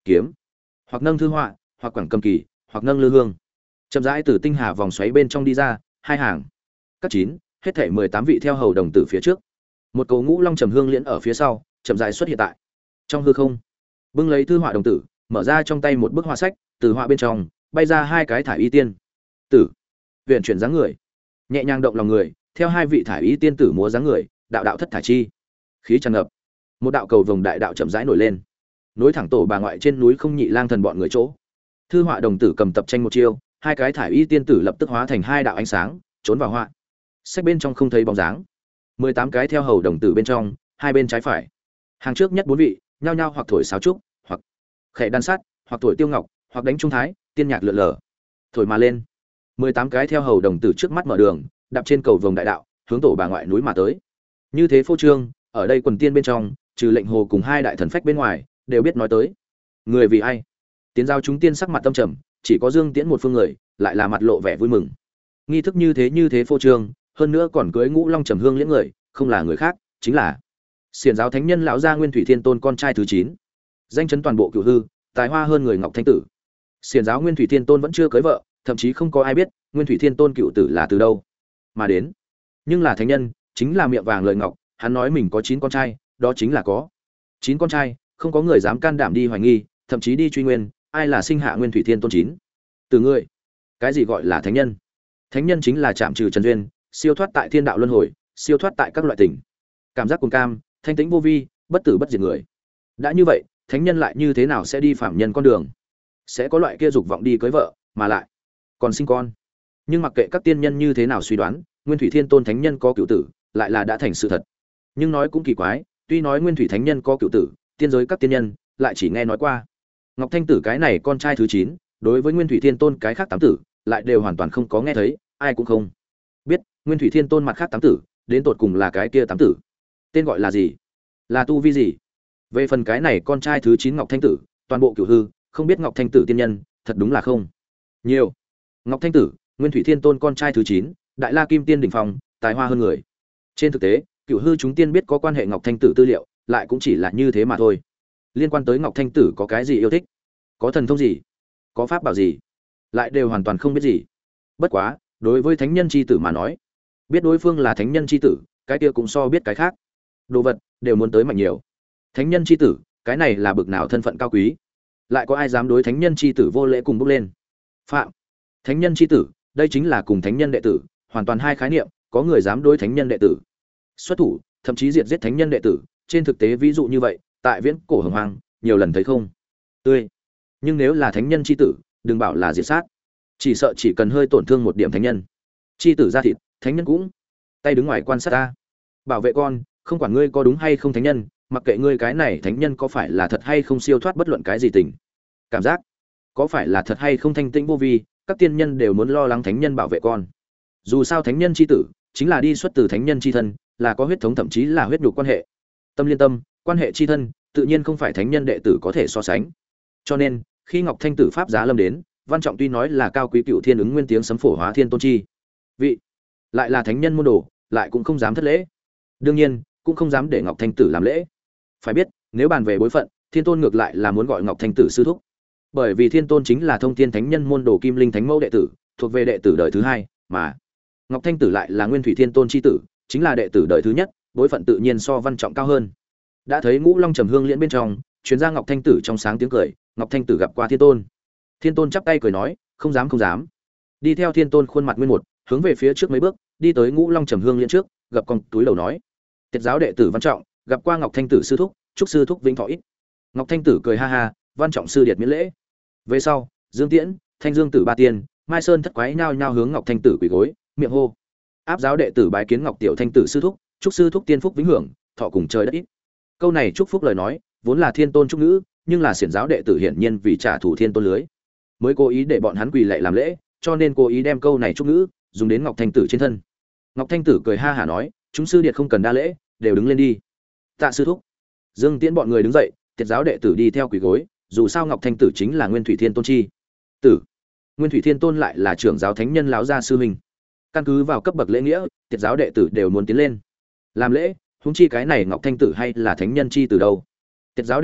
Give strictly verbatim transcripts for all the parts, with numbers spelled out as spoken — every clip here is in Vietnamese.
kiếm, hoặc nâng thư họa, hoặc quẳng cầm kỳ, hoặc nâng lư hương. Chậm rãi từ tinh hà vòng xoáy bên trong đi ra, hai hàng. Các chín, hết thảy mười tám vị theo hầu đồng tử phía trước. Một cầu ngũ long trầm hương liễn ở phía sau, chậm rãi xuất hiện tại trong hư không. Bưng lấy thư họa đồng tử, mở ra trong tay một bức họa sách, từ họa bên trong bay ra hai cái thải y tiên tử. Viện chuyển dáng người, nhẹ nhàng động lòng người, theo hai vị thải y tiên tử múa dáng người, đạo đạo thất thải chi, khí tràn ngập. Một đạo cầu vồng đại đạo chậm rãi nổi lên, nối thẳng tổ bà ngoại trên núi không nhị lang thần bọn người chỗ. Thư họa đồng tử cầm tập tranh một chiêu, hai cái thải y tiên tử lập tức hóa thành hai đạo ánh sáng, trốn vào họa sách bên trong không thấy bóng dáng. Mười tám cái theo hầu đồng tử bên trong, hai bên trái phải, hàng trước nhất bốn vị nhao nhao hoặc thổi sáo trúc, hoặc khẽ đan sắt, hoặc thổi tiêu ngọc, hoặc đánh trung thái, tiên nhạc lượn lờ thổi mà lên. Mười tám cái theo hầu đồng tử trước mắt mở đường, đạp trên cầu vồng đại đạo, hướng tổ bà ngoại núi mà tới. Như thế phô trương, ở đây quần tiên bên trong, trừ lệnh hồ cùng hai đại thần phách bên ngoài, đều biết nói tới. Người vì ai? Tiến giao chúng tiên sắc mặt tâm trầm, chỉ có Dương Tiễn một phương người, lại là mặt lộ vẻ vui mừng. Nghi thức như thế như thế phô trương, hơn nữa còn cưới ngũ long trầm hương liễn người, không là người khác, chính là xiển giáo thánh nhân lão gia Nguyên Thủy Thiên Tôn con trai thứ chín, danh chấn toàn bộ Cửu Hư, tài hoa hơn người Ngọc Thanh Tử. Xiển giáo Nguyên Thủy Thiên Tôn vẫn chưa cưới vợ, thậm chí không có ai biết Nguyên Thủy Thiên Tôn cựu tử là từ đâu mà đến. Nhưng là thánh nhân, chính là miệng vàng lời ngọc, hắn nói mình có chín con trai, đó chính là có chín con trai, không có người dám can đảm đi hoài nghi, thậm chí đi truy nguyên, ai là sinh hạ Nguyên Thủy Thiên Tôn chín từ người. Cái gì gọi là thánh nhân? Thánh nhân chính là chạm trừ trần duyên, siêu thoát tại thiên đạo luân hồi, siêu thoát tại các loại tình cảm giác cuồng cam, thanh tĩnh vô vi, bất tử bất diệt người. Đã như vậy, thánh nhân lại như thế nào sẽ đi phạm nhân con đường? Sẽ có loại kia dục vọng đi cưới vợ, mà lại còn sinh con. Nhưng mặc kệ các tiên nhân như thế nào suy đoán, Nguyên Thủy Thiên Tôn thánh nhân có cửu tử, lại là đã thành sự thật. Nhưng nói cũng kỳ quái, tuy nói Nguyên Thủy thánh nhân có cửu tử, tiên giới các tiên nhân lại chỉ nghe nói qua. Ngọc Thanh Tử cái này con trai thứ chín, đối với Nguyên Thủy Thiên Tôn cái khác tám tử, lại đều hoàn toàn không có nghe thấy, ai cũng không biết Nguyên Thủy Thiên Tôn mặt khác tám tử, đến tột cùng là cái kia tám tử, tên gọi là gì, là tu vi gì. Về phần cái này con trai thứ chín Ngọc Thanh Tử, toàn bộ Cửu Hư không biết Ngọc Thanh Tử tiên nhân, thật đúng là không nhiều. Ngọc Thanh Tử, Nguyên Thủy Thiên Tôn con trai thứ chín, Đại La Kim Tiên đỉnh phong, tài hoa hơn người. Trên thực tế, Cửu Hư chúng tiên biết có quan hệ Ngọc Thanh Tử tư liệu, lại cũng chỉ là như thế mà thôi. Liên quan tới Ngọc Thanh Tử có cái gì yêu thích, có thần thông gì, có pháp bảo gì, lại đều hoàn toàn không biết gì. Bất quá, đối với thánh nhân chi tử mà nói, biết đối phương là thánh nhân chi tử, cái kia cũng so biết cái khác đồ vật đều muốn tới mạnh nhiều. Thánh nhân chi tử, cái này là bực nào thân phận cao quý, lại có ai dám đối thánh nhân chi tử vô lễ cùng bước lên phạm? Thánh nhân chi tử, đây chính là cùng thánh nhân đệ tử hoàn toàn hai khái niệm, có người dám đối thánh nhân đệ tử xuất thủ, thậm chí diệt giết thánh nhân đệ tử. Trên thực tế ví dụ như vậy, tại viễn cổ hồng hoang nhiều lần thấy không tươi. Nhưng nếu là thánh nhân chi tử, đừng bảo là diệt sát, chỉ sợ chỉ cần hơi tổn thương một điểm thánh nhân chi tử ra thịt, thánh nhân cũng tay đứng ngoài quan sát ta, bảo vệ con, không quản ngươi có đúng hay không thánh nhân, mặc kệ ngươi cái này thánh nhân có phải là thật hay không siêu thoát bất luận cái gì tình cảm giác, có phải là thật hay không thanh tĩnh vô vi, các tiên nhân đều muốn lo lắng thánh nhân bảo vệ con. Dù sao thánh nhân chi tử chính là đi xuất từ thánh nhân chi thân, là có huyết thống, thậm chí là huyết nhục quan hệ. Tâm liên tâm, quan hệ chi thân, tự nhiên không phải thánh nhân đệ tử có thể so sánh. Cho nên, khi Ngọc Thanh Tử pháp giá lâm đến, Văn Trọng tuy nói là cao quý cựu thiên ứng nguyên tiếng sấm phổ hóa thiên tôn chi vị, lại là thánh nhân môn đồ, lại cũng không dám thất lễ. Đương nhiên, cũng không dám để Ngọc Thanh Tử làm lễ. Phải biết, nếu bàn về bối phận, Thiên Tôn ngược lại là muốn gọi Ngọc Thanh Tử sư thúc. Bởi vì Thiên Tôn chính là thông thiên thánh nhân môn đồ Kim Linh Thánh Mẫu đệ tử, thuộc về đệ tử đời thứ hai, mà Ngọc Thanh Tử lại là Nguyên Thủy Thiên Tôn chi tử, chính là đệ tử đời thứ nhất, bối phận tự nhiên so Văn Trọng cao hơn. Đã thấy Ngũ Long Trầm Hương liễn bên trong, truyền ra Ngọc Thanh Tử trong sáng tiếng cười, Ngọc Thanh Tử gặp qua Thiên Tôn. Thiên Tôn chắp tay cười nói, không dám không dám. Đi theo Thiên Tôn khuôn mặt nguyên một, hướng về phía trước mấy bước, đi tới Ngũ Long Trầm Hương liễn trước, gặp con túi đầu nói: "Tiệt giáo đệ tử Văn Trọng, gặp qua Ngọc Thanh Tử sư thúc, chúc sư thúc vĩnh thọ ít." Ngọc Thanh Tử cười ha ha, Văn Trọng sư điệt miễn lễ. Về sau, Dương Tiễn, Thanh Dương Tử ba tiên, Mai Sơn thất quái nhao nhao hướng Ngọc Thanh Tử quỳ gối, miệng hô: "Áp giáo đệ tử bái kiến Ngọc Tiểu Thanh Tử sư thúc, chúc sư thúc tiên phúc vĩnh hưởng, thọ cùng trời đất ít." Câu này chúc phúc lời nói, vốn là Thiên Tôn chúc ngữ, nhưng là xiển giáo đệ tử hiển nhiên vì trả thù Thiên Tôn lưới, mới cố ý để bọn hắn quỳ lạy làm lễ, cho nên cố ý đem câu này chúc ngữ dùng đến Ngọc Thanh Tử trên thân. Ngọc Thanh Tử cười ha hả nói: "Chúng sư điệt không cần đa lễ, đều đứng lên đi." Tạ sư thúc. Dương Tiễn bọn người đứng dậy, tiệt giáo đệ tử đi theo quỳ gối, dù sao Ngọc Thanh Tử chính là Nguyên Thủy Thiên Tôn chi tử, Nguyên Thủy Thiên Tôn lại là trưởng giáo thánh nhân lão gia sư huynh, căn cứ vào cấp bậc lễ nghĩa, tiệt giáo đệ tử đều muốn tiến lên làm lễ, huống chi cái này Ngọc Thanh Tử hay là thánh nhân chi từ đâu. Tiệt giáo đệ tử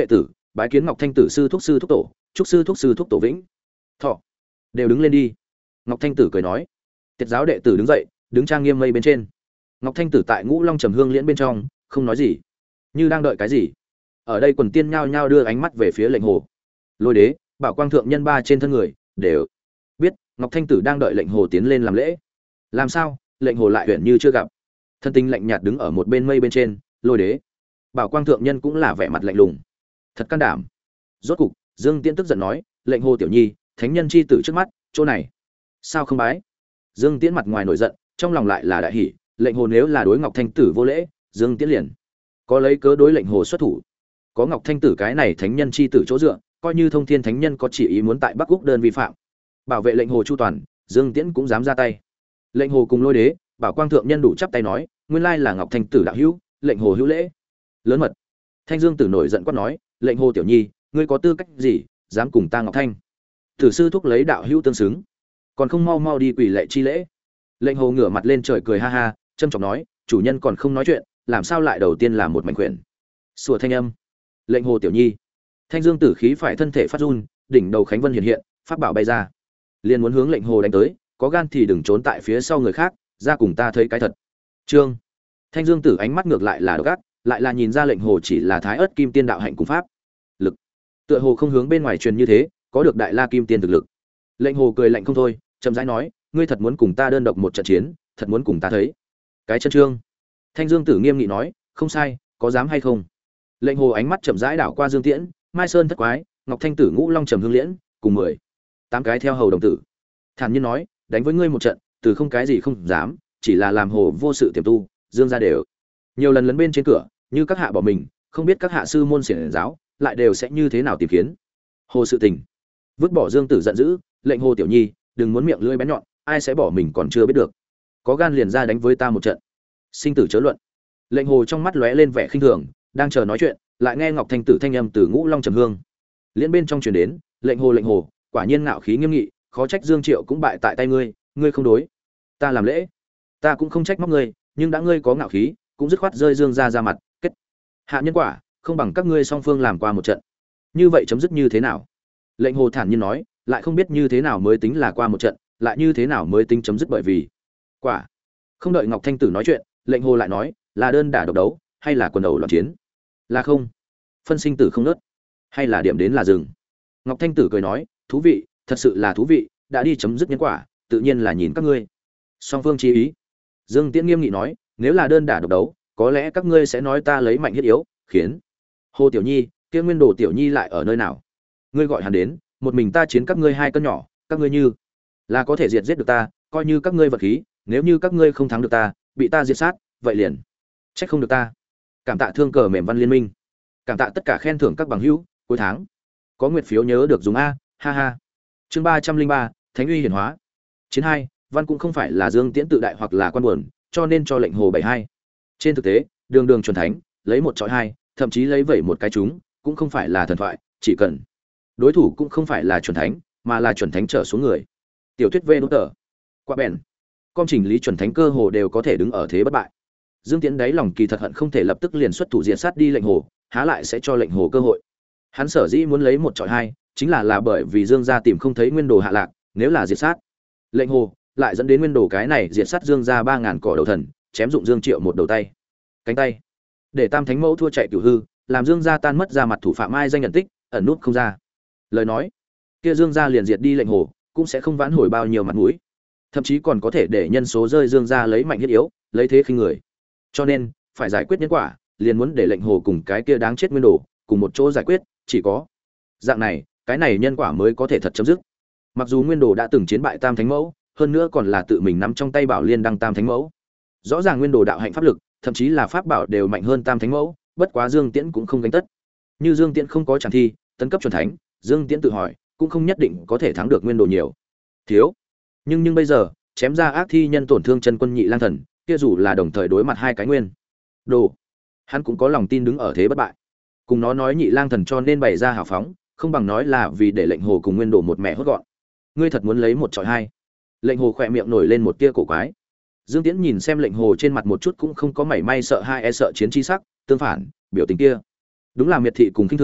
bái kiến Ngọc Thanh tử sư thúc sư thúc tổ, chúc sư thúc sư thúc tổ vĩnh thọ. Đều đứng lên đi. Ngọc Thanh tử cười nói. Tiệt giáo đệ tử đứng dậy, đứng trang nghiêm mây bên trên. Ngọc Thanh tử tại Ngũ Long Trầm Hương liễn bên trong, không nói gì, như đang đợi cái gì. Ở đây quần tiên nhao nhao đưa ánh mắt về phía lệnh hồ. Lôi đế, Bảo Quang thượng nhân ba trên thân người đều biết Ngọc Thanh tử đang đợi lệnh hồ tiến lên làm lễ. Làm sao? Lệnh hồ lại huyện như chưa gặp. Thân tinh lạnh nhạt đứng ở một bên mây bên trên. Lôi đế, Bảo Quang thượng nhân cũng là vẻ mặt lạnh lùng. Thật can đảm. Rốt cục, Dương Tiễn tức giận nói, lệnh hồ tiểu nhi, thánh nhân chi tử trước mắt, chỗ này sao không bái? Dương Tiễn mặt ngoài nổi giận, trong lòng lại là đại hỉ. Lệnh hồ nếu là đối Ngọc Thanh tử vô lễ, Dương Tiễn liền có lấy cớ đối lệnh hồ xuất thủ. Có Ngọc Thanh tử cái này thánh nhân chi tử chỗ dựa, coi như Thông Thiên thánh nhân có chỉ ý muốn tại Bắc Quốc đơn vi phạm, bảo vệ lệnh hồ chu toàn, Dương Tiễn cũng dám ra tay. Lệnh hồ cùng Lôi đế, Bảo Quang thượng nhân đủ chắp tay nói, nguyên lai là Ngọc Thanh tử đạo hữu, lệnh hồ hữu lễ. Lớn mật. Thanh Dương tử nổi giận quát nói, lệnh hồ tiểu nhi, ngươi có tư cách gì dám cùng ta Ngọc Thanh tử sư thúc lấy đạo hữu tương xứng, còn không mau mau đi quỳ lệ chi lễ. Lệnh hồ ngửa mặt lên trời cười ha ha, trâm trọng nói, chủ nhân còn không nói chuyện, làm sao lại đầu tiên là một mảnh quyển sủa thanh âm. Lệnh hồ tiểu nhi. Thanh Dương tử khí phải thân thể phát run, đỉnh đầu khánh vân hiện hiện, pháp bảo bay ra, liền muốn hướng lệnh hồ đánh tới, có gan thì đừng trốn tại phía sau người khác, ra cùng ta thấy cái thật. Trương. Thanh Dương tử ánh mắt ngược lại là độc ác, lại là nhìn ra lệnh hồ chỉ là thái ớt kim tiên đạo hạnh cùng pháp lực, tựa hồ không hướng bên ngoài truyền như thế, có được đại la kim tiên thực lực. Lệnh hồ cười lạnh không thôi, chậm rãi nói, ngươi thật muốn cùng ta đơn độc một trận chiến, thật muốn cùng ta thấy cái chân trương. Thanh Dương tử nghiêm nghị nói, không sai, có dám hay không? Lệnh hồ ánh mắt chậm rãi đảo qua Dương Tiễn, Mai Sơn thất quái, Ngọc Thanh tử Ngũ Long Trầm Hương liễn, cùng mười tám cái theo hầu đồng tử. Thản nhiên nói, đánh với ngươi một trận, từ không cái gì không dám, chỉ là làm hồ vô sự tiềm tu, Dương gia đều nhiều lần lấn bên trên cửa, như các hạ bỏ mình, không biết các hạ sư môn xiển giáo lại đều sẽ như thế nào tìm kiếm. Hồ sự tình. Vứt bỏ Dương tử giận dữ, lệnh hồ tiểu nhi, đừng muốn miệng lưỡi bén nhọn, ai sẽ bỏ mình còn chưa biết được. Có gan liền ra đánh với ta một trận. Sinh tử chớ luận. Lệnh hồ trong mắt lóe lên vẻ khinh thường, đang chờ nói chuyện, lại nghe Ngọc Thanh tử thanh âm từ Ngũ Long Trầm Hương liễn bên trong truyền đến, lệnh hồ lệnh hồ, quả nhiên ngạo khí nghiêm nghị, khó trách Dương Triệu cũng bại tại tay ngươi, ngươi không đối ta làm lễ, ta cũng không trách móc ngươi, nhưng đã ngươi có ngạo khí, cũng dứt khoát rơi Dương gia ra mặt, kết hạ nhân quả, không bằng các ngươi song phương làm qua một trận. Như vậy chấm dứt như thế nào? Lệnh hồ thản nhiên nói, lại không biết như thế nào mới tính là qua một trận, lại như thế nào mới tính chấm dứt, bởi vì quả. Không đợi Ngọc Thanh tử nói chuyện, lệnh hồ lại nói, là đơn đả độc đấu, hay là quần đầu loạn chiến? Là không phân sinh tử không nớt, hay là điểm đến là dừng? Ngọc Thanh tử cười nói, thú vị, thật sự là thú vị, đã đi chấm dứt nhân quả, tự nhiên là nhìn các ngươi song phương chí ý. Dương Tiễn nghiêm nghị nói, nếu là đơn đả độc đấu, có lẽ các ngươi sẽ nói ta lấy mạnh hiếp yếu, khiến Hồ tiểu nhi, kia Nguyên Đồ tiểu nhi lại ở nơi nào? Ngươi gọi hắn đến, một mình ta chiến các ngươi hai cân nhỏ, các ngươi như là có thể diệt giết được ta, coi như các ngươi vật khí, nếu như các ngươi không thắng được ta, bị ta diệt sát, vậy liền trách không được ta. Cảm tạ thương cờ mềm văn liên minh, cảm tạ tất cả khen thưởng các bằng hữu, cuối tháng có nguyệt phiếu nhớ được dùng a, ha ha. Chương ba trăm linh ba, Thánh uy hiển hóa. Chiến hai, văn cũng không phải là Dương Tiễn tự đại hoặc là quan buồn, cho nên cho lệnh hồ bảy hai. Trên thực tế, đường đường chuẩn thánh, lấy một chọi hai, thậm chí lấy vẩy một cái chúng, cũng không phải là thần thoại, chỉ cần đối thủ cũng không phải là chuẩn thánh, mà là chuẩn thánh trở xuống người. Tiểu thuyết vê đút tờ. Qua bèn. Công trình lý chuẩn thánh cơ hồ đều có thể đứng ở thế bất bại. Dương Tiễn đáy lòng kỳ thật hận không thể lập tức liền xuất thủ diệt sát đi lệnh hồ, há lại sẽ cho lệnh hồ cơ hội. Hắn sở dĩ muốn lấy một chọi hai, chính là là bởi vì Dương gia tìm không thấy Nguyên Đồ hạ lạc, nếu là diệt sát lệnh hồ, lại dẫn đến Nguyên Đồ cái này diệt sát Dương gia ba ngàn cỏ đầu thần, chém dụng Dương Triệu một đầu tay, cánh tay, để Tam Thánh Mẫu thua chạy cửu hư, làm Dương gia tan mất ra mặt thủ phạm ai danh nhận tích, ẩn nút không ra. Lời nói, kia Dương gia liền diệt đi lệnh hồ, cũng sẽ không vãn hồi bao nhiêu mặt mũi, thậm chí còn có thể để nhân số rơi Dương gia lấy mạnh thiết yếu, lấy thế khinh người. Cho nên, phải giải quyết nhân quả, liền muốn để lệnh hồ cùng cái kia đáng chết Nguyên Đồ cùng một chỗ giải quyết, chỉ có dạng này, cái này nhân quả mới có thể thật chấm dứt. Mặc dù Nguyên Đồ đã từng chiến bại Tam Thánh Mẫu, hơn nữa còn là tự mình nắm trong tay Bảo Liên đăng Tam Thánh Mẫu. Rõ ràng Nguyên Đồ đạo hạnh pháp lực, thậm chí là pháp bảo đều mạnh hơn Tam Thánh Mẫu, bất quá Dương Tiễn cũng không gánh tất. Như Dương Tiễn không có chẳng thi, tấn cấp chuẩn thánh, Dương Tiễn tự hỏi, cũng không nhất định có thể thắng được Nguyên Đồ nhiều. Thiếu. Nhưng nhưng bây giờ, chém ra ác thi nhân tổn thương chân quân Nhị Lang Thần, kia dù là đồng thời đối mặt hai cái Nguyên Đồ, hắn cũng có lòng tin đứng ở thế bất bại. Cùng nó nói Nhị Lang Thần cho nên bày ra hào phóng, không bằng nói là vì để lệnh hồ cùng Nguyên Đồ một mẹ hốt gọn. Ngươi thật muốn lấy một chọi hai? Lệnh hồ khỏe miệng nổi lên một tia cổ quái. Dương Tiễn nhìn xem lệnh hồ trên mặt một chút cũng không có mảy may sợ hai e sợ chiến chi sắc, tương phản, biểu tình kia đúng là miệt thị cùng khinh thường,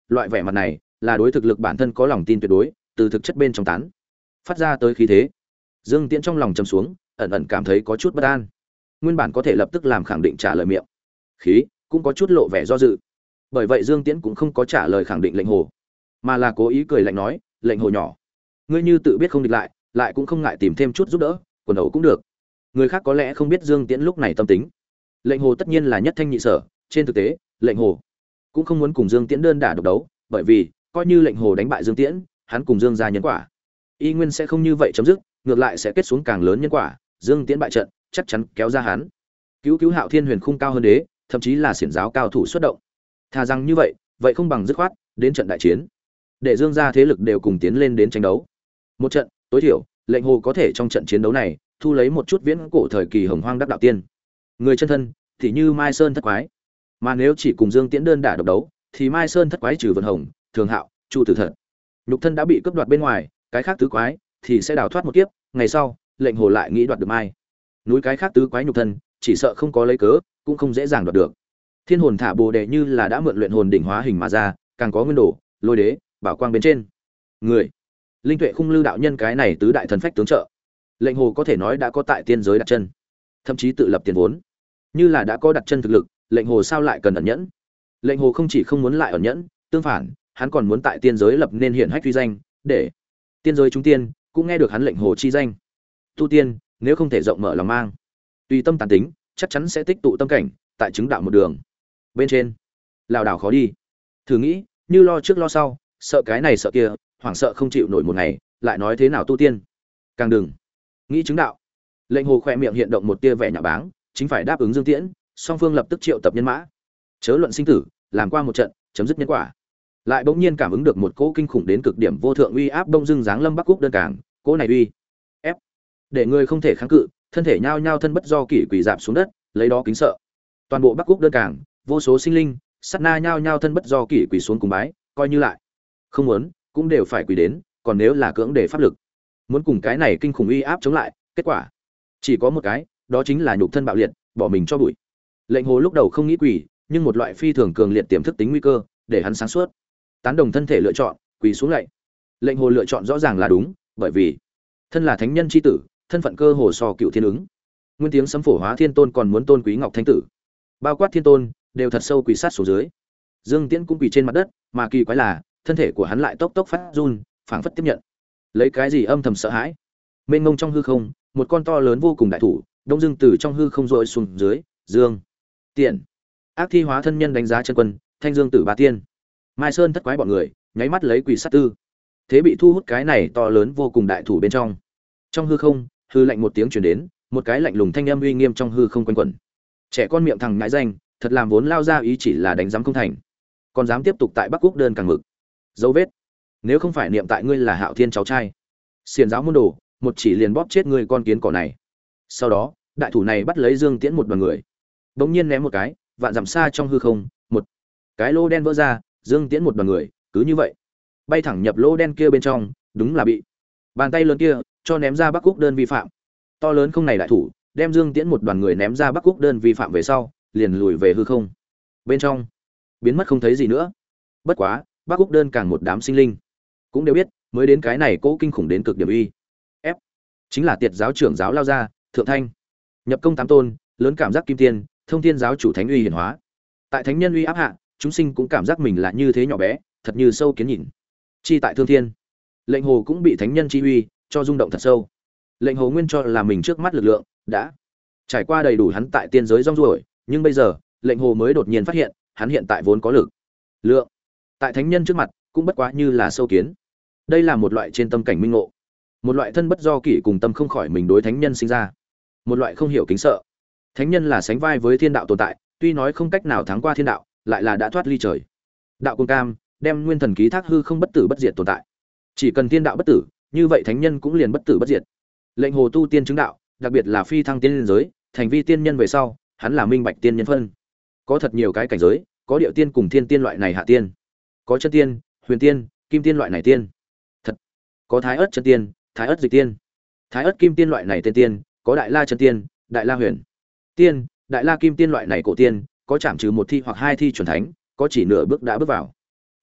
loại vẻ mặt này là đối thực lực bản thân có lòng tin tuyệt đối, từ thực chất bên trong tán phát ra tới khí thế. Dương Tiễn trong lòng trầm xuống, ẩn ẩn cảm thấy có chút bất an. Nguyên bản có thể lập tức làm khẳng định trả lời miệng, khí cũng có chút lộ vẻ do dự. Bởi vậy Dương Tiễn cũng không có trả lời khẳng định lệnh hồ, mà là cố ý cười lạnh nói, lệnh hồ nhỏ, ngươi như tự biết không địch lại, lại cũng không ngại tìm thêm chút giúp đỡ, quần đầu cũng được. Người khác có lẽ không biết Dương Tiễn lúc này tâm tính. Lệnh hồ tất nhiên là nhất thanh nhị sở, trên thực tế, lệnh hồ cũng không muốn cùng Dương Tiễn đơn đả độc đấu, bởi vì coi như lệnh hồ đánh bại Dương Tiễn, hắn cùng Dương gia nhân quả y nguyên sẽ không như vậy chấm dứt, ngược lại sẽ kết xuống càng lớn nhân quả. Dương Tiễn bại trận, chắc chắn kéo ra hắn cứu cứu Hạo Thiên Huyền Khung cao hơn đế, thậm chí là xiển giáo cao thủ xuất động. Thà rằng như vậy, vậy không bằng dứt khoát đến trận đại chiến, để Dương gia thế lực đều cùng tiến lên đến tranh đấu. Một trận, tối thiểu, lệnh hồ có thể trong trận chiến đấu này thu lấy một chút viễn cổ thời kỳ hồng hoang đắc đạo tiên người chân thân, thì như Mai Sơn thất quái. Mà nếu chỉ cùng Dương Tiễn đơn đả độc đấu, thì Mai Sơn thất quái trừ Vân Hồng, Thường Hạo, Chu Tử Thật, nhục thân đã bị cướp đoạt bên ngoài, cái khác tứ quái thì sẽ đào thoát một kiếp, ngày sau, lệnh hồ lại nghĩ đoạt được Mai núi cái khác tứ quái nhục thân, chỉ sợ không có lấy cớ, cũng không dễ dàng đoạt được. Thiên hồn thả bồ đề như là đã mượn luyện hồn đỉnh hóa hình mà ra, càng có nguyên đồ, lôi đế, bảo quang bên trên. Người, linh tuệ khung lưu đạo nhân cái này tứ đại thần phách tướng trợ, lệnh hồ có thể nói đã có tại tiên giới đặt chân, thậm chí tự lập tiền vốn. Như là đã có đặt chân thực lực, lệnh hồ sao lại cần ẩn nhẫn? Lệnh hồ không chỉ không muốn lại ẩn nhẫn, tương phản, hắn còn muốn tại tiên giới lập nên hiển hách uy danh, để tiên giới chúng tiên cũng nghe được hắn lệnh hồ chi danh. Tu tiên, nếu không thể rộng mở lòng mang, tùy tâm tàn tính, chắc chắn sẽ tích tụ tâm cảnh, tại chứng đạo một đường bên trên lảo đảo khó đi. Thử nghĩ, như lo trước lo sau, sợ cái này sợ kia, hoảng sợ không chịu nổi một ngày, lại nói thế nào tu tiên? Càng đừng nghĩ chứng đạo. Lệnh hồ khỏe miệng hiện động một tia vẻ nhạo báng, chính phải đáp ứng Dương Tiễn, song phương lập tức triệu tập nhân mã, chớ luận sinh tử, làm qua một trận, chấm dứt nhân quả. Lại bỗng nhiên cảm ứng được một cỗ kinh khủng đến cực điểm vô thượng uy áp đông dưng giáng lâm Bắc Quốc đơn cảng, cỗ này uy ép để người không thể kháng cự, thân thể nhao nhao thân bất do kỷ quỳ dạp xuống đất, lấy đó kính sợ. Toàn bộ Bắc Quốc đơn cảng, vô số sinh linh, sát na nhao nhao thân bất do kỷ quỳ xuống cùng bái, coi như lại không muốn, cũng đều phải quỳ đến, còn nếu là cưỡng để pháp lực, muốn cùng cái này kinh khủng uy áp chống lại, kết quả chỉ có một cái, đó chính là nhục thân bạo liệt, bỏ mình cho bụi. Lệnh hồ lúc đầu không nghĩ quỳ, nhưng một loại phi thường cường liệt tiềm thức tính nguy cơ, để hắn sáng suốt, tán đồng thân thể lựa chọn, quỳ xuống lạy. Lệnh hồ lựa chọn rõ ràng là đúng, bởi vì thân là thánh nhân chi tử, thân phận cơ hồ so cựu thiên ứng, nguyên tiếng sấm phổ hóa thiên tôn còn muốn tôn quý ngọc thanh tử, bao quát thiên tôn đều thật sâu quỳ sát xuống dưới. Dương Tiễn cũng quỳ trên mặt đất, mà kỳ quái là thân thể của hắn lại tốc tốc phát run, phảng phất tiếp nhận lấy cái gì âm thầm sợ hãi. Mênh mông trong hư không, một con to lớn vô cùng đại thủ đông dưng từ trong hư không rội xuống dưới. Dương Tiễn, ác thi hóa thân nhân đánh giá chân quân, thanh dương tử ba tiên, Mai Sơn thất quái bọn người nháy mắt lấy quỳ sát tư thế bị thu hút cái này to lớn vô cùng đại thủ bên trong. Trong hư không, hư lạnh một tiếng truyền đến, một cái lạnh lùng thanh âm uy nghiêm trong hư không quanh quẩn. Trẻ con miệng thằng ngãi danh, thật làm vốn lao ra ý chỉ là đánh giám không thành, còn dám tiếp tục tại Bắc Quốc đơn càng mực dấu vết. Nếu không phải niệm tại ngươi là Hạo Thiên cháu trai, xiển giáo môn đồ, một chỉ liền bóp chết ngươi con kiến cỏ này. Sau đó, đại thủ này bắt lấy Dương Tiễn một đoàn người, bỗng nhiên ném một cái, vạn dặm xa trong hư không, một cái lô đen vỡ ra, Dương Tiễn một đoàn người cứ như vậy bay thẳng nhập lô đen kia bên trong, đúng là bị bàn tay lớn kia cho ném ra Bắc Quốc đơn vi phạm. To lớn không này đại thủ đem Dương Tiễn một đoàn người ném ra Bắc Quốc đơn vi phạm về sau, liền lùi về hư không bên trong, biến mất không thấy gì nữa. Bất quá, Bắc Quốc đơn càng một đám sinh linh cũng đều biết, mới đến cái này cố kinh khủng đến cực điểm uy ép, chính là Tiệt giáo trưởng giáo lao ra, Thượng Thanh nhập công tám tôn, lớn cảm giác kim tiên, thông thiên giáo chủ thánh uy hiển hóa. Tại thánh nhân uy áp hạ, chúng sinh cũng cảm giác mình là như thế nhỏ bé, thật như sâu kiến nhìn. Chi tại thương thiên, lệnh hồ cũng bị thánh nhân chi uy cho rung động thật sâu. Lệnh hồ nguyên cho là mình trước mắt lực lượng đã trải qua đầy đủ hắn tại tiên giới rong ruổi, nhưng bây giờ lệnh hồ mới đột nhiên phát hiện, hắn hiện tại vốn có lực lượng tại thánh nhân trước mặt cũng bất quá như là sâu kiến. Đây là một loại trên tâm cảnh minh ngộ, một loại thân bất do kỷ cùng tâm không khỏi mình đối thánh nhân sinh ra, một loại không hiểu kính sợ. Thánh nhân là sánh vai với thiên đạo tồn tại, tuy nói không cách nào thắng qua thiên đạo, lại là đã thoát ly trời đạo cung cam, đem nguyên thần ký thác hư không bất tử bất diệt tồn tại. Chỉ cần thiên đạo bất tử, như vậy thánh nhân cũng liền bất tử bất diệt. Lệnh hồ tu tiên chứng đạo, đặc biệt là phi thăng tiên nhân giới, thành vi tiên nhân về sau, hắn là minh bạch tiên nhân phân. Có thật nhiều cái cảnh giới, có điệu tiên cùng thiên tiên loại này hạ tiên, có chân tiên, huyền tiên, kim tiên loại này tiên. Thật, có thái ớt chân tiên, thái ớt dịch tiên, thái ớt kim tiên loại này tiên tiên, có đại la chân tiên, đại la huyền tiên, đại la kim tiên loại này cổ tiên, có chạm trừ một thi hoặc hai thi chuẩn thánh, có chỉ nửa bước đã bước vào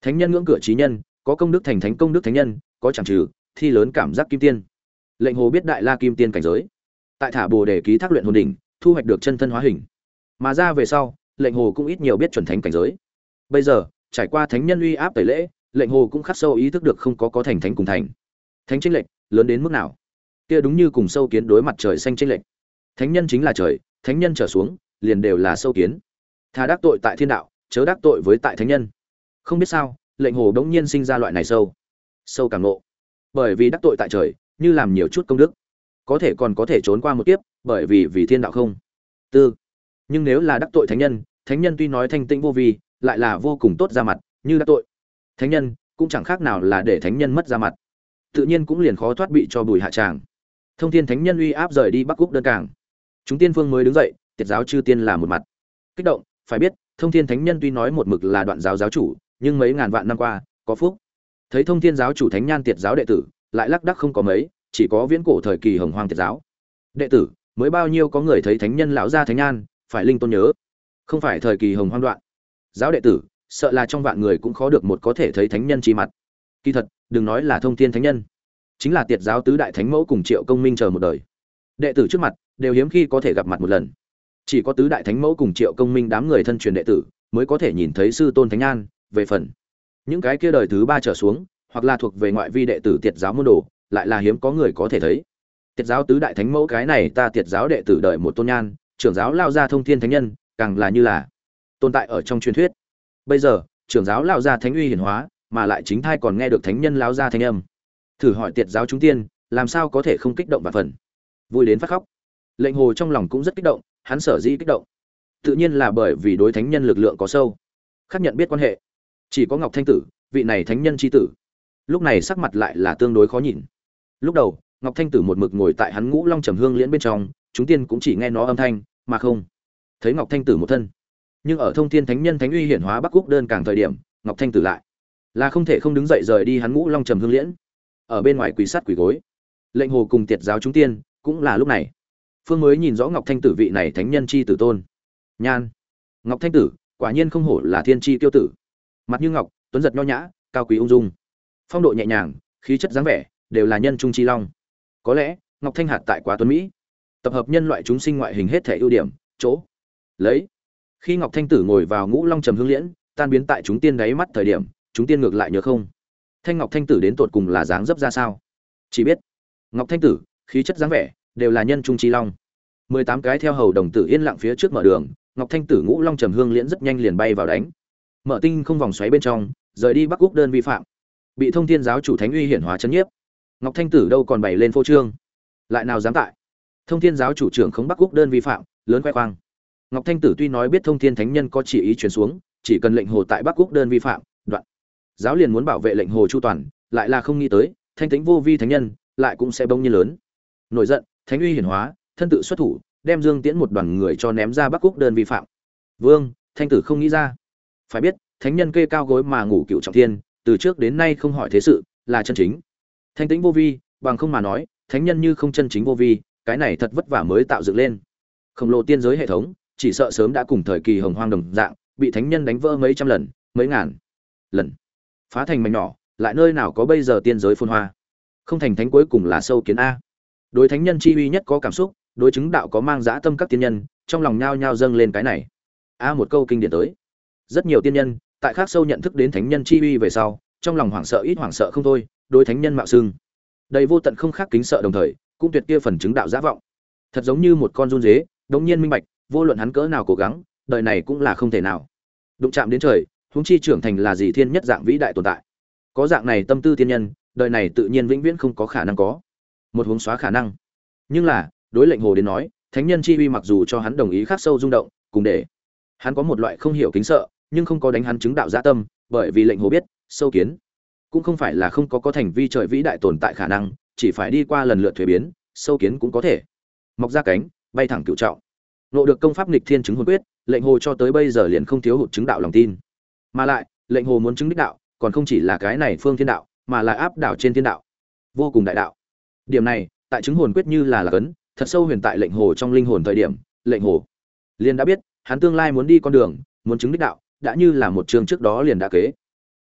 Thánh nhân ngưỡng cửa trí nhân, có công đức thành thánh công đức thánh nhân, có chẳng trừ thi lớn cảm giác kim tiên. Lệnh Hồ biết đại la kim tiên cảnh giới, tại thả bồ đề ký thác luyện hồn đỉnh, thu hoạch được chân thân hóa hình. Mà ra về sau, Lệnh Hồ cũng ít nhiều biết chuẩn thánh cảnh giới. Bây giờ, trải qua thánh nhân uy áp tẩy lễ, Lệnh Hồ cũng khắc sâu ý thức được không có có thành thánh cùng thành. Thánh chênh lệch lớn đến mức nào? Kia đúng như cùng sâu kiến đối mặt trời xanh chênh lệch. Thánh nhân chính là trời, thánh nhân trở xuống, liền đều là sâu kiến. Thà đắc tội tại thiên đạo, chớ đắc tội với tại thánh nhân. Không biết sao, Lệnh Hồ đống nhiên sinh ra loại này sâu, sâu cảm ngộ. Bởi vì đắc tội tại trời, như làm nhiều chút công đức, có thể còn có thể trốn qua một kiếp, bởi vì vì thiên đạo không. Tư. Nhưng nếu là đắc tội thánh nhân, thánh nhân tuy nói thanh tịnh vô vi, lại là vô cùng tốt ra mặt, như đắc tội thánh nhân, cũng chẳng khác nào là để thánh nhân mất ra mặt. Tự nhiên cũng liền khó thoát bị cho bùi hạ tràng. Thông Thiên Thánh Nhân uy áp rời đi Bắc Quốc đơn cảng. Chúng tiên vương mới đứng dậy, Tiệt giáo chư tiên là một mặt kích động. Phải biết, Thông Thiên Thánh Nhân tuy nói một mực là đoạn giáo giáo chủ, nhưng mấy ngàn vạn năm qua, có phúc thấy Thông Thiên giáo chủ Thánh Nhan Tiệt giáo đệ tử, lại lác đác không có mấy, chỉ có viễn cổ thời kỳ Hồng Hoang Tiệt giáo đệ tử, mới bao nhiêu có người thấy thánh nhân lão gia Thánh Nhan, phải linh tôn nhớ. Không phải thời kỳ Hồng Hoang đoạn giáo đệ tử, sợ là trong vạn người cũng khó được một có thể thấy thánh nhân chi mặt. Kỳ thật, đừng nói là Thông Thiên Thánh Nhân, chính là Tiệt giáo tứ đại thánh mẫu cùng Triệu Công Minh chờ một đời đệ tử trước mặt, đều hiếm khi có thể gặp mặt một lần. Chỉ có tứ đại thánh mẫu cùng Triệu Công Minh đám người thân truyền đệ tử mới có thể nhìn thấy sư tôn Thánh Nhan. Về phần những cái kia đời thứ ba trở xuống, hoặc là thuộc về ngoại vi đệ tử Tiệt giáo môn đồ, lại là hiếm có người có thể thấy. Tiệt giáo tứ đại thánh mẫu cái này ta Tiệt giáo đệ tử đợi một tôn nhan, trưởng giáo lao ra Thông Thiên Thánh Nhân, càng là như là tồn tại ở trong truyền thuyết. Bây giờ, trưởng giáo lao ra thánh uy hiển hóa, mà lại chính thai còn nghe được thánh nhân lao ra thanh âm. Thử hỏi Tiệt giáo chúng tiên, làm sao có thể không kích động và phần vui đến phát khóc. Lệnh Hồ trong lòng cũng rất kích động, hắn sở dĩ kích động, tự nhiên là bởi vì đối thánh nhân lực lượng có sâu khắc nhận biết quan hệ. Chỉ có Ngọc Thanh Tử, vị này thánh nhân chi tử, lúc này sắc mặt lại là tương đối khó nhìn. Lúc đầu, Ngọc Thanh Tử một mực ngồi tại hắn Ngũ Long Trầm Hương liễn bên trong, chúng tiên cũng chỉ nghe nó âm thanh, mà không thấy Ngọc Thanh Tử một thân. Nhưng ở Thông Thiên Thánh Nhân thánh uy hiển hóa Bắc Quốc đơn càng thời điểm, Ngọc Thanh Tử lại là không thể không đứng dậy rời đi hắn Ngũ Long Trầm Hương liễn, ở bên ngoài quỳ sát quỳ gối. Lệnh Hồ cùng Tiệt giáo chúng tiên cũng là lúc này phương mới nhìn rõ Ngọc Thanh Tử vị này thánh nhân chi tử tôn nhan. Ngọc Thanh Tử quả nhiên không hổ là thiên chi tiêu tử, mặt như ngọc, tuấn giật nho nhã, cao quý ung dung, phong độ nhẹ nhàng, khí chất dáng vẻ đều là nhân trung chi long. Có lẽ Ngọc Thanh hạt tại quá tuấn mỹ, tập hợp nhân loại chúng sinh ngoại hình hết thể ưu điểm chỗ lấy. Khi Ngọc Thanh Tử ngồi vào Ngũ Long Trầm Hương liễn, tan biến tại chúng tiên đáy mắt thời điểm, chúng tiên ngược lại nhớ không Thanh Ngọc Thanh Tử đến tột cùng là dáng dấp ra sao. Chỉ biết Ngọc Thanh Tử khí chất dáng vẻ đều là nhân trung chi long. Mười tám cái theo hầu đồng tử yên lặng phía trước mở đường, Ngọc Thanh Tử Ngũ Long Trầm Hương liễn rất nhanh liền bay vào đánh mở tinh không vòng xoáy bên trong, rời đi Bắc Quốc đơn vi phạm, bị Thông Thiên giáo chủ thánh uy hiển hóa chấn nhiếp. Ngọc Thanh Tử đâu còn bày lên phô trương, lại nào dám tại Thông Thiên giáo chủ trưởng không Bắc Quốc đơn vi phạm, lớn khoe khoang. Ngọc Thanh Tử tuy nói biết Thông Thiên Thánh Nhân có chỉ ý truyền xuống, chỉ cần lệnh Hồ tại Bắc Quốc đơn vi phạm, đoạn giáo liền muốn bảo vệ lệnh Hồ chu toàn, lại là không nghĩ tới thanh tĩnh vô vi thánh nhân lại cũng sẽ bỗng nhiên lớn nổi giận, thánh uy hiển hóa, thân tự xuất thủ, đem Dương Tiễn một đoàn người cho ném ra Bắc Quốc đơn vi phạm. Vương Thanh Tử không nghĩ ra. Phải biết, thánh nhân kê cao gối mà ngủ cựu trọng thiên, từ trước đến nay không hỏi thế sự, là chân chính thanh tĩnh vô vi, bằng không mà nói, thánh nhân như không chân chính vô vi, cái này thật vất vả mới tạo dựng lên khổng lồ tiên giới hệ thống, chỉ sợ sớm đã cùng thời kỳ Hồng Hoang đồng dạng, bị thánh nhân đánh vỡ mấy trăm lần, mấy ngàn lần, phá thành mảnh nhỏ, lại nơi nào có bây giờ tiên giới phồn hoa. Không thành thánh cuối cùng là sâu kiến a. Đối thánh nhân chi uy nhất có cảm xúc, đối chứng đạo có mang dã tâm các tiên nhân, trong lòng nhao nhao dâng lên cái này. A một câu kinh điển tới. Rất nhiều tiên nhân, tại khác sâu nhận thức đến thánh nhân chi uy về sau, trong lòng hoảng sợ ít hoảng sợ không thôi, đối thánh nhân mạo xưng đầy vô tận không khác kính sợ, đồng thời cũng tuyệt kia phần chứng đạo giả vọng. Thật giống như một con run dế, đống nhiên minh bạch, vô luận hắn cỡ nào cố gắng, đời này cũng là không thể nào đụng chạm đến trời, huống chi trưởng thành là gì thiên nhất dạng vĩ đại tồn tại. Có dạng này tâm tư tiên nhân, đời này tự nhiên vĩnh viễn không có khả năng có một hướng xóa khả năng. Nhưng là, đối lệnh Hồ đến nói, thánh nhân chi uy mặc dù cho hắn đồng ý khắc sâu rung động, cùng để hắn có một loại không hiểu kính sợ, nhưng không có đánh hắn chứng đạo dã tâm, bởi vì lệnh Hồ biết, sâu kiến cũng không phải là không có có thành vi trời vĩ đại tồn tại khả năng, chỉ phải đi qua lần lượt thuế biến, sâu kiến cũng có thể mọc ra cánh, bay thẳng cửu trọng. Nộ được công pháp nghịch thiên chứng hồn quyết, lệnh Hồ cho tới bây giờ liền không thiếu hụt chứng đạo lòng tin. Mà lại, lệnh Hồ muốn chứng đích đạo, còn không chỉ là cái này phương thiên đạo, mà là áp đảo trên thiên đạo, vô cùng đại đạo. Điểm này, tại chứng hồn quyết như là là cấn, thật sâu huyền tại lệnh Hồ trong linh hồn thời điểm, lệnh Hồ liền đã biết, hắn tương lai muốn đi con đường, muốn chứng đích đạo, đã như là một trường trước đó liền đã kế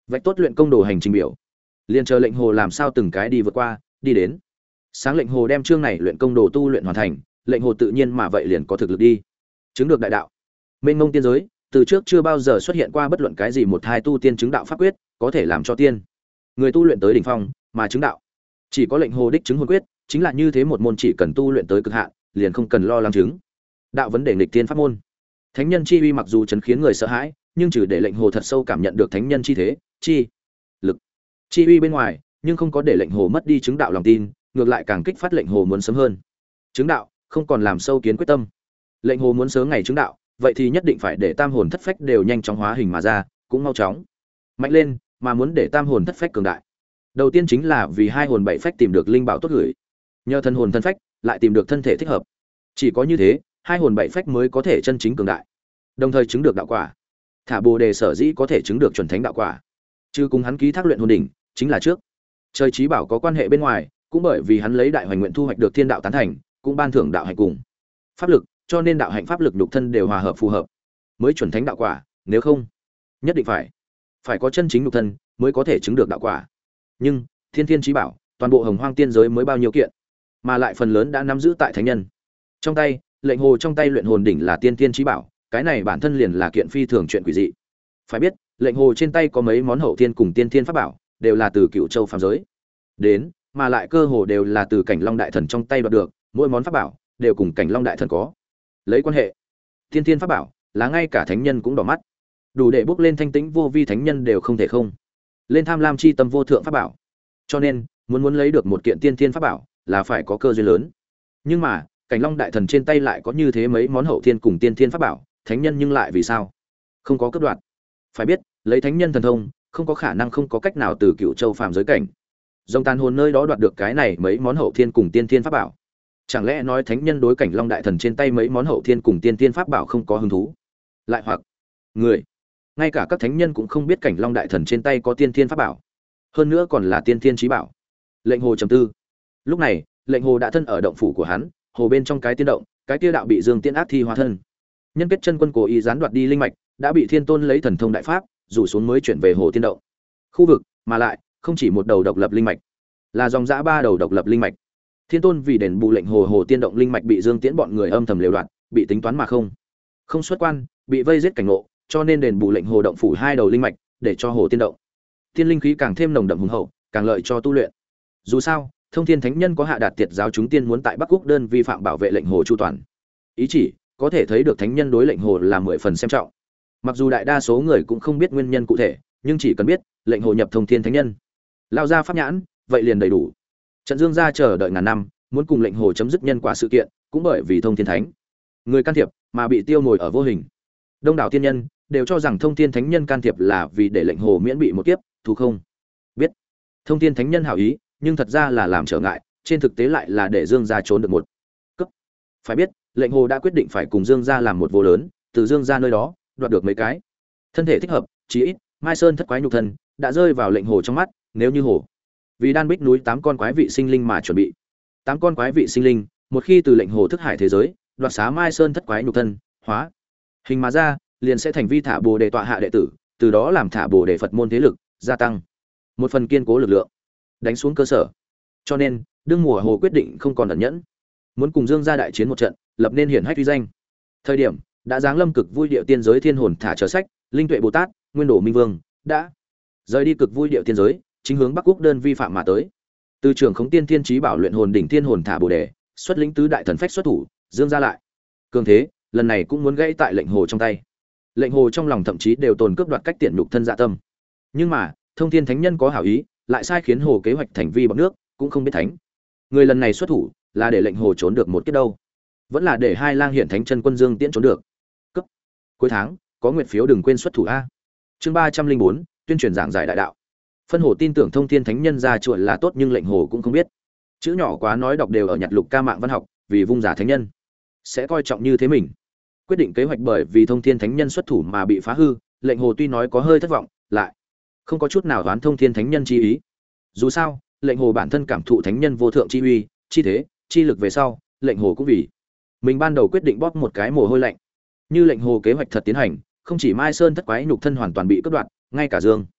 vạch tốt luyện công đồ hành trình biểu, liền chờ lệnh hồ làm sao từng cái đi vượt qua, đi đến. Sáng lệnh hồ đem chương này luyện công đồ tu luyện hoàn thành, lệnh hồ tự nhiên mà vậy liền có thực lực đi chứng được đại đạo. Mênh mông tiên giới, từ trước chưa bao giờ xuất hiện qua bất luận cái gì một hai tu tiên chứng đạo pháp quyết có thể làm cho tiên người tu luyện tới đỉnh phong mà chứng đạo. Chỉ có lệnh hồ đích chứng hồn quyết, chính là như thế một môn chỉ cần tu luyện tới cực hạn, liền không cần lo lắng chứng đạo vấn đề nghịch tiên pháp môn. Thánh nhân chi uy mặc dù chấn khiến người sợ hãi, nhưng trừ để lệnh hồ thật sâu cảm nhận được thánh nhân chi thế, chi lực, chi uy bên ngoài, nhưng không có để lệnh hồ mất đi chứng đạo lòng tin, ngược lại càng kích phát lệnh hồ muốn sớm hơn chứng đạo, không còn làm sâu kiến quyết tâm. Lệnh hồ muốn sớm ngày chứng đạo, vậy thì nhất định phải để tam hồn thất phách đều nhanh chóng hóa hình mà ra, cũng mau chóng mạnh lên, mà muốn để tam hồn thất phách cường đại, đầu tiên chính là vì hai hồn bảy phách tìm được linh bảo tốt gửi, nhờ thân hồn thân phách lại tìm được thân thể thích hợp. Chỉ có như thế, hai hồn bảy phách mới có thể chân chính cường đại, đồng thời chứng được đạo quả. Thả Bồ đề sở dĩ có thể chứng được chuẩn thánh đạo quả, chứ cùng hắn ký thác luyện hồn đỉnh, chính là trước trời trí bảo có quan hệ bên ngoài, cũng bởi vì hắn lấy đại hoành nguyện thu hoạch được thiên đạo tán thành, cũng ban thưởng đạo hạnh cùng pháp lực, cho nên đạo hạnh pháp lực nhục thân đều hòa hợp phù hợp, mới chuẩn thánh đạo quả. Nếu không, nhất định phải phải có chân chính nhục thân mới có thể chứng được đạo quả. Nhưng thiên thiên trí bảo, toàn bộ hồng hoang tiên giới mới bao nhiêu kiện, mà lại phần lớn đã nắm giữ tại thánh nhân trong tay. Lệnh hồ trong tay luyện hồn đỉnh là tiên thiên trí bảo, cái này bản thân liền là kiện phi thường chuyện quỷ dị. Phải biết, lệnh hồ trên tay có mấy món hậu thiên cùng tiên thiên pháp bảo, đều là từ Cựu Châu phàm giới đến, mà lại cơ hồ đều là từ Cảnh Long đại thần trong tay đoạt được, mỗi món pháp bảo đều cùng Cảnh Long đại thần có lấy quan hệ. Tiên thiên pháp bảo là ngay cả thánh nhân cũng đỏ mắt, đủ để bước lên thanh tĩnh vô vi thánh nhân đều không thể không lên tham lam chi tâm vô thượng pháp bảo. Cho nên, muốn muốn lấy được một kiện tiên thiên pháp bảo là phải có cơ duyên lớn. Nhưng mà, Cảnh Long đại thần trên tay lại có như thế mấy món hậu thiên cùng tiên thiên pháp bảo, thánh nhân nhưng lại vì sao không có cướp đoạt? Phải biết, lấy thánh nhân thần thông, không có khả năng không có cách nào từ Cựu Châu phàm giới cảnh dòng tàn hồn nơi đó đoạt được cái này mấy món hậu thiên cùng tiên thiên pháp bảo. Chẳng lẽ nói thánh nhân đối Cảnh Long đại thần trên tay mấy món hậu thiên cùng tiên thiên pháp bảo không có hứng thú? Lại hoặc, người ngay cả các thánh nhân cũng không biết Cảnh Long đại thần trên tay có tiên thiên pháp bảo, hơn nữa còn là tiên thiên trí bảo. Lệnh hồ trầm tư. Lúc này, lệnh hồ đã thân ở động phủ của hắn, hồ bên trong cái tiên động, cái kia đạo bị Dương Tiễn ác thi hóa thân nhân kết chân quân cố ý gián đoạt đi linh mạch, đã bị Thiên Tôn lấy thần thông đại pháp rủ xuống mới chuyển về hồ tiên động khu vực, mà lại không chỉ một đầu độc lập linh mạch, là dòng dã ba đầu độc lập linh mạch. Thiên Tôn vì đền bù lệnh hồ hồ tiên động linh mạch bị Dương Tiễn bọn người âm thầm lều loạn, bị tính toán mà không không xuất quan, bị vây giết cảnh ngộ, cho nên đền bù lệnh hồ động phủ hai đầu linh mạch, để cho hồ tiên động tiên linh khí càng thêm nồng đậm hùng hậu, càng lợi cho tu luyện. Dù sao, Thông Thiên Thánh Nhân có hạ đạt tiệt giáo chúng tiên muốn tại Bắc Quốc đơn vi phạm bảo vệ lệnh hồ chu toàn ý chỉ, có thể thấy được thánh nhân đối lệnh hồ là mười phần xem trọng. Mặc dù đại đa số người cũng không biết nguyên nhân cụ thể, nhưng chỉ cần biết lệnh hồ nhập Thông Thiên Thánh Nhân lao ra pháp nhãn, vậy liền đầy đủ. Trận Dương gia chờ đợi ngàn năm, muốn cùng lệnh hồ chấm dứt nhân quả sự kiện, cũng bởi vì Thông Thiên Thánh người can thiệp mà bị tiêu ngồi ở vô hình. Đông đảo tiên nhân đều cho rằng Thông Thiên Thánh Nhân can thiệp là vì để lệnh hồ miễn bị một kiếp, thù không biết Thông Thiên Thánh Nhân hảo ý, nhưng thật ra là làm trở ngại, trên thực tế lại là để Dương gia trốn được một cấp. Phải biết, lệnh hồ đã quyết định phải cùng Dương gia làm một vô lớn, từ Dương gia nơi đó đoạt được mấy cái thân thể thích hợp, chí ít Mai Sơn thất quái nhục thân đã rơi vào lệnh hồ trong mắt. Nếu như hồ vì đan bích núi tám con quái vị sinh linh mà chuẩn bị, tám con quái vị sinh linh một khi từ lệnh hồ thức hải thế giới đoạt xá Mai Sơn thất quái nhục thân hóa hình mà ra, liền sẽ thành vi thả bồ đề tọa hạ đệ tử, từ đó làm thả bồ đề Phật môn thế lực gia tăng một phần kiên cố lực lượng, đánh xuống cơ sở. Cho nên, đương mùa hồ quyết định không còn ẩn nhẫn, muốn cùng Dương gia đại chiến một trận, lập nên hiển hách uy danh. Thời điểm đã giáng lâm cực vui điệu tiên giới thiên hồn thả trở sách, linh tuệ Bồ Tát, Nguyên Đồ Minh Vương đã rời đi cực vui điệu tiên giới, chính hướng Bắc Quốc đơn vi phạm mà tới. Từ trường khống tiên thiên trí bảo luyện hồn đỉnh thiên hồn thả bồ đề, xuất lĩnh tứ đại thần phách xuất thủ, Dương gia lại cường thế, lần này cũng muốn gãy tại lệnh hồ trong tay. Lệnh hồ trong lòng thậm chí đều tồn cướp đoạt cách tiện nhục thân dạ tâm. Nhưng mà, Thông Thiên Thánh Nhân có hảo ý, lại sai khiến hồ kế hoạch thành vi bằng nước, cũng không biết thánh người lần này xuất thủ là để lệnh hồ trốn được một kiếp đâu, vẫn là để hai lang hiện thánh chân quân Dương Tiễn trốn được. Cấp cuối tháng có nguyện phiếu đừng quên xuất thủ a. Chương ba trăm linh bốn, tuyên truyền giảng giải đại đạo. Phân hồ tin tưởng Thông Thiên Thánh Nhân ra chuột là tốt, nhưng lệnh hồ cũng không biết. Chữ nhỏ quá nói đọc đều ở nhặt lục ca mạng văn học, vì vung giả thánh nhân sẽ coi trọng như thế mình. Quyết định kế hoạch bởi vì Thông Thiên Thánh Nhân xuất thủ mà bị phá hư, lệnh hồ tuy nói có hơi thất vọng, lại không có chút nào đoán Thông Thiên Thánh Nhân chi ý. Dù sao, lệnh hồ bản thân cảm thụ thánh nhân vô thượng chi uy, chi thế, chi lực về sau, lệnh hồ cũng vì mình ban đầu quyết định bóp một cái mồ hôi lạnh. Như lệnh hồ kế hoạch thật tiến hành, không chỉ Mai Sơn thất quái nhục thân hoàn toàn bị cắt đoạn, ngay cả Dương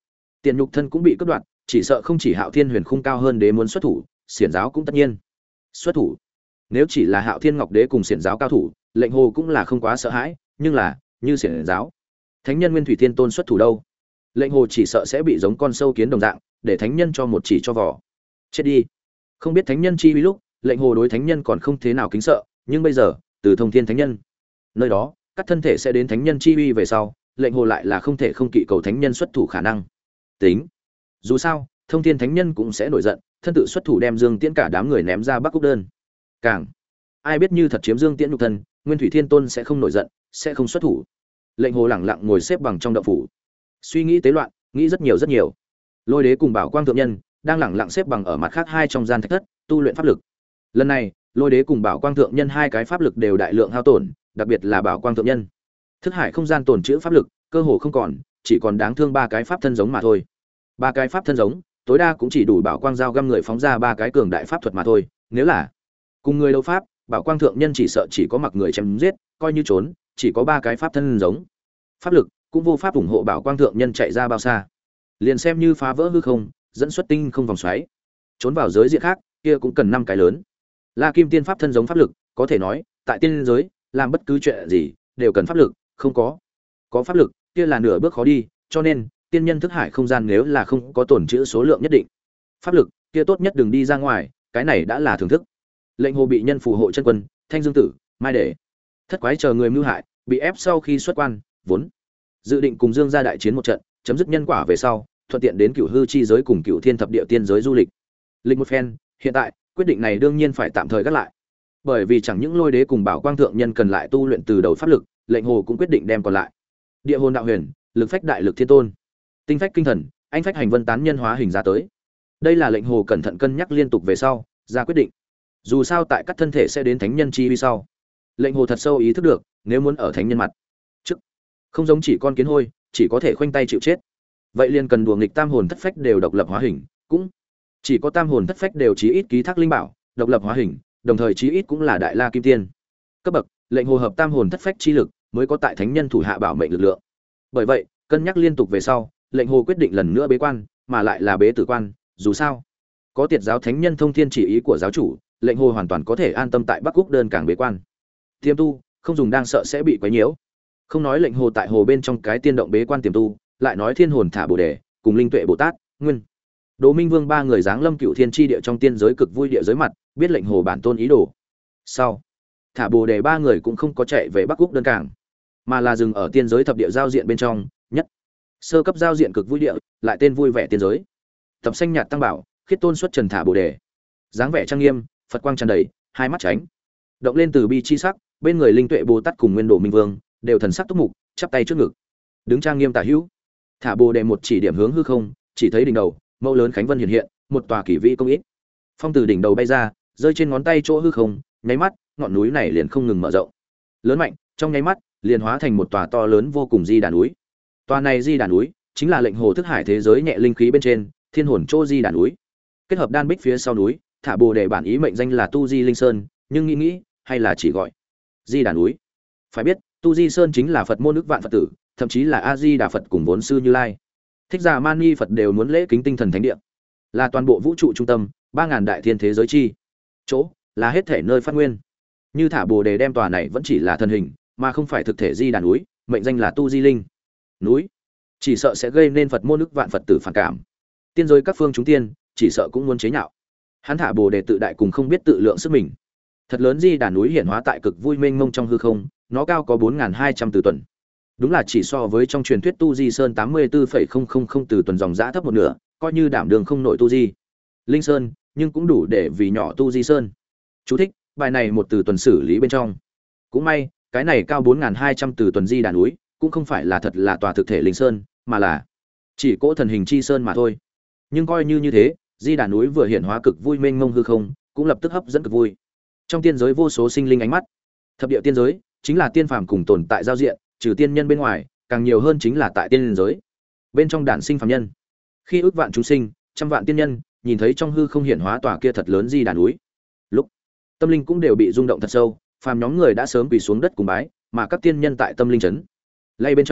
Tiền nhục thân cũng bị cắt đoạn, chỉ sợ không chỉ Hạo Thiên Huyền Khung cao hơn đế muốn xuất thủ, xiển giáo cũng tất nhiên xuất thủ. Nếu chỉ là Hạo Thiên Ngọc Đế cùng xiển giáo cao thủ, lệnh hồ cũng là không quá sợ hãi, nhưng là như xiển giáo, thánh nhân Nguyên Thủy Thiên Tôn xuất thủ đâu, lệnh hồ chỉ sợ sẽ bị giống con sâu kiến đồng dạng, để thánh nhân cho một chỉ cho vỏ. Chết đi. Không biết thánh nhân chi uy lúc, lệnh hồ đối thánh nhân còn không thế nào kính sợ, nhưng bây giờ, từ Thông Thiên thánh nhân, nơi đó, cắt thân thể sẽ đến thánh nhân chi uy về sau, lệnh hồ lại là không thể không kỵ cầu thánh nhân xuất thủ khả năng. Tính, dù sao, Thông Thiên thánh nhân cũng sẽ nổi giận, thân tự xuất thủ đem Dương Tiễn cả đám người ném ra Bắc Cúc Đơn. Càng ai biết như thật chiếm Dương Tiễn nhục thân, Nguyên Thủy Thiên Tôn sẽ không nổi giận, sẽ không xuất thủ. Lệnh hồ lẳng lặng ngồi xếp bằng trong động phủ, suy nghĩ tế loạn, nghĩ rất nhiều rất nhiều. Lôi Đế cùng Bảo Quang thượng nhân đang lẳng lặng xếp bằng ở mặt khác hai trong gian thạch thất, tu luyện pháp lực. Lần này, Lôi Đế cùng Bảo Quang thượng nhân hai cái pháp lực đều đại lượng hao tổn, đặc biệt là Bảo Quang thượng nhân. Thức hải không gian tổn trữ pháp lực, cơ hồ không còn, chỉ còn đáng thương ba cái pháp thân giống mà thôi. Ba cái pháp thân giống, tối đa cũng chỉ đủ Bảo Quang giao găm người phóng ra ba cái cường đại pháp thuật mà thôi, nếu là cùng người đấu pháp, Bảo Quang thượng nhân chỉ sợ chỉ có mặc người chém giết, coi như trốn, chỉ có ba cái pháp thân giống. Pháp lực cũng vô pháp ủng hộ Bảo Quang thượng nhân chạy ra bao xa. Liền xem như phá vỡ hư không, dẫn xuất tinh không vòng xoáy, trốn vào giới diện khác, kia cũng cần năm cái lớn. La Kim Tiên pháp thân giống pháp lực, có thể nói, tại tiên giới, làm bất cứ chuyện gì đều cần pháp lực, không có có pháp lực, kia là nửa bước khó đi, cho nên tiên nhân thức hải không gian nếu là không có tổn trữ số lượng nhất định pháp lực, kia tốt nhất đừng đi ra ngoài, cái này đã là thưởng thức. Lệnh hồ bị nhân phù hộ chân quân, Thanh Dương Tử, Mai Để, thất quái chờ người mưu hại, bị ép sau khi xuất quan, vốn dự định cùng Dương gia đại chiến một trận, chấm dứt nhân quả về sau, thuận tiện đến Cửu Hư chi giới cùng Cửu Thiên thập địa tiên giới du lịch. Lịch một phen, hiện tại, quyết định này đương nhiên phải tạm thời gác lại. Bởi vì chẳng những Lôi Đế cùng Bảo Quang thượng nhân cần lại tu luyện từ đầu pháp lực, lệnh hồ cũng quyết định đem còn lại. Địa hồn đạo huyền, lực phách đại lực thiên tôn, tinh phách kinh thần, anh phách hành vân tán nhân hóa hình ra tới. Đây là lệnh hồ cẩn thận cân nhắc liên tục về sau, ra quyết định. Dù sao tại các thân thể sẽ đến thánh nhân chi uy sau, lệnh hồ thật sâu ý thức được, nếu muốn ở thánh nhân mặt trước, không giống chỉ con kiến hôi, chỉ có thể khoanh tay chịu chết. Vậy liền cần đùa nghịch tam hồn thất phách đều độc lập hóa hình, cũng chỉ có tam hồn thất phách đều chí ít ký thác linh bảo, độc lập hóa hình, đồng thời chí ít cũng là đại la kim tiên cấp bậc, lệnh hồ hợp tam hồn thất phách chi lực, mới có tại thánh nhân thủ hạ bảo mệnh lực lượng. Bởi vậy, cân nhắc liên tục về sau, lệnh hồ quyết định lần nữa bế quan, mà lại là bế tử quan, dù sao có tiệt giáo thánh nhân thông thiên chỉ ý của giáo chủ, lệnh hồ hoàn toàn có thể an tâm tại Bắc Quốc đơn cảng bế quan tiềm tu, không dùng đang sợ sẽ bị quấy nhiễu. Không nói lệnh hồ tại hồ bên trong cái tiên động bế quan tiềm tu, lại nói thiên hồn thả bồ đề cùng linh tuệ bồ tát, nguyên Đỗ Minh Vương ba người giáng lâm Cửu Thiên chi địa trong tiên giới cực vui địa giới mặt, biết lệnh hồ bản tôn ý đồ. Sau, thả bồ đề ba người cũng không có chạy về Bắc Quốc đơn cảng, mà là dừng ở tiên giới thập địa giao diện bên trong, nhất sơ cấp giao diện cực vui địa, lại tên vui vẻ tiên giới. Tập xanh nhạt tăng bảo, khiết tôn xuất trần thả bồ đề, dáng vẻ trang nghiêm, Phật quang tràn đầy, hai mắt tránh động lên từ bi chi sắc, bên người linh tuệ bồ tát cùng nguyên Đỗ Minh Vương đều thần sắc túc mục, chắp tay trước ngực, đứng trang nghiêm tả hữu. Thả bồ đề một chỉ điểm hướng hư không, chỉ thấy đỉnh đầu mẫu lớn khánh vân hiện hiện, một tòa kỳ vĩ công ít phong từ đỉnh đầu bay ra, rơi trên ngón tay chỗ hư không, nháy mắt ngọn núi này liền không ngừng mở rộng lớn mạnh, trong nháy mắt liền hóa thành một tòa to lớn vô cùng di đà núi. Tòa này di đà núi chính là lệnh hồ thức hải thế giới nhẹ linh khí bên trên thiên hồn chỗ di đà núi, kết hợp đan bích phía sau núi. Thả bồ đề bản ý mệnh danh là Tu Di Linh Sơn, nhưng nghĩ nghĩ hay là chỉ gọi di đà núi. Phải biết Tu Di Sơn chính là Phật môn ức vạn Phật tử, thậm chí là A Di Đà Phật cùng vốn sư Như Lai, Thích Giả Mani Phật đều muốn lễ kính tinh thần thánh địa, là toàn bộ vũ trụ trung tâm, ba ngàn đại thiên thế giới chi chỗ, là hết thể nơi phát nguyên. Như thả bồ đề đem tòa này vẫn chỉ là thân hình, mà không phải thực thể di đà núi, mệnh danh là Tu Di Linh núi, chỉ sợ sẽ gây nên Phật môn ức vạn Phật tử phản cảm. Tiên giới các phương chúng tiên chỉ sợ cũng muốn chế nhạo. Hắn thả bồ đề tự đại cùng không biết tự lượng sức mình. Thật lớn di đà núi hiển hóa tại cực vui mênh mông trong hư không, nó cao có bốn nghìn hai trăm từ tuần. Đúng là chỉ so với trong truyền thuyết Tu Di Sơn tám mươi tư phẩy không không không từ tuần dòng dã thấp một nửa, coi như đảm đường không nổi Tu Di Linh Sơn, nhưng cũng đủ để vì nhỏ Tu Di Sơn. Chú thích: bài này một từ tuần xử lý bên trong. Cũng may, cái này cao bốn nghìn hai trăm từ tuần di đà núi, cũng không phải là thật là tòa thực thể Linh Sơn, mà là chỉ cỗ thần hình chi sơn mà thôi. Nhưng coi như như thế, di đà núi vừa hiển hóa cực vui mênh mông hư không, cũng lập tức hấp dẫn cực vui trong tiên giới vô số sinh linh ánh mắt. Thập địa tiên giới chính là tiên phàm cùng tồn tại giao diện, trừ tiên nhân bên ngoài, càng nhiều hơn chính là tại tiên giới bên trong đản sinh phàm nhân. Khi ước vạn chúng sinh, trăm vạn tiên nhân nhìn thấy trong hư không hiển hóa tòa kia thật lớn di đà núi, lúc tâm linh cũng đều bị rung động thật sâu. Phàm nhóm người đã sớm quỳ xuống đất cùng bái, mà các tiên nhân tại tâm linh trấn lay bên trong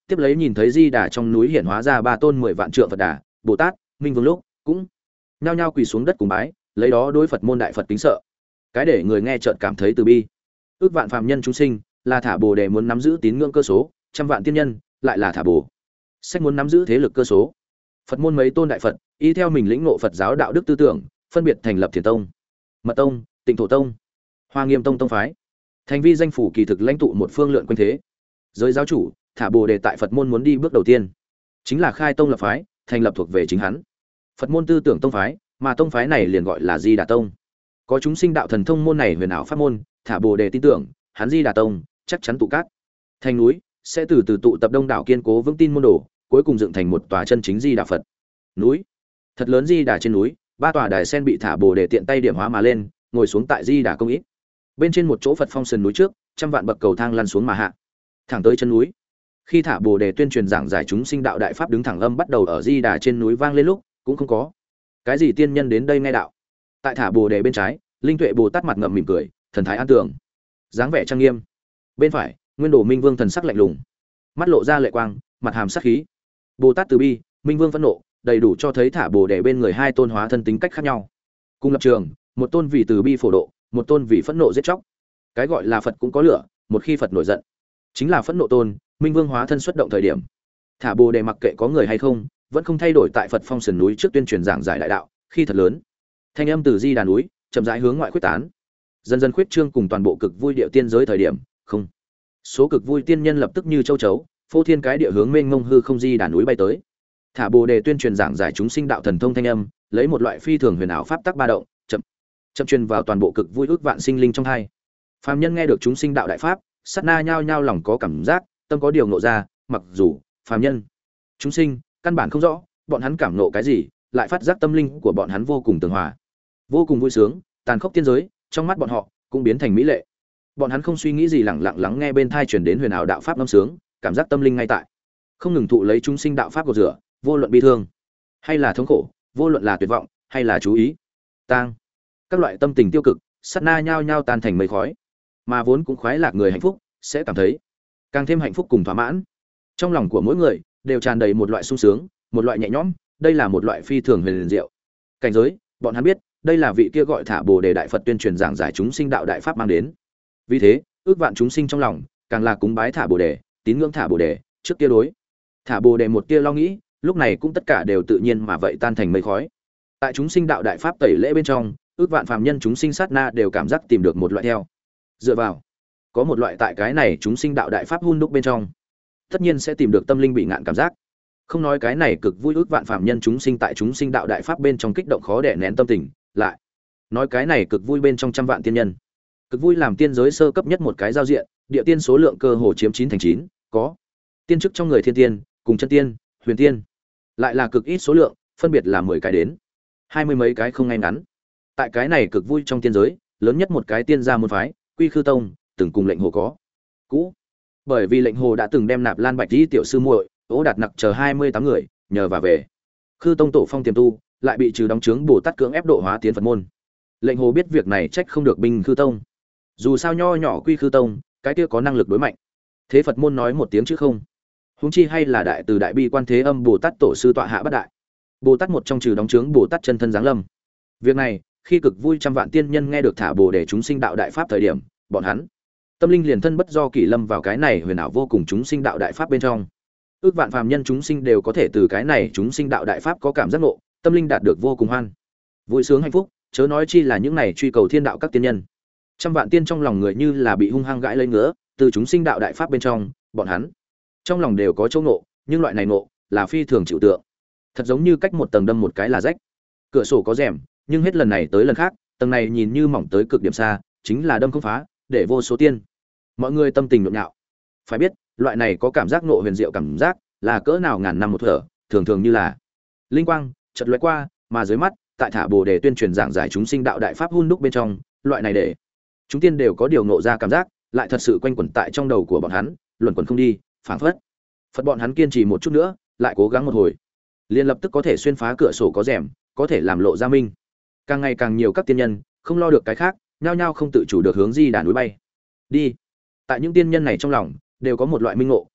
tiếp lấy nhìn thấy di đà trong núi hiện hóa ra ba tôn mười vạn trượng Phật Đà, Bồ Tát, Minh Vương lúc cũng nhao nhao quỳ xuống đất cùng bái, lấy đó đối Phật môn đại Phật kính sợ. Cái để người nghe chợt cảm thấy từ bi. Ước vạn phàm nhân chúng sinh, là thả Bồ đề muốn nắm giữ tín ngưỡng cơ số, trăm vạn tiên nhân, lại là thả Bồ sách muốn nắm giữ thế lực cơ số. Phật môn mấy tôn đại Phật, y theo mình lĩnh ngộ Phật giáo đạo đức tư tưởng, phân biệt thành lập Thiền tông, Mật tông, Tịnh thổ tông, Hoa Nghiêm tông tông phái. Thành vi danh phủ kỳ thực lãnh tụ một phương lượn quanh thế. Giới giáo chủ, thả Bồ đề tại Phật môn muốn đi bước đầu tiên, chính là khai tông lập phái, thành lập thuộc về chính hắn. Phật môn tư tưởng tông phái, mà tông phái này liền gọi là Di Đà tông. Có chúng sinh đạo thần thông môn này huyền ảo pháp môn, thả Bồ đề tin tưởng, hắn Di Đà tông chắc chắn tụ cát thành núi, sẽ từ từ tụ tập đông đảo kiên cố vững tin môn đồ, cuối cùng dựng thành một tòa chân chính Di Đà Phật núi. Thật lớn Di Đà trên núi, ba tòa đài sen bị thả Bồ đề tiện tay điểm hóa mà lên, ngồi xuống tại Di Đà công ít. Bên trên một chỗ Phật phong sườn núi trước, trăm vạn bậc cầu thang lăn xuống mà hạ, thẳng tới chân núi. Khi thả Bồ đề tuyên truyền giảng giải chúng sinh đạo đại pháp đứng thẳng âm bắt đầu ở Di Đà trên núi vang lên lúc, cũng không có cái gì tiên nhân đến đây nghe đạo. Tại thả Bồ đề bên trái, Linh Tuệ Bồ Tát mặt ngậm mỉm cười, thần thái an tường, dáng vẻ trang nghiêm. Bên phải, Nguyên Đồ Minh Vương thần sắc lạnh lùng, mắt lộ ra lệ quang, mặt hàm sát khí. Bồ Tát từ bi, Minh Vương phẫn nộ, đầy đủ cho thấy thả Bồ đề bên người hai tôn hóa thân tính cách khác nhau. Cùng lập trường, một tôn vì từ bi phổ độ, một tôn vì phẫn nộ giết chóc. Cái gọi là Phật cũng có lửa, một khi Phật nổi giận, chính là phẫn nộ tôn. Minh Vương hóa thân xuất động thời điểm, thả Bồ đề mặc kệ có người hay không, vẫn không thay đổi tại Phật phong sườn núi trước tuyên truyền giảng giải đại đạo. Khi thật lớn, thanh âm từ Di Đà núi chậm rãi hướng ngoại quyết tán, dần dần khuyết trương cùng toàn bộ cực vui địa tiên giới thời điểm, không số cực vui tiên nhân lập tức như châu chấu, phô thiên cái địa hướng mênh mông hư không Di Đà núi bay tới. Thả Bồ đề tuyên truyền giảng giải chúng sinh đạo thần thông thanh âm, lấy một loại phi thường huyền ảo pháp tắc ba động, chậm chậm truyền vào toàn bộ cực vui ước vạn sinh linh trong hai. Phàm nhân nghe được chúng sinh đạo đại pháp, sát na nhao nhao lòng có cảm giác, tâm có điều ngộ ra, mặc dù phàm nhân chúng sinh căn bản không rõ bọn hắn cảm ngộ cái gì, lại phát giác tâm linh của bọn hắn vô cùng tường hòa, vô cùng vui sướng. Tàn khốc tiên giới trong mắt bọn họ cũng biến thành mỹ lệ. Bọn hắn không suy nghĩ gì, lặng lặng lắng nghe bên thai truyền đến huyền ảo đạo pháp ngâm sướng, cảm giác tâm linh ngay tại không ngừng thụ lấy chúng sinh đạo pháp gột rửa, vô luận bi thương hay là thống khổ, vô luận là tuyệt vọng hay là chú ý tang, các loại tâm tình tiêu cực sát na nhao nhao tan thành mây khói. Mà vốn cũng khoái lạc người hạnh phúc sẽ cảm thấy càng thêm hạnh phúc cùng thỏa mãn. Trong lòng của mỗi người đều tràn đầy một loại sung sướng, một loại nhẹ nhõm. Đây là một loại phi thường huyền diệu cảnh giới. Bọn hắn biết đây là vị kia gọi thả Bồ đề đại Phật tuyên truyền giảng giải chúng sinh đạo đại pháp mang đến. Vì thế ước vạn chúng sinh trong lòng càng là cúng bái thả Bồ đề, tín ngưỡng thả Bồ đề. Trước kia đối thả Bồ đề một tia lo nghĩ, lúc này cũng tất cả đều tự nhiên mà vậy tan thành mây khói. Tại chúng sinh đạo đại pháp tẩy lễ bên trong, ước vạn phàm nhân chúng sinh sát na đều cảm giác tìm được một loại theo dựa vào, có một loại tại cái này chúng sinh đạo đại pháp hun đúc bên trong, tất nhiên sẽ tìm được tâm linh bị ngạn cảm giác. Không nói cái này cực vui ước vạn phàm nhân chúng sinh tại chúng sinh đạo đại pháp bên trong kích động khó đè nén tâm tình, lại nói cái này cực vui bên trong trăm vạn tiên nhân, cực vui làm tiên giới sơ cấp nhất một cái giao diện, địa tiên số lượng cơ hồ chiếm chín thành chín, có tiên chức trong người thiên tiên, cùng chân tiên, huyền tiên, lại là cực ít số lượng, phân biệt là mười cái đến hai mươi mấy cái không ngay ngắn. Tại cái này cực vui trong tiên giới, lớn nhất một cái tiên gia môn phái, Quy Khư tông, từng cùng lệnh hồ có cũ, bởi vì lệnh hồ đã từng đem Nạp Lan Bạch Di tiểu sư muội, Ố Đạt Nặc chờ hai mươi tám người nhờ và về. Khư tông tổ phong tiềm tu, lại bị trừ đóng trướng Bồ Tát cưỡng ép độ hóa tiến Phật môn. Lệnh hồ biết việc này trách không được binh Khư tông. Dù sao nho nhỏ Quy Khư tông, cái kia có năng lực đối mạnh. Thế Phật môn nói một tiếng chứ không. Huống chi hay là đại từ đại bi quan thế âm Bồ Tát tổ sư tọa hạ bất đại. Bồ Tát một trong trừ đóng trướng Bồ Tát chân thân giáng lâm. Việc này, khi cực vui trăm vạn tiên nhân nghe được thả Bồ để chúng sinh đạo đại pháp thời điểm, bọn hắn tâm linh liền thân bất do kỷ lâm vào cái này huyền ảo vô cùng chúng sinh đạo đại pháp bên trong. Ước vạn phàm nhân chúng sinh đều có thể từ cái này chúng sinh đạo đại pháp có cảm giác ngộ, tâm linh đạt được vô cùng hoan vui sướng hạnh phúc, chớ nói chi là những này truy cầu thiên đạo các tiên nhân. Trăm vạn tiên trong lòng người như là bị hung hăng gãi lấy ngứa, từ chúng sinh đạo đại pháp bên trong, bọn hắn trong lòng đều có chỗ ngộ, nhưng loại này ngộ là phi thường chịu tượng, thật giống như cách một tầng đâm một cái là rách. Cửa sổ có rèm, nhưng hết lần này tới lần khác, tầng này nhìn như mỏng tới cực điểm xa, chính là đâm không phá, để vô số tiên mọi người tâm tình nhộn nhạo. Phải biết, loại này có cảm giác ngộ huyền diệu cảm giác, là cỡ nào ngàn năm một thở, thường thường như là linh quang chợt lóe qua, mà dưới mắt, tại thả Bồ đề tuyên truyền giảng giải chúng sinh đạo đại pháp hun đúc bên trong, loại này để chúng tiên đều có điều ngộ ra cảm giác, lại thật sự quanh quẩn tại trong đầu của bọn hắn, luẩn quẩn không đi, phảng phất Phật bọn hắn kiên trì một chút nữa, lại cố gắng một hồi, liền lập tức có thể xuyên phá cửa sổ có rèm, có thể làm lộ ra minh. Càng ngày càng nhiều các tiên nhân không lo được cái khác, nhao nhao không tự chủ được hướng Di Đà núi bay đi. Tại những tiên nhân này trong lòng đều có một loại minh ngộ,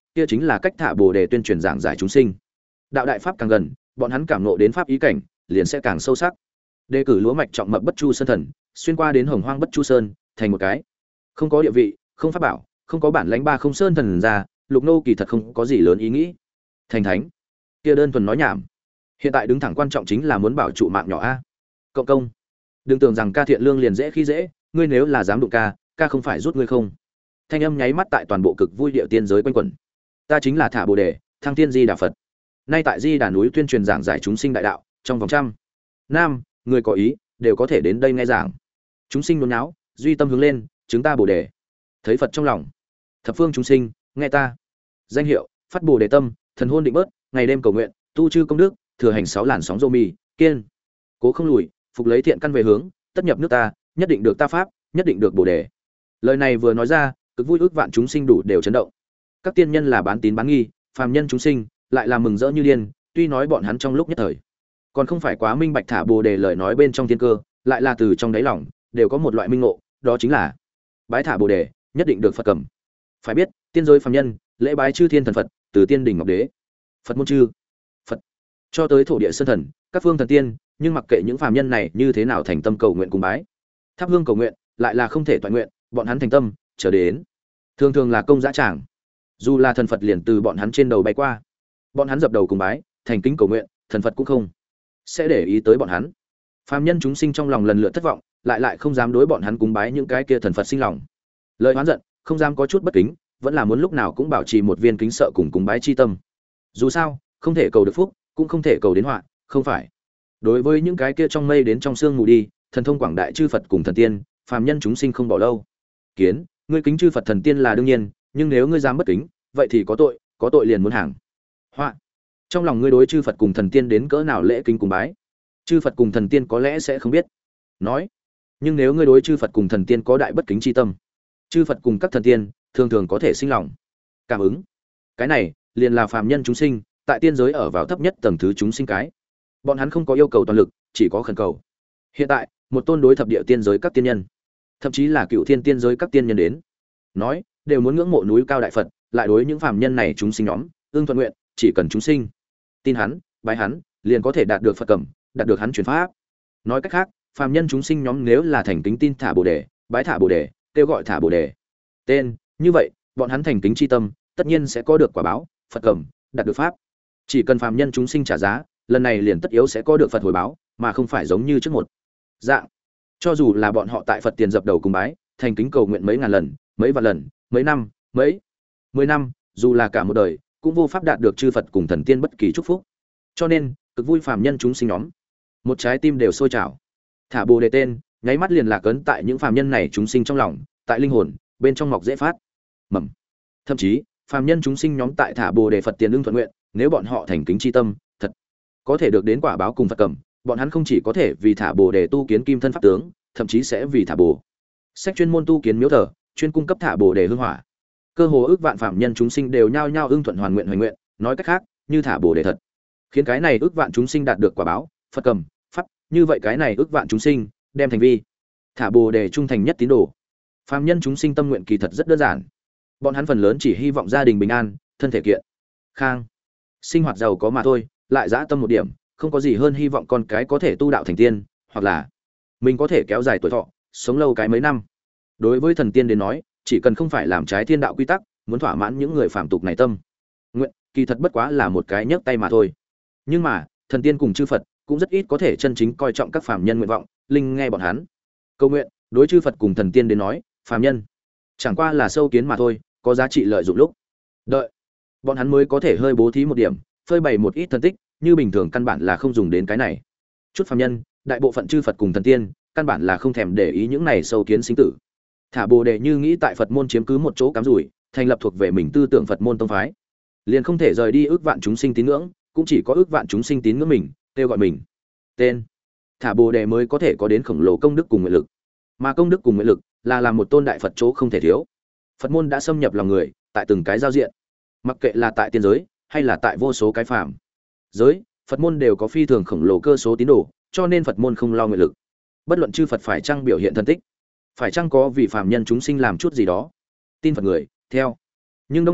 kia chính là cách thả bồ đề tuyên truyền giảng giải chúng sinh. Đạo đại pháp càng gần, bọn hắn cảm ngộ đến pháp ý cảnh, liền sẽ càng sâu sắc. Đề cử lúa mạch trọng mập bất chu sơn thần, xuyên qua đến hồng hoang bất chu sơn, thành một cái không có địa vị, không pháp bảo, không có bản lãnh ba không sơn thần ra, Lục Nô kỳ thật không có gì lớn ý nghĩ. Thành thánh, kia đơn thuần nói nhảm. Hiện tại đứng thẳng quan trọng chính là muốn bảo trụ mạng nhỏ a. Cộng công, đừng tưởng rằng ca thiện lương liền dễ khi dễ, ngươi nếu là dám đụng ca, ca không phải rút ngươi không. Thanh âm nháy mắt tại toàn bộ cực vui địa tiên giới quanh quẩn. Ta chính là thả bồ đề, thăng thiên di đà Phật. Nay tại Di Đà núi tuyên truyền giảng giải chúng sinh đại đạo, trong vòng trăm nam, người có ý đều có thể đến đây nghe giảng. Chúng sinh nôn náo, duy tâm hướng lên, chứng ta bồ đề. Thấy Phật trong lòng, thập phương chúng sinh, nghe ta. Danh hiệu, phát bồ đề tâm, thần hôn định bớt, ngày đêm cầu nguyện, tu chư công đức, thừa hành sáu làn sóng rô mì, kiên. Cố không lùi, phục lấy thiện căn về hướng, tất nhập nước ta, nhất định được ta pháp, nhất định được bồ đề. Lời này vừa nói ra, cực vui ước vạn chúng sinh đủ đều chấn động. Các tiên nhân là bán tín bán nghi, phàm nhân chúng sinh lại là mừng rỡ như điên, tuy nói bọn hắn trong lúc nhất thời còn không phải quá minh bạch thả bồ đề lời nói bên trong thiên cơ, lại là từ trong đáy lòng đều có một loại minh ngộ, đó chính là bái thả bồ đề nhất định được Phật cầm. Phải biết, tiên giới phàm nhân lễ bái chư thiên thần Phật, từ tiên đỉnh ngọc đế, Phật môn chư Phật cho tới thổ địa sơn thần, các phương thần tiên, nhưng mặc kệ những phàm nhân này như thế nào thành tâm cầu nguyện cùng bái, thắp hương cầu nguyện, lại là không thể toại nguyện, bọn hắn thành tâm chờ đến thường thường là công dã tràng, dù là thần Phật liền từ bọn hắn trên đầu bay qua, bọn hắn dập đầu cùng bái, thành kính cầu nguyện, thần Phật cũng không sẽ để ý tới bọn hắn. Phàm nhân chúng sinh trong lòng lần lượt thất vọng, lại lại không dám đối bọn hắn cúng bái những cái kia thần Phật sinh lòng lời oán giận, không dám có chút bất kính, vẫn là muốn lúc nào cũng bảo trì một viên kính sợ cùng cúng bái chi tâm. Dù sao, không thể cầu được phúc, cũng không thể cầu đến họa, không phải. Đối với những cái kia trong mây đến trong sương mù đi, thần thông quảng đại chư Phật cùng thần tiên, phàm nhân chúng sinh không bỏ lâu. Kiến, ngươi kính chư Phật thần tiên là đương nhiên, nhưng nếu ngươi dám bất kính, vậy thì có tội, có tội liền muốn hàng họa. Trong lòng ngươi đối chư Phật cùng thần tiên đến cỡ nào lễ kính cùng bái, chư Phật cùng thần tiên có lẽ sẽ không biết nói, nhưng nếu ngươi đối chư Phật cùng thần tiên có đại bất kính chi tâm, chư Phật cùng các thần tiên thường thường có thể sinh lòng cảm ứng. Cái này liền là phàm nhân chúng sinh tại tiên giới ở vào thấp nhất tầng thứ chúng sinh cái, bọn hắn không có yêu cầu toàn lực, chỉ có khẩn cầu. Hiện tại một tôn đối thập địa tiên giới các tiên nhân, thậm chí là cựu thiên tiên giới các tiên nhân đến nói, đều muốn ngưỡng mộ núi cao đại Phật, lại đối những phàm nhân này chúng sinh nhóm ương thuận nguyện, chỉ cần chúng sinh tin hắn, bái hắn, liền có thể đạt được Phật cầm, đạt được hắn truyền pháp. Nói cách khác, phàm nhân chúng sinh nhóm nếu là thành kính tin thả bồ đề, bái thả bồ đề, kêu gọi thả bồ đề tên, như vậy bọn hắn thành kính chi tâm, tất nhiên sẽ có được quả báo, Phật cầm, đạt được pháp. Chỉ cần phàm nhân chúng sinh trả giá, lần này liền tất yếu sẽ có được Phật hồi báo, mà không phải giống như trước một dạng. Cho dù là bọn họ tại Phật tiền dập đầu cùng bái, thành kính cầu nguyện mấy ngàn lần, mấy vạn lần, mấy năm, mấy mười năm, dù là cả một đời, cũng vô pháp đạt được chư Phật cùng thần tiên bất kỳ chúc phúc. Cho nên, cực vui phàm nhân chúng sinh nhóm, một trái tim đều sôi trào. Thả bồ đề tên, nháy mắt liền lạc ấn tại những phàm nhân này chúng sinh trong lòng, tại linh hồn bên trong mọc dễ phát mầm. Thậm chí, phàm nhân chúng sinh nhóm tại thả bồ đề Phật tiền ưng thuận nguyện, nếu bọn họ thành kính chi tâm, thật có thể được đến quả báo cùng Phật cầm, bọn hắn không chỉ có thể vì thả bồ đề tu kiến kim thân pháp tướng, thậm chí sẽ vì thả bồ sách chuyên môn tu kiến miếu thờ, chuyên cung cấp thả bồ đề hương hỏa. Cơ hồ ước vạn phàm nhân chúng sinh đều nhao nhao ưng thuận hoàn nguyện hoành nguyện, nói cách khác, như thả bồ đề thật, khiến cái này ước vạn chúng sinh đạt được quả báo, Phật cầm, pháp, như vậy cái này ước vạn chúng sinh đem thành vi thả bồ đề trung thành nhất tín đồ. Phàm nhân chúng sinh tâm nguyện kỳ thật rất đơn giản, bọn hắn phần lớn chỉ hy vọng gia đình bình an, thân thể kiện khang, sinh hoạt giàu có mà thôi, lại dã tâm một điểm, không có gì hơn hy vọng con cái có thể tu đạo thành tiên, hoặc là mình có thể kéo dài tuổi thọ, sống lâu cái mấy năm. Đối với thần tiên đến nói, chỉ cần không phải làm trái thiên đạo quy tắc, muốn thỏa mãn những người phạm tục này tâm nguyện, kỳ thật bất quá là một cái nhấc tay mà thôi. Nhưng mà, thần tiên cùng chư Phật cũng rất ít có thể chân chính coi trọng các phàm nhân nguyện vọng, linh nghe bọn hắn câu nguyện. Đối chư Phật cùng thần tiên đến nói, phàm nhân chẳng qua là sâu kiến mà thôi, có giá trị lợi dụng lúc đợi bọn hắn mới có thể hơi bố thí một điểm, phơi bày một ít thần tích, như bình thường căn bản là không dùng đến cái này. Chút phàm nhân, đại bộ phận chư Phật cùng thần tiên, căn bản là không thèm để ý những này sâu kiến sinh tử. Thả bồ đề như nghĩ tại Phật môn chiếm cứ một chỗ cắm rủi, thành lập thuộc về mình tư tưởng Phật môn tông phái, liền không thể rời đi ước vạn chúng sinh tín ngưỡng, cũng chỉ có ước vạn chúng sinh tín ngưỡng mình, kêu gọi mình tên thả bồ đề mới có thể có đến khổng lồ công đức cùng nguyện lực. Mà công đức cùng nguyện lực là làm một tôn đại Phật chỗ không thể thiếu. Phật môn đã xâm nhập lòng người, tại từng cái giao diện, mặc kệ là tại tiên giới hay là tại vô số cái phàm giới, Phật môn đều có phi thường khổng lồ cơ số tín đồ, cho nên Phật môn không lo nguyện lực. Bất luận chư Phật phải chăng biểu hiện thần tích, phải chăng có vì phàm nhân chúng sinh làm chút gì đó, tin Phật người theo, nhưng đông đảo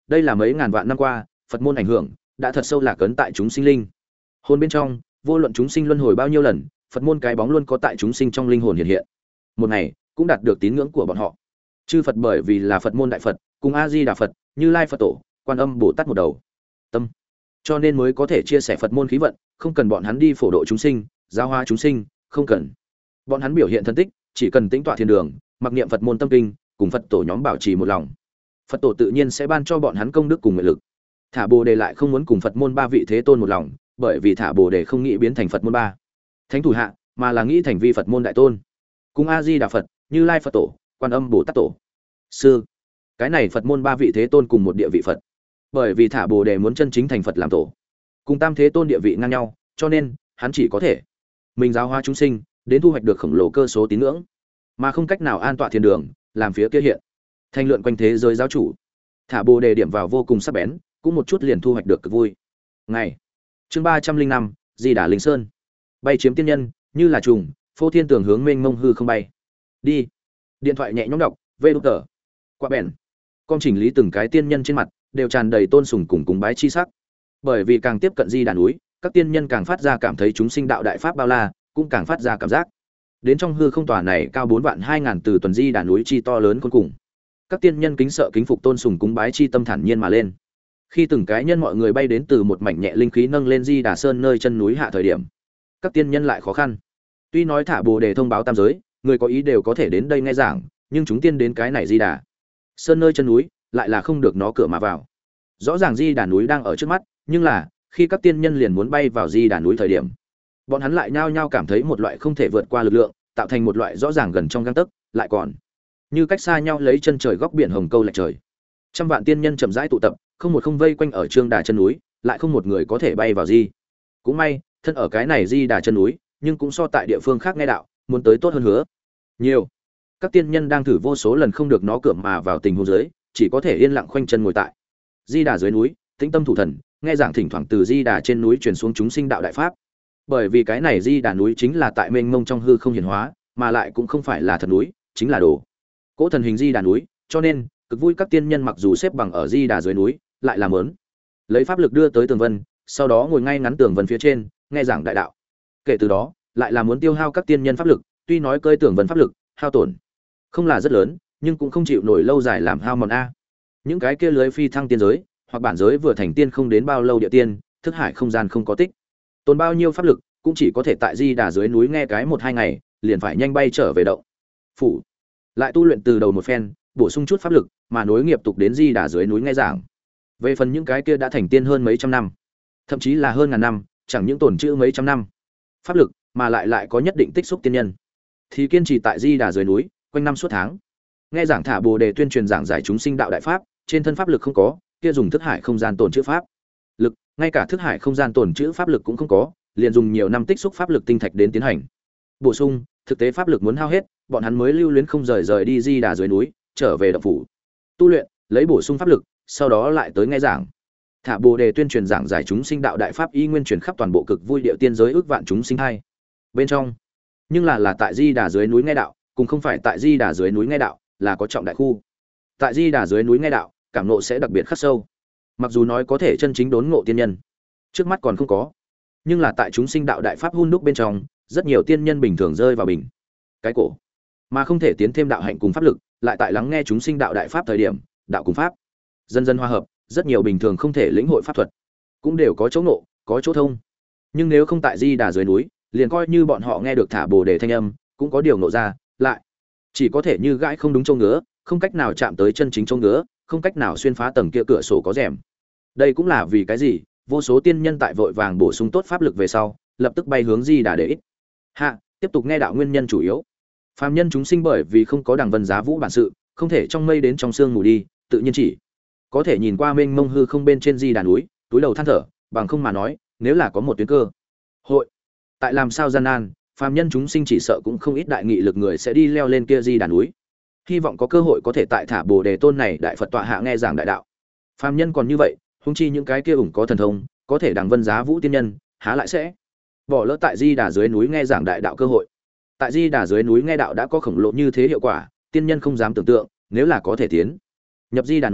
đây là mấy ngàn vạn năm qua Phật môn ảnh hưởng đã thật sâu lạc ấn tại chúng sinh linh hồn bên trong. Vô luận chúng sinh luân hồi bao nhiêu lần, Phật môn cái bóng luôn có tại chúng sinh trong linh hồn hiện hiện. Một ngày cũng đạt được tín ngưỡng của bọn họ. Chư Phật bởi vì là Phật môn đại Phật, cùng A Di Đà Phật, Như Lai Phật Tổ, Quan Âm Bồ Tát một đầu tâm, cho nên mới có thể chia sẻ Phật môn khí vận, không cần bọn hắn đi phổ độ chúng sinh, giáo hóa chúng sinh, không cần. Bọn hắn biểu hiện thân tích, chỉ cần tĩnh tọa thiên đường, mặc niệm Phật môn tâm kinh, cùng Phật tổ nhóm bảo trì một lòng. Phật tổ tự nhiên sẽ ban cho bọn hắn công đức cùng nguyện lực. Thả Bồ Đề lại không muốn cùng Phật môn ba vị thế tôn một lòng, bởi vì Thả Bồ Đề không nghĩ biến thành Phật môn ba thánh thủ hạ, mà là nghĩ thành vi Phật môn đại tôn. Cùng A Di Đà Phật, Như Lai Phật Tổ, Quan Âm Bồ Tát Tổ sư, cái này Phật môn ba vị thế tôn cùng một địa vị Phật. Bởi vì Thả Bồ Đề muốn chân chính thành Phật làm tổ, cùng tam thế tôn địa vị ngang nhau, cho nên hắn chỉ có thể mình giáo hóa chúng sinh, đến thu hoạch được khổng lồ cơ số tín ngưỡng, mà không cách nào an tọa thiên đường, làm phía kia hiện thành lượn quanh thế giới giáo chủ. Thả Bồ Đề điểm vào vô cùng sắc bén, cũng một chút liền thu hoạch được cực vui. Ngày chương ba trăm linh năm, Di Đà Linh Sơn. Bay chiếm tiên nhân, như là trùng, phô thiên tường hướng mênh mông hư không bay. Đi. Điện thoại nhẹ nhõm đọc, vê đút tờ. Qua bèn. Công chỉnh lý từng cái tiên nhân trên mặt đều tràn đầy tôn sùng cùng cúng bái chi sắc. Bởi vì càng tiếp cận Di Đà núi, các tiên nhân càng phát ra cảm thấy chúng sinh đạo đại pháp bao la, cũng càng phát ra cảm giác. Đến trong hư không tòa này cao bốn vạn hai ngàn từ tuần Di Đà núi chi to lớn cuối cùng. Các tiên nhân kính sợ kính phục tôn sùng cúng bái chi tâm thản nhiên mà lên. Khi từng cái nhân mọi người bay đến từ một mảnh nhẹ linh khí nâng lên Di Đà Sơn nơi chân núi hạ thời điểm, các tiên nhân lại khó khăn. Tuy nói Thả Bồ Đề thông báo tam giới, người có ý đều có thể đến đây nghe giảng, nhưng chúng tiên đến cái này Di Đà Sơn nơi chân núi, lại là không được nó cửa mà vào. Rõ ràng Di Đà núi đang ở trước mắt, nhưng là khi các tiên nhân liền muốn bay vào Di Đà núi thời điểm, bọn hắn lại nhao nhao cảm thấy một loại không thể vượt qua lực lượng, tạo thành một loại rõ ràng gần trong gang tấc, lại còn như cách xa nhau lấy chân trời góc biển hồng câu lệch trời. Trăm vạn tiên nhân chậm rãi tụ tập, không một không vây quanh ở Trương Đà chân núi, lại không một người có thể bay vào Di. Cũng may, thân ở cái này Di Đà chân núi, nhưng cũng so tại địa phương khác nghe đạo, muốn tới tốt hơn hứa. Nhiều. Các tiên nhân đang thử vô số lần không được nó cửa mà vào tình huống dưới, chỉ có thể yên lặng khoanh chân ngồi tại Di Đà dưới núi, tĩnh tâm thủ thần, nghe giảng thỉnh thoảng từ Di Đà trên núi truyền xuống chúng sinh đạo đại pháp. Bởi vì cái này Di Đà núi chính là tại mênh mông trong hư không hiển hóa, mà lại cũng không phải là thật núi, chính là đồ cỗ thần hình Di Đà núi, cho nên cực vui các tiên nhân mặc dù xếp bằng ở Di Đà dưới núi, lại làm lớn lấy pháp lực đưa tới tường vân, sau đó ngồi ngay ngắn tường vân phía trên, nghe giảng đại đạo. Kể từ đó, lại là muốn tiêu hao các tiên nhân pháp lực, tuy nói cơi tường vân pháp lực hao tổn không là rất lớn, nhưng cũng không chịu nổi lâu dài làm hao mòn a. Những cái kia lưới phi thăng tiên giới, hoặc bản giới vừa thành tiên không đến bao lâu địa tiên, thức hải không gian không có tích, tồn bao nhiêu pháp lực, cũng chỉ có thể tại Di Đà dưới núi nghe cái một hai ngày, liền phải nhanh bay trở về động phủ, lại tu luyện từ đầu một phen, bổ sung chút pháp lực, mà nối nghiệp tục đến Di Đà dưới núi nghe giảng. Về phần những cái kia đã thành tiên hơn mấy trăm năm, thậm chí là hơn ngàn năm, chẳng những tổn chữ mấy trăm năm pháp lực, mà lại lại có nhất định tích xúc tiên nhân, thì kiên trì tại Di Đà dưới núi, quanh năm suốt tháng, nghe giảng Thả Bồ Đề tuyên truyền giảng giải chúng sinh đạo đại pháp, trên thân pháp lực không có, kia dùng thức hải không gian tổn chữ pháp lực, ngay cả thức hải không gian tổn chữ pháp lực cũng không có, liền dùng nhiều năm tích xúc pháp lực tinh thạch đến tiến hành bổ sung, thực tế pháp lực muốn hao hết, bọn hắn mới lưu luyến không rời rời đi Di Đà dưới núi, trở về động phủ tu luyện, lấy bổ sung pháp lực, sau đó lại tới nghe giảng. Thả Bồ Đề tuyên truyền giảng giải chúng sinh đạo đại pháp y nguyên truyền khắp toàn bộ cực vui địa tiên giới ước vạn chúng sinh hay bên trong, nhưng là là tại Di Đà dưới núi nghe đạo, cũng không phải tại Di Đà dưới núi nghe đạo, là có trọng đại khu. Tại Di Đà dưới núi nghe đạo, cảm ngộ sẽ đặc biệt khắc sâu. Mặc dù nói có thể chân chính đốn ngộ tiên nhân, trước mắt còn không có, nhưng là tại chúng sinh đạo đại pháp hun đúc bên trong, rất nhiều tiên nhân bình thường rơi vào bình cái cổ, mà không thể tiến thêm đạo hạnh cùng pháp lực, lại tại lắng nghe chúng sinh đạo đại pháp thời điểm, đạo cùng pháp dần dần hòa hợp, rất nhiều bình thường không thể lĩnh hội pháp thuật, cũng đều có chỗ ngộ, có chỗ thông. Nhưng nếu không tại Di Đà dưới núi, liền coi như bọn họ nghe được Thả Bồ Đề thanh âm, cũng có điều ngộ ra, lại chỉ có thể như gãi không đúng chỗ ngứa, không cách nào chạm tới chân chính chỗ ngứa, không cách nào xuyên phá tầng kia cửa sổ có rèm. Đây cũng là vì cái gì vô số tiên nhân tại vội vàng bổ sung tốt pháp lực về sau, lập tức bay hướng Di Đà để ít hạ tiếp tục nghe đạo nguyên nhân chủ yếu. Phàm nhân chúng sinh bởi vì không có đằng vân giá vũ bản sự, không thể trong mây đến trong sương mù đi, tự nhiên chỉ có thể nhìn qua mênh mông hư không bên trên Di Đà núi, túi đầu than thở, bằng không mà nói, nếu là có một tuyến cơ hội, tại làm sao gian nan, phàm nhân chúng sinh chỉ sợ cũng không ít đại nghị lực người sẽ đi leo lên kia Di Đà núi. Hy vọng có cơ hội có thể tại Thả Bồ Đề tôn này đại Phật tọa hạ nghe giảng đại đạo. Phàm nhân còn như vậy, huống chi những cái kia ủng có thần thông, có thể đằng vân giá vũ tiên nhân, há lại sẽ bỏ lỡ tại Di Đà dưới núi nghe giảng đại đạo cơ hội. Tại Di Đà dưới núi nghe đạo đã có khổng lồ như thế hiệu quả, tiên nhân không dám tưởng tượng, nếu là có thể tiến nhập Di Đà núi,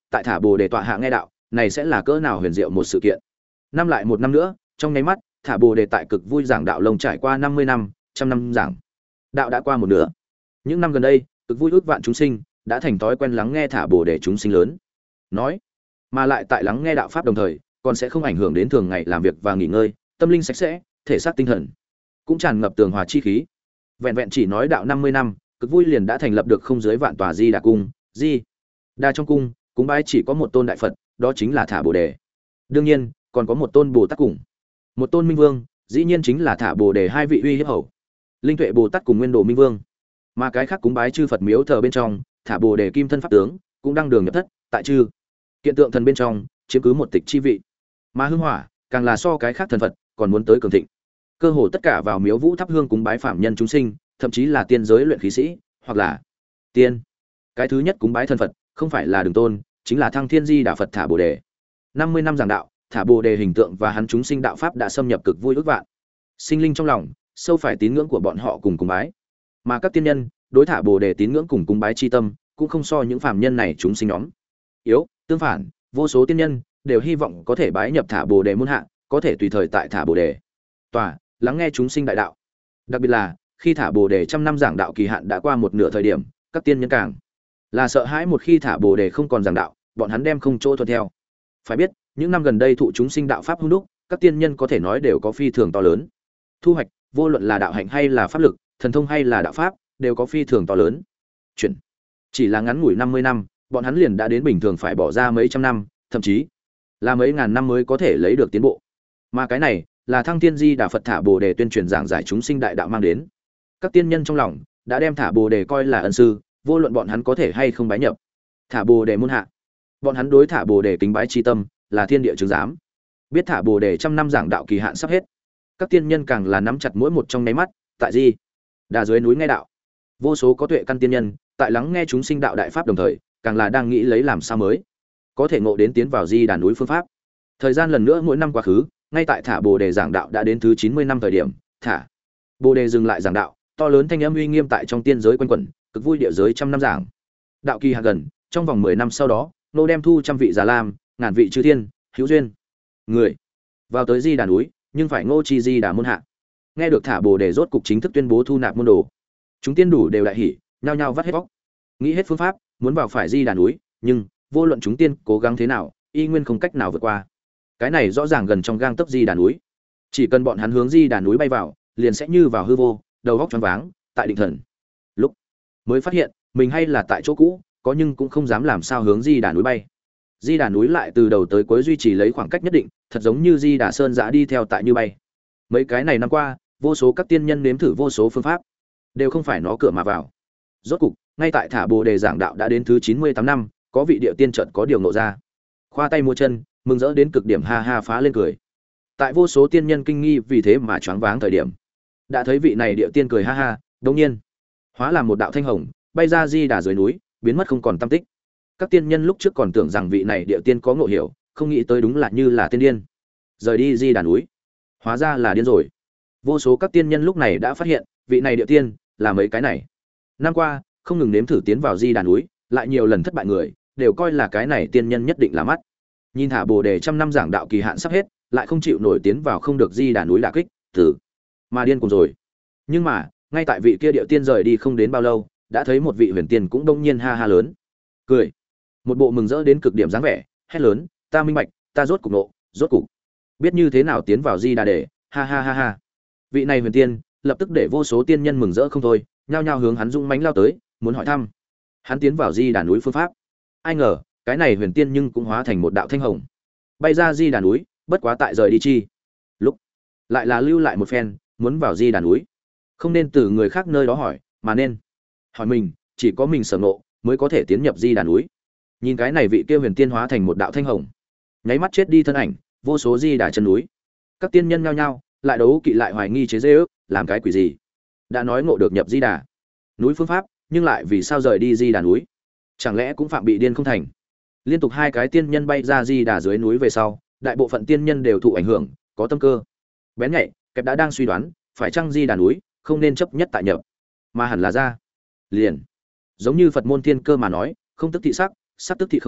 tại thả bồ đề tọa hạ nghe đạo, này sẽ là cỡ nào huyền diệu một sự kiện. Năm lại một năm nữa, trong nháy mắt, thả bồ đề tại cực vui giảng đạo lông trải qua năm mươi năm, trăm năm giảng đạo đã qua một nửa. Những năm gần đây, cực vui ước vạn chúng sinh đã thành thói quen lắng nghe thả bồ đề chúng sinh lớn nói, mà lại tại lắng nghe đạo pháp đồng thời, còn sẽ không ảnh hưởng đến thường ngày làm việc và nghỉ ngơi, tâm linh sạch sẽ, thể xác tinh thần cũng tràn ngập tường hòa chi khí. Vẹn vẹn chỉ nói đạo năm mươi năm, cực vui liền đã thành lập được không dưới vạn tòa Di Đà cung. Di Đà trong cung, cúng bái chỉ có một tôn đại Phật, đó chính là thả bồ đề. Đương nhiên, còn có một tôn Bồ Tát cùng một tôn Minh Vương, dĩ nhiên chính là thả bồ đề hai vị uy hiếp hầu, Linh Tuệ Bồ Tát cùng Nguyên Đồ Minh Vương. Mà cái khác cúng bái chư Phật miếu thờ bên trong, thả bồ đề kim thân pháp tướng cũng đang đường nhập thất, tại chư kiện tượng thần bên trong chiếm cứ một tịch chi vị. Mà hương hỏa càng là so cái khác thần Phật còn muốn tới cường thịnh. Cơ hồ tất cả vào miếu vũ thắp hương cúng bái phạm nhân chúng sinh, thậm chí là tiên giới luyện khí sĩ, hoặc là tiên. Cái thứ nhất cúng bái thần Phật, không phải là Đường Tôn, chính là Thăng Thiên Di Đà Phật thả bồ đề. năm mươi năm giảng đạo, thả bồ đề hình tượng và hắn chúng sinh đạo pháp đã xâm nhập cực vui ước vạn. Sinh linh trong lòng, sâu phải tín ngưỡng của bọn họ cùng cúng bái. Mà các tiên nhân, đối thả bồ đề tín ngưỡng cùng cúng bái chi tâm, cũng không so những phàm nhân này chúng sinh nhóm yếu, tương phản, vô số tiên nhân đều hy vọng có thể bái nhập thả bồ đề môn hạ, có thể tùy thời tại thả bồ đề tòa lắng nghe chúng sinh đại đạo. Đặc biệt là khi thả bồ đề trăm năm giảng đạo kỳ hạn đã qua một nửa thời điểm, các tiên nhân càng là sợ hãi một khi thả bồ đề không còn giảng đạo, bọn hắn đem không chỗ thuận theo. Phải biết, những năm gần đây thụ chúng sinh đạo pháp hung đúc, các tiên nhân có thể nói đều có phi thường to lớn thu hoạch, vô luận là đạo hạnh hay là pháp lực, thần thông hay là đạo pháp, đều có phi thường to lớn chuyển. Chỉ là ngắn ngủi năm mươi năm, bọn hắn liền đã đến bình thường phải bỏ ra mấy trăm năm, thậm chí là mấy ngàn năm mới có thể lấy được tiến bộ. Mà cái này là Thăng Thiên Di Đà Phật thả bồ đề tuyên truyền giảng giải chúng sinh đại đạo mang đến. Các tiên nhân trong lòng đã đem thả bồ đề coi là ân sư, vô luận bọn hắn có thể hay không bái nhập thả bồ đề môn hạ, bọn hắn đối thả bồ đề kính bái chi tâm là thiên địa chứng giám. Biết thả bồ đề trăm năm giảng đạo kỳ hạn sắp hết, các tiên nhân càng là nắm chặt mỗi một trong nháy mắt, tại Di Đà dưới núi nghe đạo. Vô số có tuệ căn tiên nhân tại lắng nghe chúng sinh đạo đại pháp đồng thời, càng là đang nghĩ lấy làm sao mới có thể ngộ đến tiến vào Di Đà núi phương pháp. Thời gian lần nữa mỗi năm quá khứ, ngay tại thả bồ đề giảng đạo đã đến thứ chín mươi năm thời điểm, thả bồ đề dừng lại giảng đạo, to lớn thanh âm uy nghiêm tại trong tiên giới quanh quẩn, cực vui địa giới trăm năm giảng đạo kỳ hạn gần, trong vòng mười năm sau đó, nô đem thu trăm vị già lam, ngàn vị chư thiên hữu duyên người vào tới Di Đà núi, nhưng phải ngô chi Di Đà môn hạ. Nghe được thả bồ đề rốt cục chính thức tuyên bố thu nạp môn đồ, chúng tiên đủ đều đại hỉ, nhao nhao vắt hết vóc, nghĩ hết phương pháp muốn vào phải Di Đà núi, nhưng vô luận chúng tiên cố gắng thế nào, y nguyên không cách nào vượt qua. Cái này rõ ràng gần trong gang tấc Di Đà núi, chỉ cần bọn hắn hướng Di Đà núi bay vào, liền sẽ như vào hư vô, đầu óc choáng váng. Tại định thần lúc mới phát hiện mình hay là tại chỗ cũ, có nhưng cũng không dám làm sao hướng Di Đà núi bay. Di Đà núi lại từ đầu tới cuối duy trì lấy khoảng cách nhất định, thật giống như Di Đà sơn giã đi theo tại như bay. Mấy cái này năm qua, vô số các tiên nhân nếm thử vô số phương pháp, đều không phải nó cửa mà vào. Rốt cục, ngay tại thả bồ đề giảng đạo đã đến thứ chín mươi tám năm, có vị địa tiên chợt có điều ngộ ra, khoa tay múa chân, mừng rỡ đến cực điểm, ha ha phá lên cười. Tại vô số tiên nhân kinh nghi vì thế mà choáng váng thời điểm, đã thấy vị này địa tiên cười ha ha, đột nhiên hóa làm một đạo thanh hồng, bay ra Di Đà dưới núi, biến mất không còn tăm tích. Các tiên nhân lúc trước còn tưởng rằng vị này địa tiên có ngộ hiểu, không nghĩ tới đúng là như là tiên điên rời đi Di Đà núi, hóa ra là điên rồi. Vô số các tiên nhân lúc này đã phát hiện, vị này địa tiên là mấy cái này năm qua không ngừng nếm thử tiến vào Di Đà núi, lại nhiều lần thất bại người, đều coi là cái này tiên nhân nhất định là mắt. Nhìn thả bồ đề trăm năm giảng đạo kỳ hạn sắp hết, lại không chịu nổi tiến vào không được Di Đà núi đả kích, tử mà điên cùng rồi. Nhưng mà, ngay tại vị kia địa tiên rời đi không đến bao lâu, đã thấy một vị huyền tiên cũng đông nhiên ha ha lớn cười, một bộ mừng rỡ đến cực điểm dáng vẻ, hét lớn, ta minh bạch, ta rốt cục nộ, rốt cục biết như thế nào tiến vào Di Đà đề, ha ha ha ha. Vị này huyền tiên lập tức để vô số tiên nhân mừng rỡ không thôi, nhao nhao hướng hắn dũng mãnh lao tới, muốn hỏi thăm hắn tiến vào Di Đà núi phương pháp. Ai ngờ, cái này huyền tiên nhưng cũng hóa thành một đạo thanh hồng, bay ra Di Đà núi, bất quá tại rời đi chi lúc lại là lưu lại một phen, muốn vào Di Đà núi, không nên từ người khác nơi đó hỏi, mà nên hỏi mình, chỉ có mình sở ngộ mới có thể tiến nhập Di Đà núi. Nhìn cái này vị kia huyền tiên hóa thành một đạo thanh hồng, nháy mắt chết đi thân ảnh, vô số Di Đà chân núi, các tiên nhân nhao nhao lại đấu kỵ lại hoài nghi chế giễu, làm cái quỷ gì? Đã nói ngộ được nhập Di Đà núi phương pháp, nhưng lại vì sao rời đi Di Đà núi? Chẳng lẽ cũng phạm bị điên không thành? Liên tục hai cái tiên nhân bay ra Di Đà dưới núi về sau, đại bộ phận tiên nhân đều thụ ảnh hưởng, có tâm cơ bén nhạy, kẹp đã đang suy đoán, phải chăng Di Đà núi không nên chấp nhất tại nhập, mà hẳn là ra liền. Giống như Phật môn thiên cơ mà nói, không tức thị sắc, sắc tức thị không,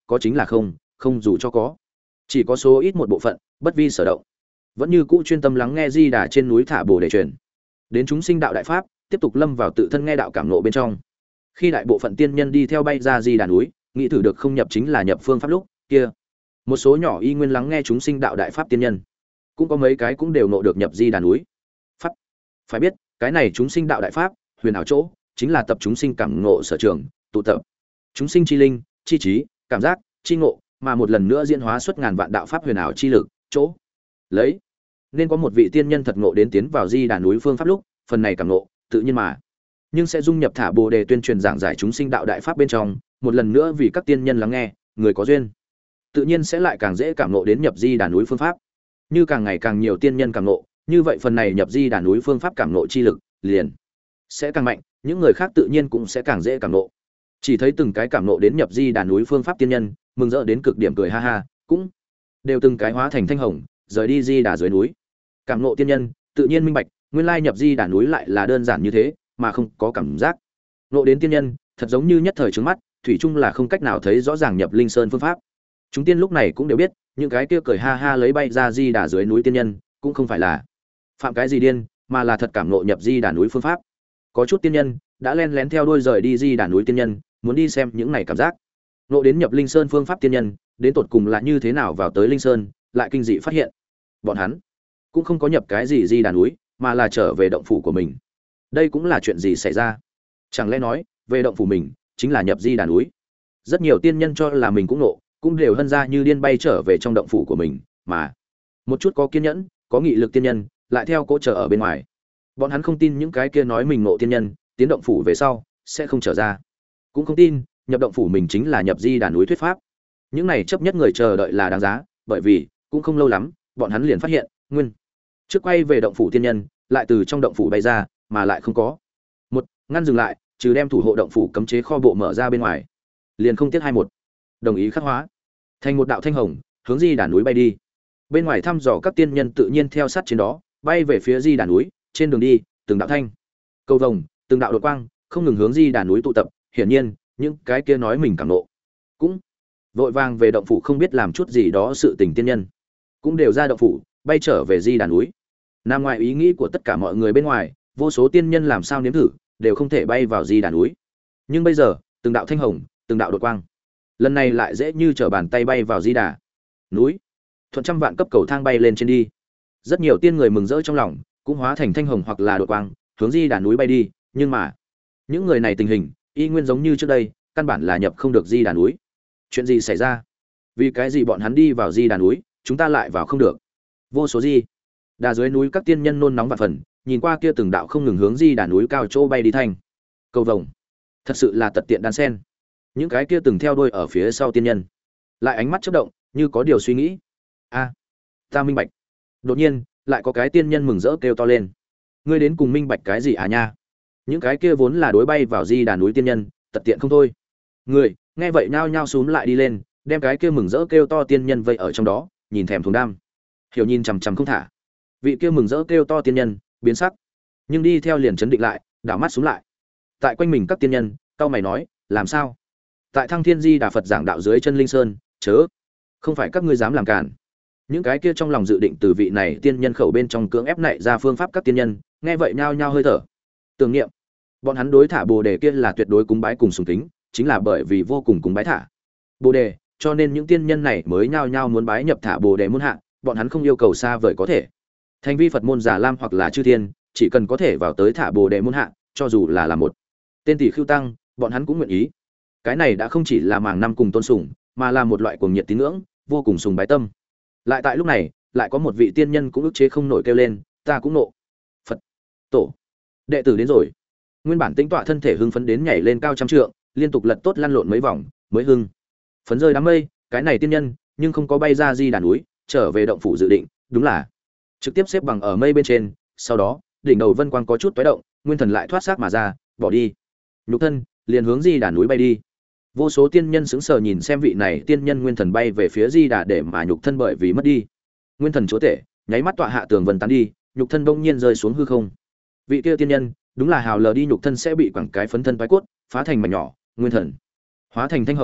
có chính là không, không dù cho có. Chỉ có số ít một bộ phận, bất vi sở động. Vẫn như cũ chuyên tâm lắng nghe Di Đà trên núi thả Bồ đề truyền. Đến chúng sinh đạo đại pháp, tiếp tục lâm vào tự thân nghe đạo cảm ngộ bên trong. Khi đại bộ phận tiên nhân đi theo bay ra Di Đà núi, nghĩ thử được không nhập chính là nhập phương pháp lúc, kia, một số nhỏ y nguyên lắng nghe chúng sinh đạo đại pháp tiên nhân, cũng có mấy cái cũng đều ngộ được nhập Di Đà núi. Pháp. Phải biết, cái này chúng sinh đạo đại pháp, huyền ảo chỗ, chính là tập chúng sinh cảm ngộ sở trường, tụ tập chúng sinh chi linh, chi trí, cảm giác, chi ngộ, mà một lần nữa diễn hóa xuất ngàn vạn đạo pháp huyền ảo chi lực, chỗ lấy. Nên có một vị tiên nhân thật ngộ đến tiến vào Di Đà núi phương pháp lúc, phần này cảm ngộ, tự nhiên mà, nhưng sẽ dung nhập thả Bồ đề tuyên truyền giảng giải chúng sinh đạo đại pháp bên trong, một lần nữa vì các tiên nhân lắng nghe, người có duyên, tự nhiên sẽ lại càng dễ cảm ngộ đến nhập Di Đà núi phương pháp. Như càng ngày càng nhiều tiên nhân cảm ngộ, như vậy phần này nhập Di Đà núi phương pháp cảm ngộ chi lực, liền sẽ càng mạnh, những người khác tự nhiên cũng sẽ càng dễ cảm ngộ. Chỉ thấy từng cái cảm ngộ đến nhập Di Đà núi phương pháp tiên nhân, mừng rỡ đến cực điểm cười ha ha, cũng đều từng cái hóa thành thanh hồng, rời đi Di Đà dưới núi. Cảm ngộ tiên nhân, tự nhiên minh bạch, nguyên lai nhập Di Đà núi lại là đơn giản như thế, mà không có cảm giác. Ngộ đến tiên nhân, thật giống như nhất thời trứng mắt, thủy chung là không cách nào thấy rõ ràng nhập Linh Sơn phương pháp. Chúng tiên lúc này cũng đều biết, những cái kia cười ha ha lấy bay ra Di Đà dưới núi tiên nhân, cũng không phải là phạm cái gì điên, mà là thật cảm ngộ nhập Di Đà núi phương pháp. Có chút tiên nhân đã len lén theo đuôi rời đi Di Đà núi tiên nhân, muốn đi xem những này cảm giác. Ngộ đến nhập Linh Sơn phương pháp tiên nhân, đến tột cùng là như thế nào vào tới Linh Sơn, lại kinh dị phát hiện, bọn hắn cũng không có nhập cái gì Di Đà núi, mà là trở về động phủ của mình. Đây cũng là chuyện gì xảy ra? Chẳng lẽ nói, về động phủ mình chính là nhập Di Đà núi? Rất nhiều tiên nhân cho là mình cũng nộ, cũng đều hân ra như điên bay trở về trong động phủ của mình, mà một chút có kiên nhẫn, có nghị lực tiên nhân, lại theo cỗ chờ ở bên ngoài. Bọn hắn không tin những cái kia nói mình nộ tiên nhân, tiến động phủ về sau sẽ không trở ra. Cũng không tin, nhập động phủ mình chính là nhập Di Đà núi thuyết pháp. Những này chấp nhất người chờ đợi là đáng giá, bởi vì cũng không lâu lắm, bọn hắn liền phát hiện, nguyên trước quay về động phủ tiên nhân, lại từ trong động phủ bay ra, mà lại không có một ngăn dừng lại, trừ đem thủ hộ động phủ cấm chế kho bộ mở ra bên ngoài, liền không tiếc hai một đồng ý khắc hóa thành một đạo thanh hồng, hướng Di Đà núi bay đi. Bên ngoài thăm dò các tiên nhân tự nhiên theo sát trên đó, bay về phía Di Đà núi. Trên đường đi, từng đạo thanh cầu vồng, từng đạo đột quang, không ngừng hướng Di Đà núi tụ tập. Hiển nhiên, những cái kia nói mình cảm nộ, cũng vội vàng về động phủ không biết làm chút gì đó sự tình tiên nhân, cũng đều ra động phủ, bay trở về Di Đà núi. Nằm ngoài ý nghĩ của tất cả mọi người bên ngoài, vô số tiên nhân làm sao nếm thử, đều không thể bay vào Di Đà núi. Nhưng bây giờ, từng đạo thanh hồng, từng đạo đột quang, lần này lại dễ như trở bàn tay bay vào Di Đà núi. Thuận trăm vạn cấp cầu thang bay lên trên đi. Rất nhiều tiên người mừng rỡ trong lòng, cũng hóa thành thanh hồng hoặc là đột quang, hướng Di Đà núi bay đi. Nhưng mà, những người này tình hình y nguyên giống như trước đây, căn bản là nhập không được Di Đà núi. Chuyện gì xảy ra? Vì cái gì bọn hắn đi vào Di Đà núi, chúng ta lại vào không được? Vô số Di Đà dưới núi các tiên nhân nôn nóng vạn phần, nhìn qua kia từng đạo không ngừng hướng Di Đà núi cao chỗ bay đi thanh cầu vồng, thật sự là tật tiện đan sen. Những cái kia từng theo đuôi ở phía sau tiên nhân, lại ánh mắt chớp động, như có điều suy nghĩ. A, ta minh bạch. Đột nhiên, lại có cái tiên nhân mừng rỡ kêu to lên. Ngươi đến cùng minh bạch cái gì à nha? Những cái kia vốn là đối bay vào Di Đà núi tiên nhân, tật tiện không thôi. Người, nghe vậy nhao nhao xúm lại đi lên, đem cái kia mừng rỡ kêu to tiên nhân vây ở trong đó, nhìn thèm thuồng đam. Hiểu nhìn chằm chằm không thả. Vị kia mừng rỡ kêu to tiên nhân, biến sắc, nhưng đi theo liền chấn định lại, đảo mắt xuống lại. Tại quanh mình các tiên nhân, cao mày nói, làm sao? Tại Thăng Thiên Di Đà Phật giảng đạo dưới chân Linh Sơn, chớ, không phải các ngươi dám làm cản. Những cái kia trong lòng dự định từ vị này tiên nhân khẩu bên trong cưỡng ép nảy ra phương pháp các tiên nhân, nghe vậy nhao nhao hơi thở. Tưởng niệm, bọn hắn đối thả Bồ đề kia là tuyệt đối cúng bái cùng sùng kính, chính là bởi vì vô cùng cúng bái thả Bồ đề, cho nên những tiên nhân này mới nhao nhao muốn bái nhập thả Bồ đề môn hạ, bọn hắn không yêu cầu xa vời có thể thành vi Phật môn Già Lam hoặc là chư thiên, chỉ cần có thể vào tới thả Bồ đề môn hạ, cho dù là là một tên tỷ khưu tăng, bọn hắn cũng nguyện ý. Cái này đã không chỉ là màng năm cùng tôn sùng, mà là một loại cuồng nhiệt tín ngưỡng, vô cùng sùng bái tâm. Lại tại lúc này, lại có một vị tiên nhân cũng ức chế không nổi kêu lên, ta cũng nộ. Phật tổ, đệ tử đến rồi. Nguyên bản tĩnh tọa thân thể hưng phấn đến nhảy lên cao trăm trượng, liên tục lật tốt lăn lộn mấy vòng, mới hưng phấn rơi đám mây. Cái này tiên nhân, nhưng không có bay ra Di Đà núi, trở về động phủ dự định, đúng là trực tiếp xếp bằng ở mây bên trên. Sau đó, đỉnh đầu vân quang có chút tóe động, nguyên thần lại thoát xác mà ra, bỏ đi nhục thân, liền hướng Di Đà núi bay đi. Vô số tiên nhân sững sờ nhìn xem vị này tiên nhân nguyên thần bay về phía Di Đà để mà nhục thân bởi vì mất đi nguyên thần chúa tể, nháy mắt tọa hạ tường vân tán đi, nhục thân bỗng nhiên rơi xuống hư không. Vị kia tiên nhân, đúng là hào lờ đi nhục thân sẽ bị quẳng cái phấn thân toái cốt, phá thành mảnh nhỏ, nguyên thần hóa thành thanh hồng,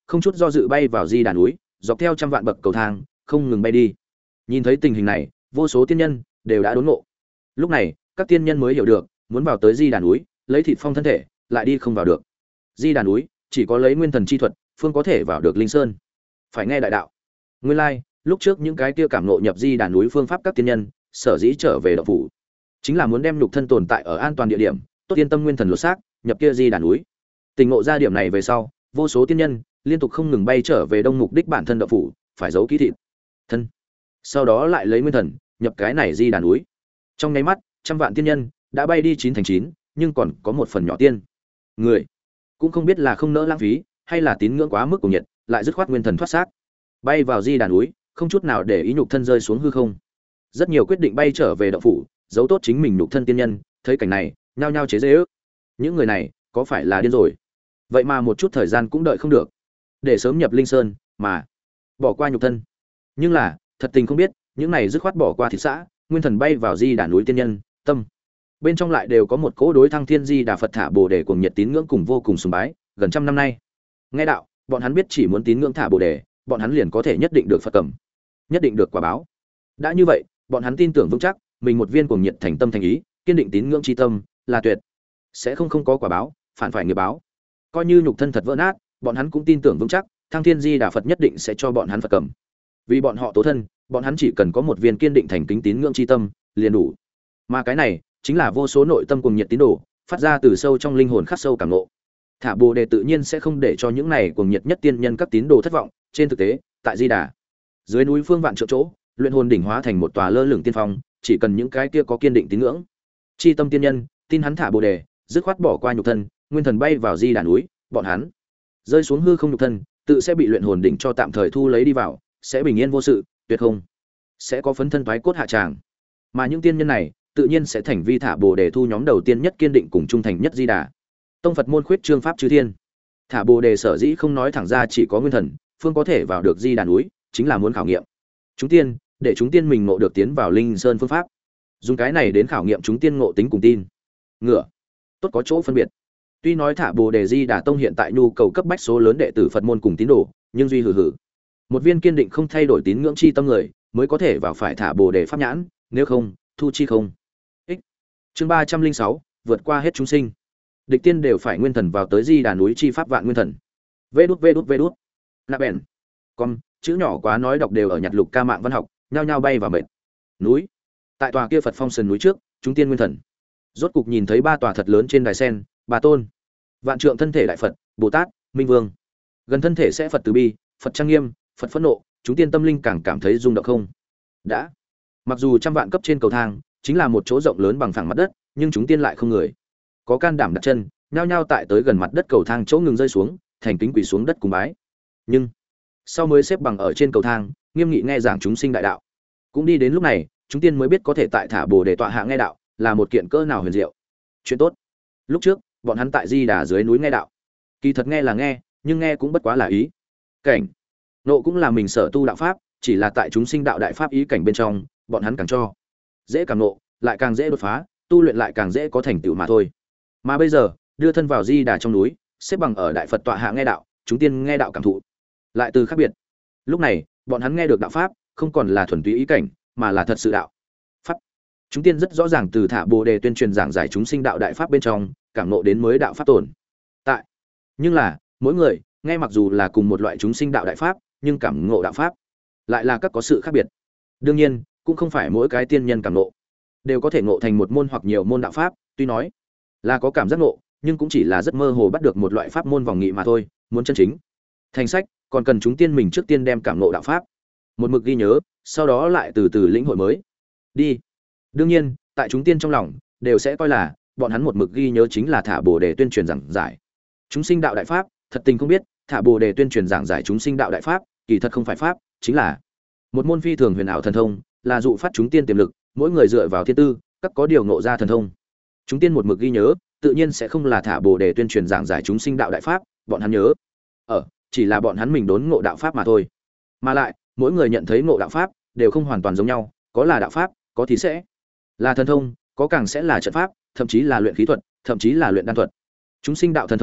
không chút do dự bay vào di đà núi, dọc theo trăm vạn bậc cầu thang không ngừng bay đi. Nhìn thấy tình hình này, vô số tiên nhân đều đã đốn ngộ. Lúc này các tiên nhân mới hiểu được, muốn vào tới di đà núi lấy thịt phong thân thể lại đi không vào được. Di đà núi chỉ có lấy nguyên thần chi thuật phương có thể vào được linh sơn. Phải nghe đại đạo. Nguyên lai like, lúc trước những cái kia cảm ngộ nhập di đà núi phương pháp các tiên nhân sở dĩ trở về động phủ, chính là muốn đem nhục thân tồn tại ở an toàn địa điểm, tốt yên tâm nguyên thần lột xác nhập kia di đà núi. Tình ngộ ra điểm này về sau, vô số tiên nhân liên tục không ngừng bay trở về đông mục đích bản thân động phủ, phải giấu kỹ thịt thân, sau đó lại lấy nguyên thần nhập cái này di đà núi. Trong nháy mắt, trăm vạn tiên nhân đã bay đi chín thành chín, nhưng còn có một phần nhỏ tiên người cũng không biết là không nỡ lãng phí, hay là tín ngưỡng quá mức của nhiệt, lại dứt khoát nguyên thần thoát xác, bay vào di đà núi, không chút nào để ý nhục thân rơi xuống hư không. Rất nhiều quyết định bay trở về động phủ, giấu tốt chính mình nhục thân tiên nhân, thấy cảnh này, nhao nhao chế giễu. Những người này, có phải là điên rồi? Vậy mà một chút thời gian cũng đợi không được, để sớm nhập linh sơn, mà bỏ qua nhục thân. Nhưng là, thật tình không biết, những này dứt khoát bỏ qua thị xã, nguyên thần bay vào di đà núi tiên nhân, tâm bên trong lại đều có một cỗ đối thăng thiên di đà Phật thả Bồ đề cùng nhiệt tín ngưỡng cùng vô cùng sùng bái, gần trăm năm nay. Nghe đạo, bọn hắn biết chỉ muốn tín ngưỡng thả Bồ đề, bọn hắn liền có thể nhất định được Phật cầm, nhất định được quả báo. Đã như vậy, bọn hắn tin tưởng vững chắc, mình một viên cuồng nhiệt thành tâm thành ý, kiên định tín ngưỡng chi tâm, là tuyệt sẽ không không có quả báo, phản phải nghiệp báo. Coi như nhục thân thật vỡ nát, bọn hắn cũng tin tưởng vững chắc, thăng thiên di đà Phật nhất định sẽ cho bọn hắn Phật cầm. Vì bọn họ tố thân, bọn hắn chỉ cần có một viên kiên định thành kính tín ngưỡng chi tâm, liền đủ. Mà cái này chính là vô số nội tâm cuồng nhiệt tín đồ, phát ra từ sâu trong linh hồn khắc sâu cảm ngộ. Thả Bồ đề tự nhiên sẽ không để cho những này cuồng nhiệt nhất tiên nhân các tín đồ thất vọng. Trên thực tế, tại Di Đà, dưới núi phương vạn triệu chỗ, luyện hồn đỉnh hóa thành một tòa lơ lửng tiên phong, chỉ cần những cái kia có kiên định tín ngưỡng chi tâm tiên nhân, tin hắn thả Bồ đề, dứt khoát bỏ qua nhục thân, nguyên thần bay vào Di Đà núi, bọn hắn rơi xuống hư không nhục thân, tự sẽ bị luyện hồn đỉnh cho tạm thời thu lấy đi vào, sẽ bình yên vô sự, tuyệt không sẽ có phấn thân thoái cốt hạ tràng. Mà những tiên nhân này, tự nhiên sẽ thành vi thả Bồ đề thu nhóm đầu tiên nhất kiên định cùng trung thành nhất Di Đà tông Phật môn khuyết trương pháp chư thiên. Thả Bồ đề sở dĩ không nói thẳng ra chỉ có nguyên thần phương có thể vào được Di Đà núi, chính là muốn khảo nghiệm chúng tiên, để chúng tiên mình ngộ được tiến vào linh sơn phương pháp, dùng cái này đến khảo nghiệm chúng tiên ngộ tính cùng tin ngựa tốt có chỗ phân biệt. Tuy nói thả Bồ đề Di Đà tông hiện tại nhu cầu cấp bách số lớn đệ tử Phật môn cùng tín đồ, nhưng duy hử hử một viên kiên định không thay đổi tín ngưỡng chi tâm người mới có thể vào phải thả Bồ đề pháp nhãn, nếu không thu chi không ích. Chương ba trăm linh sáu, vượt qua hết chúng sinh. Địch tiên đều phải nguyên thần vào tới Di Đà núi chi pháp vạn nguyên thần. Vê đút vê đút vê đút. Nạp bèn. Con chữ nhỏ quá nói đọc đều ở nhặt lục ca mạng văn học, nhao nhao bay vào mệt. Núi. Tại tòa kia Phật phong sườn núi trước, chúng tiên nguyên thần rốt cục nhìn thấy ba tòa thật lớn trên đài sen, bà tôn, vạn trượng thân thể đại Phật, Bồ Tát, Minh Vương. Gần thân thể sẽ Phật từ bi, Phật trang nghiêm, Phật phẫn nộ, chúng tiên tâm linh càng cảm thấy rung động không. Đã. Mặc dù trăm vạn cấp trên cầu thang chính là một chỗ rộng lớn bằng phẳng mặt đất, nhưng chúng tiên lại không người có can đảm đặt chân, nhao nhao tại tới gần mặt đất cầu thang chỗ ngừng rơi xuống, thành kính quỳ xuống đất cùng bái. Nhưng sau mới xếp bằng ở trên cầu thang, nghiêm nghị nghe giảng chúng sinh đại đạo. Cũng đi đến lúc này, chúng tiên mới biết có thể tại thả Bồ đề tọa hạ nghe đạo là một kiện cỡ nào huyền diệu, chuyện tốt. Lúc trước, bọn hắn tại Di Đà dưới núi nghe đạo, kỳ thật nghe là nghe, nhưng nghe cũng bất quá là ý cảnh. Nộ cũng là mình sở tu đạo pháp, chỉ là tại chúng sinh đạo đại pháp ý cảnh bên trong, bọn hắn càng cho dễ càng nộ, lại càng dễ đột phá, tu luyện lại càng dễ có thành tựu mà thôi. Mà bây giờ, đưa thân vào Di Đà trong núi, xếp bằng ở đại Phật tọa hạ nghe đạo, chúng tiên nghe đạo cảm thụ lại từ khác biệt. Lúc này, bọn hắn nghe được đạo pháp, không còn là thuần túy ý cảnh, mà là thật sự đạo pháp. Chúng tiên rất rõ ràng từ thả Bồ đề tuyên truyền giảng giải chúng sinh đạo đại pháp bên trong, cảm ngộ đến mới đạo pháp tồn tại. Nhưng là, mỗi người nghe mặc dù là cùng một loại chúng sinh đạo đại pháp, nhưng cảm ngộ đạo pháp lại là các có sự khác biệt. Đương nhiên, cũng không phải mỗi cái tiên nhân cảm ngộ đều có thể ngộ thành một môn hoặc nhiều môn đạo pháp, tuy nói là có cảm giác ngộ, nhưng cũng chỉ là rất mơ hồ bắt được một loại pháp môn vòng nghị mà thôi. Muốn chân chính thành sách, còn cần chúng tiên mình trước tiên đem cảm ngộ đạo pháp một mực ghi nhớ, sau đó lại từ từ lĩnh hội mới đi. Đương nhiên, tại chúng tiên trong lòng đều sẽ coi là bọn hắn một mực ghi nhớ chính là thả Bồ đề tuyên truyền giảng giải chúng sinh đạo đại pháp, thật tình không biết thả Bồ đề tuyên truyền giảng giải chúng sinh đạo đại pháp kỳ thật không phải pháp, chính là một môn phi thường huyền ảo thần thông, là dụ phát chúng tiên tiềm lực, mỗi người dựa vào thiên tư các có điều ngộ ra thần thông. Chúng tiên một mực ghi nhớ, tự nhiên sẽ không là thả Bồ đề tuyên truyền giảng giải chúng sinh đạo đại pháp, bọn hắn nhớ ở chỉ là bọn hắn mình đốn ngộ đạo pháp mà thôi. Mà lại, mỗi người nhận thấy ngộ đạo pháp đều không hoàn toàn giống nhau, có là đạo pháp, có thì sẽ là thần thông, có càng sẽ là trận pháp, thậm chí là luyện khí thuật, thậm chí là luyện đan thuật. Chúng sinh đạo thần thông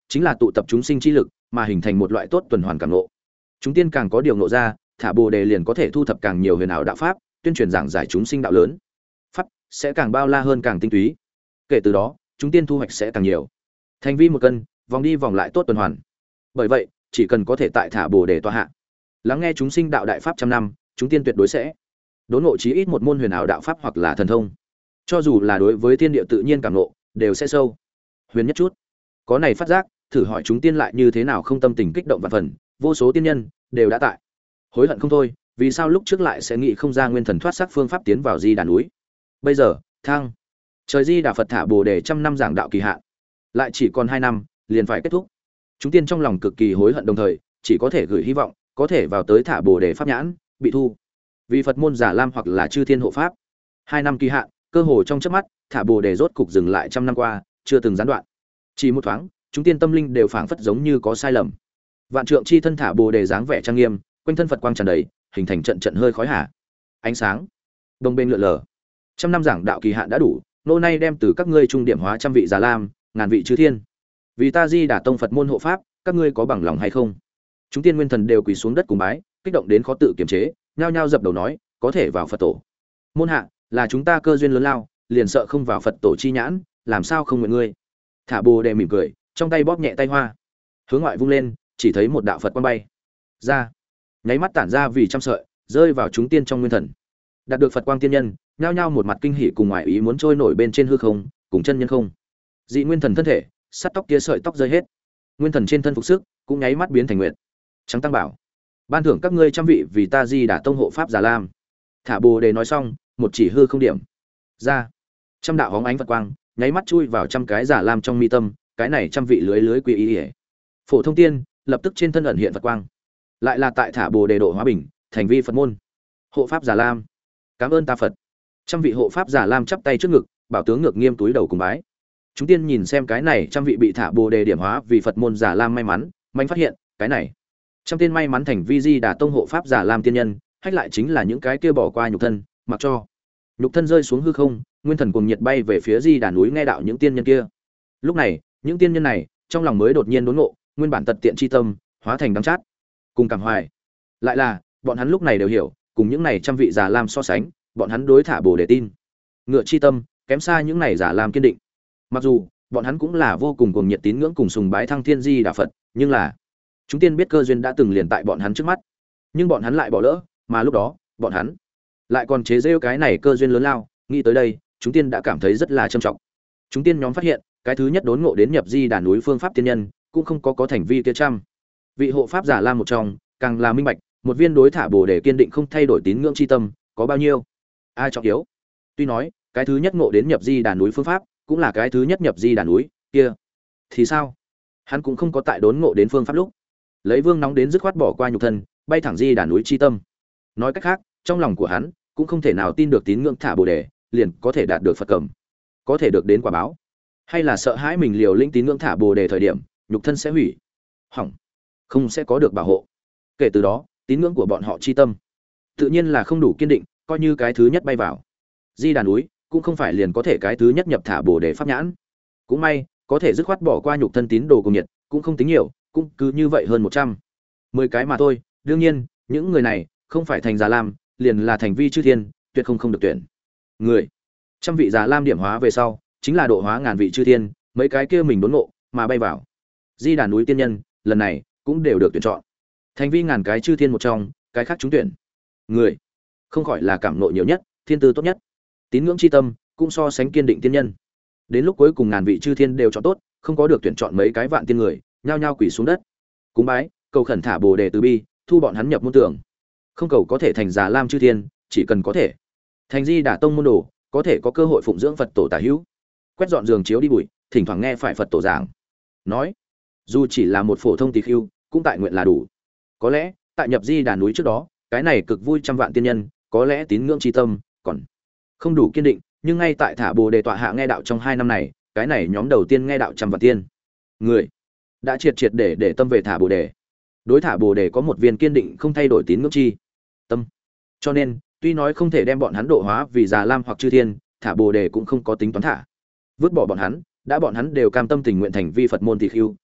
chính là tụ tập chúng sinh chi lực mà hình thành một loại tốt tuần hoàn cảm ngộ. Chúng tiên càng có điều ngộ ra, thả bồ đề liền có thể thu thập càng nhiều huyền ảo đạo pháp, tuyên truyền giảng giải chúng sinh đạo lớn. Pháp sẽ càng bao la hơn, càng tinh túy. Kể từ đó, chúng tiên thu hoạch sẽ càng nhiều. Thành vi một cân, vòng đi vòng lại tốt tuần hoàn. Bởi vậy, chỉ cần có thể tại thả bồ đề tọa hạ, lắng nghe chúng sinh đạo đại pháp trăm năm, chúng tiên tuyệt đối sẽ đốn ngộ chí ít một môn huyền ảo đạo pháp hoặc là thần thông. Cho dù là đối với thiên địa tự nhiên cảm ngộ, đều sẽ sâu huyền nhất chút. Có này phát giác, thử hỏi chúng tiên lại như thế nào không tâm tình kích động vạn phần, vô số tiên nhân đều đã tại hối hận không thôi, vì sao lúc trước lại sẽ nghĩ không ra nguyên thần thoát sắc phương pháp tiến vào Di Đà núi. Bây giờ, thang trời Di Đà Phật thả bồ đề trăm năm giảng đạo kỳ hạn, lại chỉ còn hai năm liền phải kết thúc. Chúng tiên trong lòng cực kỳ hối hận, đồng thời chỉ có thể gửi hy vọng có thể vào tới thả bồ đề pháp nhãn bị thu vì Phật môn giả lam hoặc là chư thiên hộ pháp. Hai năm kỳ hạn, cơ hồ trong chớp mắt, thả bồ đề rốt cục dừng lại trăm năm qua, chưa từng gián đoạn. Chỉ một thoáng, chúng tiên tâm linh đều phảng phất giống như có sai lầm. Vạn trượng chi thân thả bồ đề dáng vẻ trang nghiêm, quanh thân Phật quang tràn đầy, hình thành trận trận hơi khói hà, ánh sáng đồng bên lượn lờ. Trăm năm giảng đạo kỳ hạn đã đủ, nô nay đem từ các ngươi trung điểm hóa trăm vị già lam, ngàn vị chư thiên, vì ta Di Đà tông Phật môn hộ pháp, các ngươi có bằng lòng hay không? Chúng tiên nguyên thần đều quỳ xuống đất cùng bái, kích động đến khó tự kiềm chế, nhao nhao dập đầu nói, có thể vào Phật tổ. Môn hạ, là chúng ta cơ duyên lớn lao, liền sợ không vào Phật tổ chi nhãn, làm sao không nguyện ngươi. Thả bồ đề mỉm cười, trong tay bóp nhẹ tay hoa, hướng ngoại vung lên, chỉ thấy một đạo Phật quang bay ra, nháy mắt tản ra vì trăm sợi, rơi vào chúng tiên trong nguyên thần. Đạt được Phật quang tiên nhân, nhao nhao một mặt kinh hỉ cùng ngoại ý muốn trôi nổi bên trên hư không, cùng chân nhân không dị nguyên thần thân thể, sắt tóc kia sợi tóc rơi hết, nguyên thần trên thân phục sức cũng nháy mắt biến thành nguyệt trắng tăng bảo, ban thưởng các ngươi trăm vị vì ta Di Đà tông hộ pháp già lam. Thả bồ đề nói xong, một chỉ hư không điểm ra, trăm đạo hóng ánh Phật quang nháy mắt chui vào trăm cái giả lam trong mi tâm, cái này trăm vị lưới lưới quy ý ỉa phổ thông tiên lập tức trên thân ẩn hiện Phật quang, lại là tại thả bồ đề độ hóa bình thành vi Phật môn hộ pháp giả lam. Cảm ơn ta Phật. Trăm vị hộ pháp giả lam chắp tay trước ngực, bảo tướng ngược nghiêm túi đầu cùng bái. Chúng tiên nhìn xem cái này trăm vị bị thả bồ đề điểm hóa vì Phật môn giả lam may mắn, mạnh phát hiện cái này trăm tiên may mắn thành vi Di Đà tông hộ pháp giả lam tiên nhân, hách lại chính là những cái kia bỏ qua nhục thân, mặc cho nhục thân rơi xuống hư không, nguyên thần cùng nhiệt bay về phía Di Đà núi nghe đạo những tiên nhân kia. Lúc này, những tiên nhân này trong lòng mới đột nhiên đốn ngộ, nguyên bản tật tiện chi tâm hóa thành đắng chát cùng cảm hoài. Lại là bọn hắn lúc này đều hiểu, cùng những này trăm vị giả lam so sánh, bọn hắn đối thả bồ đề tin ngựa chi tâm kém xa những này giả lam kiên định. Mặc dù bọn hắn cũng là vô cùng cuồng nhiệt tín ngưỡng cùng sùng bái thăng thiên Di Đà Phật, nhưng là chúng tiên biết cơ duyên đã từng liền tại bọn hắn trước mắt, nhưng bọn hắn lại bỏ lỡ, mà lúc đó bọn hắn lại còn chế giễu cái này cơ duyên lớn lao. Nghĩ tới đây, chúng tiên đã cảm thấy rất là trầm trọng. Chúng tiên nhóm phát hiện, cái thứ nhất đốn ngộ đến nhập Di Đà núi phương pháp tiên nhân, cũng không có có thành vi kia trăm vị hộ pháp giả lam một trong, càng là minh bạch, một viên đối thả bồ đề kiên định không thay đổi tín ngưỡng chi tâm, có bao nhiêu ai trọng yếu. Tuy nói, cái thứ nhất ngộ đến nhập Di Đà núi phương pháp, cũng là cái thứ nhất nhập Di Đà núi kia, thì sao? Hắn cũng không có tại đốn ngộ đến phương pháp lúc, lấy vương nóng đến dứt khoát bỏ qua nhục thân, bay thẳng Di Đà núi chi tâm. Nói cách khác, trong lòng của hắn cũng không thể nào tin được tín ngưỡng thả bồ đề liền có thể đạt được Phật cầm, có thể được đến quả báo, hay là sợ hãi mình liều lĩnh tín ngưỡng thả bồ đề thời điểm, nhục thân sẽ hủy hỏng, không sẽ có được bảo hộ. Kể từ đó, tín ngưỡng của bọn họ chi tâm tự nhiên là không đủ kiên định, coi như cái thứ nhất bay vào Di Đà núi, cũng không phải liền có thể cái thứ nhất nhập thả bồ đề pháp nhãn. Cũng may, có thể dứt khoát bỏ qua nhục thân tín đồ cùng nhiệt, cũng không tính nhiều, cũng cứ như vậy hơn một trăm mười cái mà thôi. Đương nhiên, những người này không phải thành già lam, liền là thành vi chư thiên, tuyệt không không được tuyển. Người trăm vị già lam điểm hóa về sau, chính là độ hóa ngàn vị chư thiên, mấy cái kia mình đốn ngộ mà bay vào Di Đà núi tiên nhân, lần này cũng đều được tuyển chọn. Thành vi ngàn cái chư thiên một trong, cái khác chúng tuyển. Người không khỏi là cảm ngộ nhiều nhất, thiên tư tốt nhất, tín ngưỡng chi tâm cũng so sánh kiên định tiên nhân. Đến lúc cuối cùng ngàn vị chư thiên đều chọn tốt, không có được tuyển chọn mấy cái vạn tiên người, nhao nhao quỳ xuống đất, cúng bái, cầu khẩn thả bồ đề từ bi, thu bọn hắn nhập môn tưởng. Không cầu có thể thành già lam chư thiên, chỉ cần có thể thành Di Đà tông môn đồ, có thể có cơ hội phụng dưỡng Phật tổ tả hữu, quét dọn giường chiếu đi bụi, thỉnh thoảng nghe phải Phật tổ giảng nói, dù chỉ là một phổ thông tỳ khưu, cũng tại nguyện là đủ. Có lẽ tại nhập Di Đà núi trước đó, cái này cực vui trăm vạn tiên nhân, có lẽ tín ngưỡng chi tâm còn không đủ kiên định, nhưng ngay tại thả bồ đề tọa hạ nghe đạo trong hai năm này, cái này nhóm đầu tiên nghe đạo trăm vạn tiên người đã triệt triệt để để tâm về thả bồ đề, đối thả bồ đề có một viên kiên định không thay đổi tín ngưỡng chi tâm. Cho nên, tuy nói không thể đem bọn hắn độ hóa vì già lam hoặc chư thiên, thả bồ đề cũng không có tính toán thả vứt bỏ bọn hắn, đã bọn hắn đều cam tâm tình nguyện thành vi Phật môn tỳ khưu,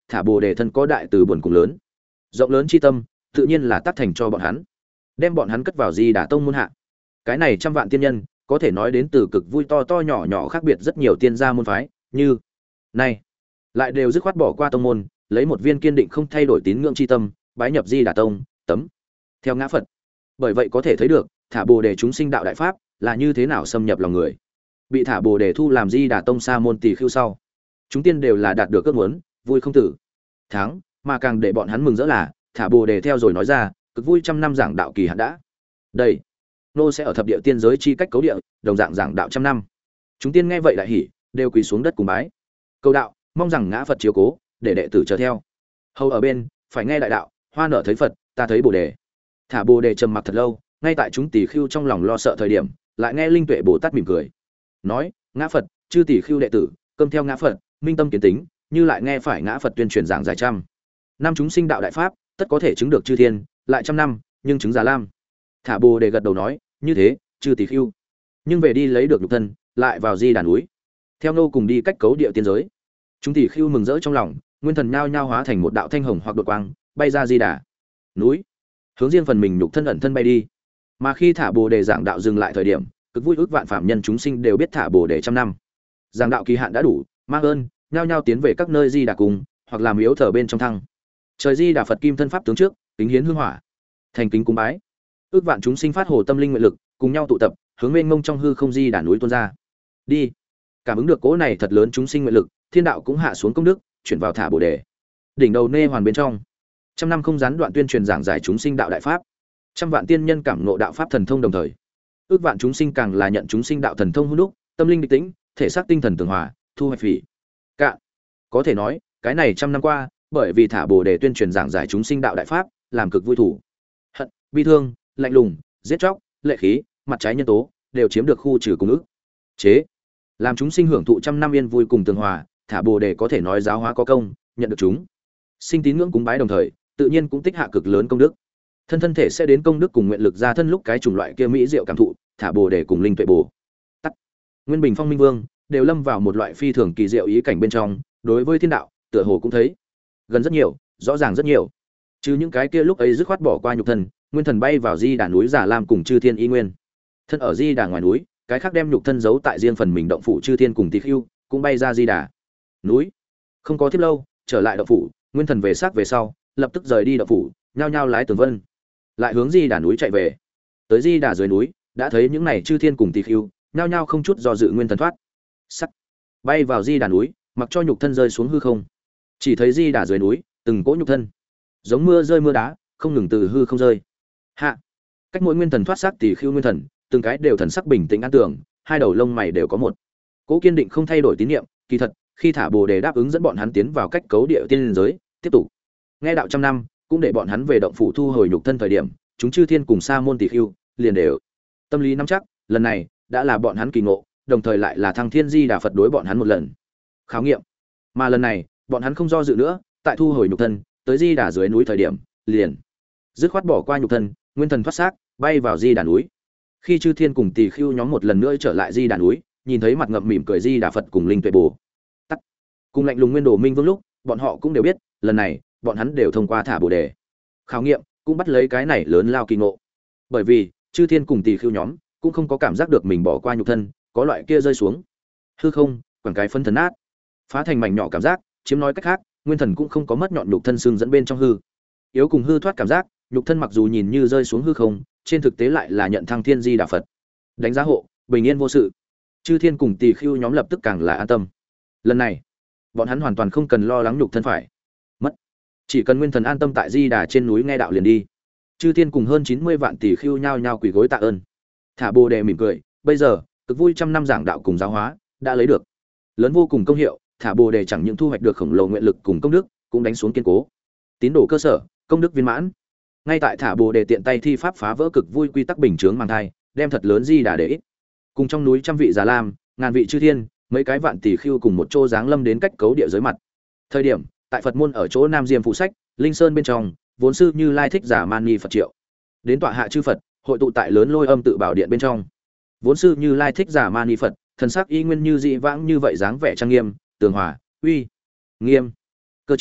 thả bồ đề thân có đại từ buồn cùng lớn rộng lớn chi tâm, tự nhiên là tác thành cho bọn hắn, đem bọn hắn cất vào Di Đà tông môn hạ. Cái này trăm vạn tiên nhân, có thể nói đến từ cực vui to to nhỏ nhỏ khác biệt rất nhiều tiên gia môn phái, như này, lại đều dứt khoát bỏ qua tông môn, lấy một viên kiên định không thay đổi tín ngưỡng chi tâm, bái nhập Di Đà tông, tấm theo ngã Phật. Bởi vậy có thể thấy được, thả bồ đề chúng sinh đạo đại pháp là như thế nào xâm nhập lòng người. Bị thả bồ đề thu làm Di Đà tông sa môn tỷ khưu sau, chúng tiên đều là đạt được ước muốn, vui không tử tháng, mà càng để bọn hắn mừng rỡ là thả bồ đề theo rồi nói ra, cực vui trăm năm giảng đạo kỳ hạn đã. Đây, nô sẽ ở thập địa tiên giới chi cách cấu địa, đồng dạng giảng đạo trăm năm. Chúng tiên nghe vậy đại hỉ, đều quỳ xuống đất cùng bái. Cầu đạo, mong rằng ngã Phật chiếu cố, để đệ tử chờ theo. Hầu ở bên, phải nghe đại đạo, hoa nở thấy Phật, ta thấy bồ đề. Thả bồ đề trầm mặc thật lâu, ngay tại chúng tỷ khưu trong lòng lo sợ thời điểm, lại nghe linh tuệ bồ tát mỉm cười, nói: ngã Phật, chư tỷ khưu đệ tử, cơm theo ngã Phật, minh tâm kiến tính, như lại nghe phải ngã Phật tuyên truyền giảng giải trăm năm chúng sinh đạo đại pháp, tất có thể chứng được chư thiên, lại trăm năm, nhưng chứng già lam. Thả bồ đề gật đầu nói: như thế, chư tỷ khưu, nhưng về đi lấy được nhục thân, lại vào Di Đà núi, theo nô cùng đi cách cấu địa tiên giới. Chúng tỷ khưu mừng rỡ trong lòng, nguyên thần nhao nhao hóa thành một đạo thanh hồng hoặc đột quang, bay ra Di Đà núi, hướng riêng phần mình nhục thân ẩn thân bay đi. Mà khi thả bồ đề giảng đạo dừng lại thời điểm, cực vui ước vạn phạm nhân chúng sinh đều biết thả bồ đề trăm năm giảng đạo kỳ hạn đã đủ, mang ơn nhao nhao tiến về các nơi Di Đà cùng, hoặc làm miếu thờ bên trong thăng trời Di Đà Phật kim thân pháp tướng trước, kính hiến hương hỏa, thành kính cúng bái. Ước vạn chúng sinh phát hồ tâm linh nguyện lực, cùng nhau tụ tập, hướng mênh mông trong hư không Di Đà núi tuôn ra. Đi. Cảm ứng được cỗ này thật lớn chúng sinh nguyện lực, thiên đạo cũng hạ xuống công đức, chuyển vào thả bồ đề. Đỉnh đầu nê hoàn bên trong, trăm năm không gián đoạn tuyên truyền giảng giải chúng sinh đạo đại pháp. Trăm vạn tiên nhân cảm ngộ đạo pháp thần thông đồng thời. Ước vạn chúng sinh càng là nhận chúng sinh đạo thần thông hữu đúc, tâm linh định tĩnh, thể xác tinh thần tường hòa, thu hoạch phỉ. Cạn. Có thể nói, cái này trăm năm qua, bởi vì thả bồ đề tuyên truyền giảng giải chúng sinh đạo đại pháp, làm cực vui thủ. Hận, bi thương, lạnh lùng, giết chóc, lệ khí, mặt trái nhân tố, đều chiếm được khu trừ cùng ức chế, làm chúng sinh hưởng thụ trăm năm yên vui cùng tường hòa. Thả bồ đề có thể nói giáo hóa có công, nhận được chúng sinh tín ngưỡng cúng bái đồng thời, tự nhiên cũng tích hạ cực lớn công đức. Thân thân thể sẽ đến công đức cùng nguyện lực ra thân lúc cái chủng loại kia mỹ diệu cảm thụ, thả bồ đề cùng linh tuệ bồ tắt, nguyên bình phong minh vương đều lâm vào một loại phi thường kỳ diệu ý cảnh bên trong, đối với thiên đạo tựa hồ cũng thấy gần rất nhiều, rõ ràng rất nhiều. Chứ những cái kia lúc ấy dứt khoát bỏ qua nhục thân, nguyên thần bay vào Di Đà núi Già Lam cùng chư thiên y nguyên thân ở Di Đà ngoài núi, cái khác đem nhục thân giấu tại riêng phần mình động phủ chư thiên cùng tỳ khưu cũng bay ra Di Đà núi. Không có tiếp lâu, trở lại động phủ, nguyên thần về xác về sau, lập tức rời đi động phủ, nhao nhao lái tường vân, lại hướng Di Đà núi chạy về. Tới Di Đà dưới núi, đã thấy những này chư thiên cùng tỳ khưu nhao nhao không chút do dự nguyên thần thoát sắc, bay vào Di Đà núi, mặc cho nhục thân rơi xuống hư không. Chỉ thấy Di Đà dưới núi, từng cỗ nhục thân giống mưa rơi mưa đá, không ngừng từ hư không rơi hạ. Cách mỗi nguyên thần thoát xác tỳ khưu nguyên thần, từng cái đều thần sắc bình tĩnh an tưởng, hai đầu lông mày đều có một cỗ kiên định không thay đổi tín niệm. Kỳ thật, khi thả bồ đề đáp ứng dẫn bọn hắn tiến vào cách cấu địa tiên giới, tiếp tục nghe đạo trăm năm, cũng để bọn hắn về động phủ thu hồi nhục thân thời điểm, chúng chư thiên cùng sa môn tỳ khưu liền đều tâm lý nắm chắc, lần này đã là bọn hắn kỳ ngộ, đồng thời lại là thăng thiên Di Đà Phật đối bọn hắn một lần khảo nghiệm. Mà lần này, bọn hắn không do dự nữa, tại thu hồi nhục thân, tới Di Đà dưới núi thời điểm, liền dứt khoát bỏ qua nhục thân, nguyên thần thoát xác, bay vào Di Đà núi. Khi chư thiên cùng tỳ khưu nhóm một lần nữa trở lại Di Đà núi, nhìn thấy mặt ngậm mỉm cười Di Đà Phật cùng linh tuệ bồ tắt, cùng lạnh lùng nguyên đồ minh vương lúc, bọn họ cũng đều biết, lần này bọn hắn đều thông qua thả bồ đề khảo nghiệm, cũng bắt lấy cái này lớn lao kỳ ngộ. Bởi vì chư thiên cùng tỳ khưu nhóm cũng không có cảm giác được mình bỏ qua nhục thân, có loại kia rơi xuống hư không, quẳng cái phân thần nát, phá thành mảnh nhỏ cảm giác. Chiếm nói cách khác, nguyên thần cũng không có mất nhọn nhục thân xương dẫn bên trong hư yếu cùng hư thoát cảm giác. Nhục thân mặc dù nhìn như rơi xuống hư không, trên thực tế lại là nhận thăng thiên Di Đà Phật đánh giá hộ, bình yên vô sự. Chư thiên cùng tỳ khưu nhóm lập tức càng là an tâm. Lần này bọn hắn hoàn toàn không cần lo lắng nhục thân phải mất, chỉ cần nguyên thần an tâm tại Di Đà trên núi nghe đạo liền đi. Chư thiên cùng hơn chín mươi vạn tỳ khưu nhao nhao quỳ gối tạ ơn. Thả bồ đề mỉm cười, bây giờ cực vui trăm năm giảng đạo cùng giáo hóa đã lấy được lớn vô cùng công hiệu. Thả bồ đề chẳng những thu hoạch được khổng lồ nguyện lực cùng công đức, cũng đánh xuống kiên cố tín đồ cơ sở, công đức viên mãn. Ngay tại thả bồ đề tiện tay thi pháp phá vỡ cực vui quy tắc bình chướng mang thai, đem thật lớn Di Đà để ít, cùng trong núi trăm vị già lam, ngàn vị chư thiên, mấy cái vạn tỷ khưu cùng một chỗ giáng lâm đến cách cấu địa giới mặt. Thời điểm tại Phật môn ở chỗ Nam Diêm phụ sách Linh Sơn bên trong, vốn sư Như Lai Thích Giả Mani Phật triệu đến tọa hạ chư Phật, hội tụ tại lớn Lôi Âm tự bảo điện bên trong. Vốn sư Như Lai Thích Giả Mani Phật, thần sắc y nguyên như dị vãng như vậy, dáng vẻ trang nghiêm, tường hòa, uy nghiêm, cơ trí,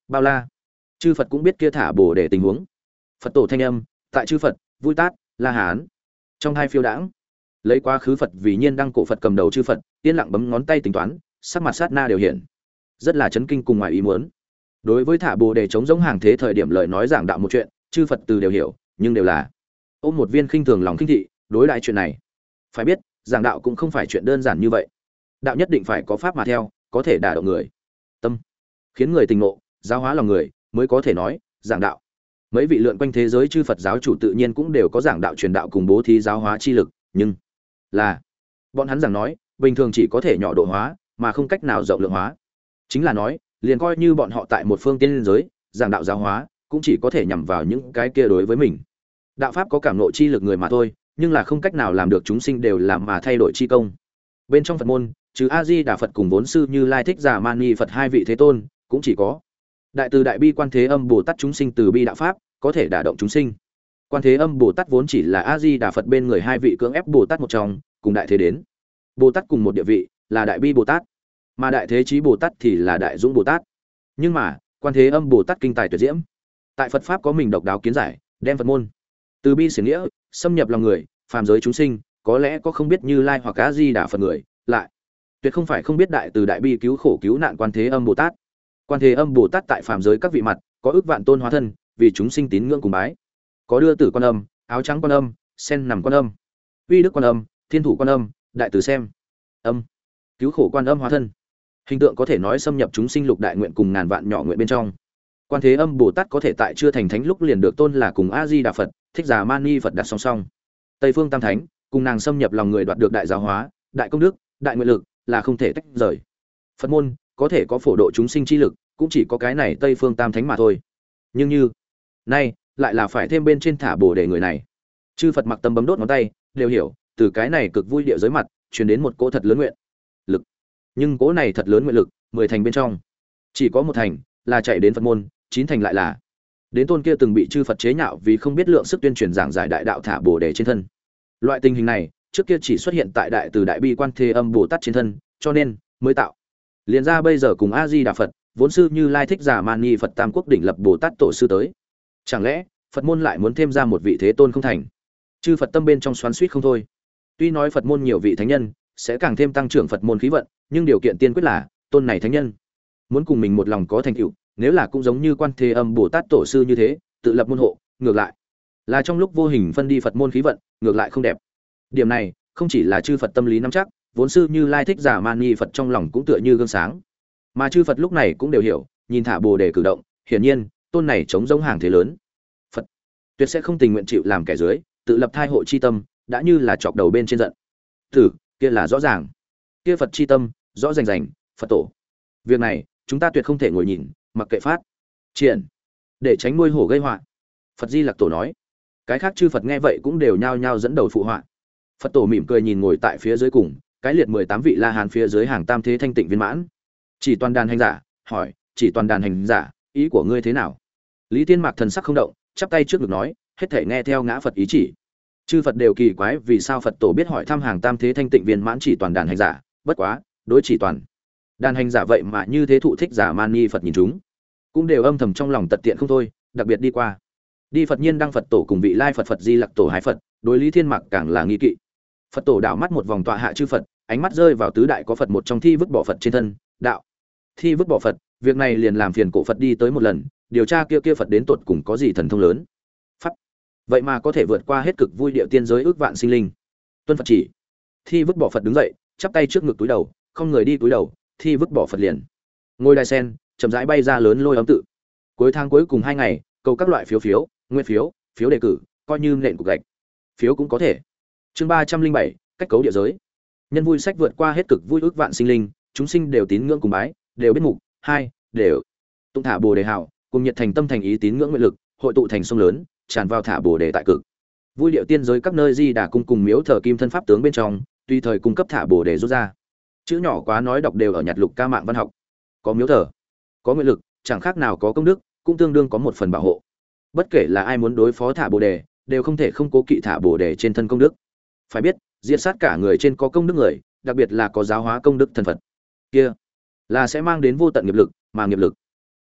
bao la. Chư Phật cũng biết kia thả bồ để tình huống. Phật tổ thanh âm tại chư Phật vui tát la hán trong hai phiêu đãng, lấy quá khứ Phật vì nhiên đăng cổ Phật cầm đầu chư Phật yên lặng bấm ngón tay tính toán, sắc mặt sát na đều hiện rất là chấn kinh cùng ngoài ý muốn. Đối với thả bồ đề chống giống hàng thế thời điểm lời nói giảng đạo một chuyện, chư Phật từ đều hiểu, nhưng đều là ôm một viên khinh thường lòng khinh thị đối đãi chuyện này. Phải biết giảng đạo cũng không phải chuyện đơn giản như vậy, đạo nhất định phải có pháp mà theo, có thể đả động người tâm, khiến người tình ngộ, giáo hóa lòng người, mới có thể nói giảng đạo. Mấy vị lượn quanh thế giới chư Phật giáo chủ tự nhiên cũng đều có giảng đạo truyền đạo cùng bố thí giáo hóa chi lực, nhưng là bọn hắn giảng nói bình thường chỉ có thể nhỏ độ hóa mà không cách nào rộng lượng hóa. Chính là nói liền coi như bọn họ tại một phương tiên giới giảng đạo giáo hóa cũng chỉ có thể nhằm vào những cái kia đối với mình đạo pháp có cảm ngộ chi lực người mà thôi, nhưng là không cách nào làm được chúng sinh đều làm mà thay đổi chi công. Bên trong Phật môn trừ A Di Đà Phật cùng vốn sư Như Lai Thích Giả Mani Phật hai vị thế tôn, cũng chỉ có đại từ đại bi Quan Thế Âm Bồ Tát chúng sinh từ bi đạo pháp có thể đả động chúng sinh. Quan Thế Âm Bồ Tát vốn chỉ là A Di Đà Phật bên người hai vị cưỡng ép Bồ Tát một trong, cùng đại thế đến Bồ Tát cùng một địa vị, là đại bi Bồ Tát, mà đại thế chí Bồ Tát thì là đại dũng Bồ Tát. Nhưng mà Quan Thế Âm Bồ Tát kinh tài tuyệt diễm, tại Phật pháp có mình độc đáo kiến giải, đem Phật môn từ bi xiển nghĩa xâm nhập lòng người, phàm giới chúng sinh có lẽ có không biết Như Lai hoặc A Di Đà Phật người, lại tuyệt không phải không biết đại từ đại bi cứu khổ cứu nạn Quan Thế Âm Bồ Tát. Quan Thế Âm Bồ Tát tại phàm giới các vị mặt có ước vạn tôn hóa thân, vì chúng sinh tín ngưỡng cùng bái. Có đưa tử Quan Âm, áo trắng Quan Âm, sen nằm Quan Âm, uy đức Quan Âm, thiên thủ Quan Âm, đại từ xem âm, cứu khổ Quan Âm hóa thân. Hình tượng có thể nói xâm nhập chúng sinh lục đại nguyện cùng ngàn vạn nhỏ nguyện bên trong. Quan Thế Âm Bồ Tát có thể tại chưa thành thánh lúc liền được tôn là cùng A Di Đà Phật, Thích Giả Mani Phật đặt song song. Tây phương tam thánh cùng nàng xâm nhập lòng người đoạt được đại giáo hóa, đại công đức, đại nguyện lực, là không thể tách rời. Phật môn có thể có phổ độ chúng sinh chi lực, cũng chỉ có cái này Tây phương tam thánh mà thôi. Nhưng như nay lại là phải thêm bên trên thả bồ đề người này. Chư Phật mặc tâm bấm đốt ngón tay, đều hiểu, từ cái này cực vui địa giới mặt truyền đến một cỗ thật lớn nguyện lực. Nhưng cỗ này thật lớn nguyện lực, mười thành bên trong chỉ có một thành là chạy đến Phật môn, chín thành lại là đến tôn kia từng bị chư Phật chế nhạo vì không biết lượng sức tuyên truyền giảng giải đại đạo thả bồ đề trên thân. Loại tình hình này trước kia chỉ xuất hiện tại đại từ đại bi Quan Thế Âm Bồ Tát trên thân, cho nên mới tạo liền ra bây giờ cùng A Di Đà Phật, vốn sư Như Lai Thích Giả Mani Phật tam quốc đỉnh lập Bồ Tát tổ sư tới. Chẳng lẽ Phật môn lại muốn thêm ra một vị thế tôn không thành? Chư Phật tâm bên trong xoắn xuýt không thôi. Tuy nói Phật môn nhiều vị thánh nhân sẽ càng thêm tăng trưởng Phật môn khí vận, nhưng điều kiện tiên quyết là tôn này thánh nhân muốn cùng mình một lòng có thành tựu. Nếu là cũng giống như Quan Thế Âm Bồ Tát tổ sư như thế, tự lập môn hộ, ngược lại là trong lúc vô hình phân đi Phật môn khí vận, ngược lại không đẹp. Điểm này không chỉ là chư Phật tâm lý nắm chắc, vốn sư Như Lai Thích Giả Mani Phật trong lòng cũng tựa như gương sáng. Mà chư Phật lúc này cũng đều hiểu, nhìn thả bồ đề cử động, hiển nhiên tôn này chống giống hàng thế lớn Phật tuyệt sẽ không tình nguyện chịu làm kẻ dưới, tự lập thai hộ chi tâm đã như là chọc đầu bên trên giận tử, kia là rõ ràng, kia Phật chi tâm rõ rành rành Phật tổ. Việc này chúng ta tuyệt không thể ngồi nhìn mặc kệ phát triển, để tránh nuôi hổ gây họa. Phật Di Lặc Tổ nói. Cái khác chư Phật nghe vậy cũng đều nhao nhao dẫn đầu phụ họa. Phật tổ mỉm cười nhìn ngồi tại phía dưới cùng cái liệt mười tám vị La Hán phía dưới hàng tam thế thanh tịnh viên mãn. Chỉ toàn đàn hành giả hỏi, chỉ toàn đàn hành giả, ý của ngươi thế nào? Lý Tiên Mạc thần sắc không động, chắp tay trước ngực nói, hết thể nghe theo ngã Phật ý chỉ. Chư Phật đều kỳ quái vì sao Phật tổ biết hỏi thăm hàng tam thế thanh tịnh viên mãn chỉ toàn đàn hành giả, bất quá, đối chỉ toàn đàn hành giả vậy mà như thế thụ Thích Giả Mani Phật nhìn chúng, cũng đều âm thầm trong lòng tật tiện không thôi, đặc biệt đi qua đi Phật Nhiên Đăng Phật tổ cùng vị Lai Phật Phật Di Lặc Tổ hai Phật, đối Lý Thiên Mạc càng là nghi kỵ. Phật tổ đảo mắt một vòng tọa hạ chư Phật, ánh mắt rơi vào tứ đại có Phật một trong thi vứt bỏ Phật trên thân, đạo thi vứt bỏ Phật, việc này liền làm phiền cổ Phật đi tới một lần, điều tra kia kia Phật đến tột cùng có gì thần thông lớn pháp, vậy mà có thể vượt qua hết cực vui địa tiên giới ước vạn sinh linh. Tuân Phật chỉ. Thi vứt bỏ Phật đứng dậy, chắp tay trước ngực túi đầu, không người đi túi đầu, thi vứt bỏ Phật liền ngôi đài sen chậm rãi bay ra lớn lôi ấm tự. Cuối tháng cuối cùng hai ngày, cầu các loại phiếu phiếu, nguyên phiếu, phiếu đề cử, coi như nện cục gạch. Phiếu cũng có thể. Chương ba trăm linh bảy, cách cấu địa giới. Nhân vui sách vượt qua hết cực vui ước vạn sinh linh, chúng sinh đều tín ngưỡng cùng bái, đều biết mục, hai, đều tụng thả Bồ đề hào, cùng nhiệt thành tâm thành ý tín ngưỡng nguyện lực, hội tụ thành sông lớn, tràn vào thả Bồ đề tại cực. Vui điệu tiên giới các nơi Di Đà cung cùng miếu thờ kim thân pháp tướng bên trong, tùy thời cung cấp thả Bồ đề rút ra. Chữ nhỏ quá nói đọc đều ở nhặt lục ca mạng văn học. Có miếu thờ, có nguyện lực, chẳng khác nào có công đức, cũng tương đương có một phần bảo hộ. Bất kể là ai muốn đối phó thả Bồ đề, đều không thể không cố kỵ thả Bồ đề trên thân công đức. Phải biết, diệt sát cả người trên có công đức người, đặc biệt là có giáo hóa công đức thần Phật, kia là sẽ mang đến vô tận nghiệp lực, mà nghiệp lực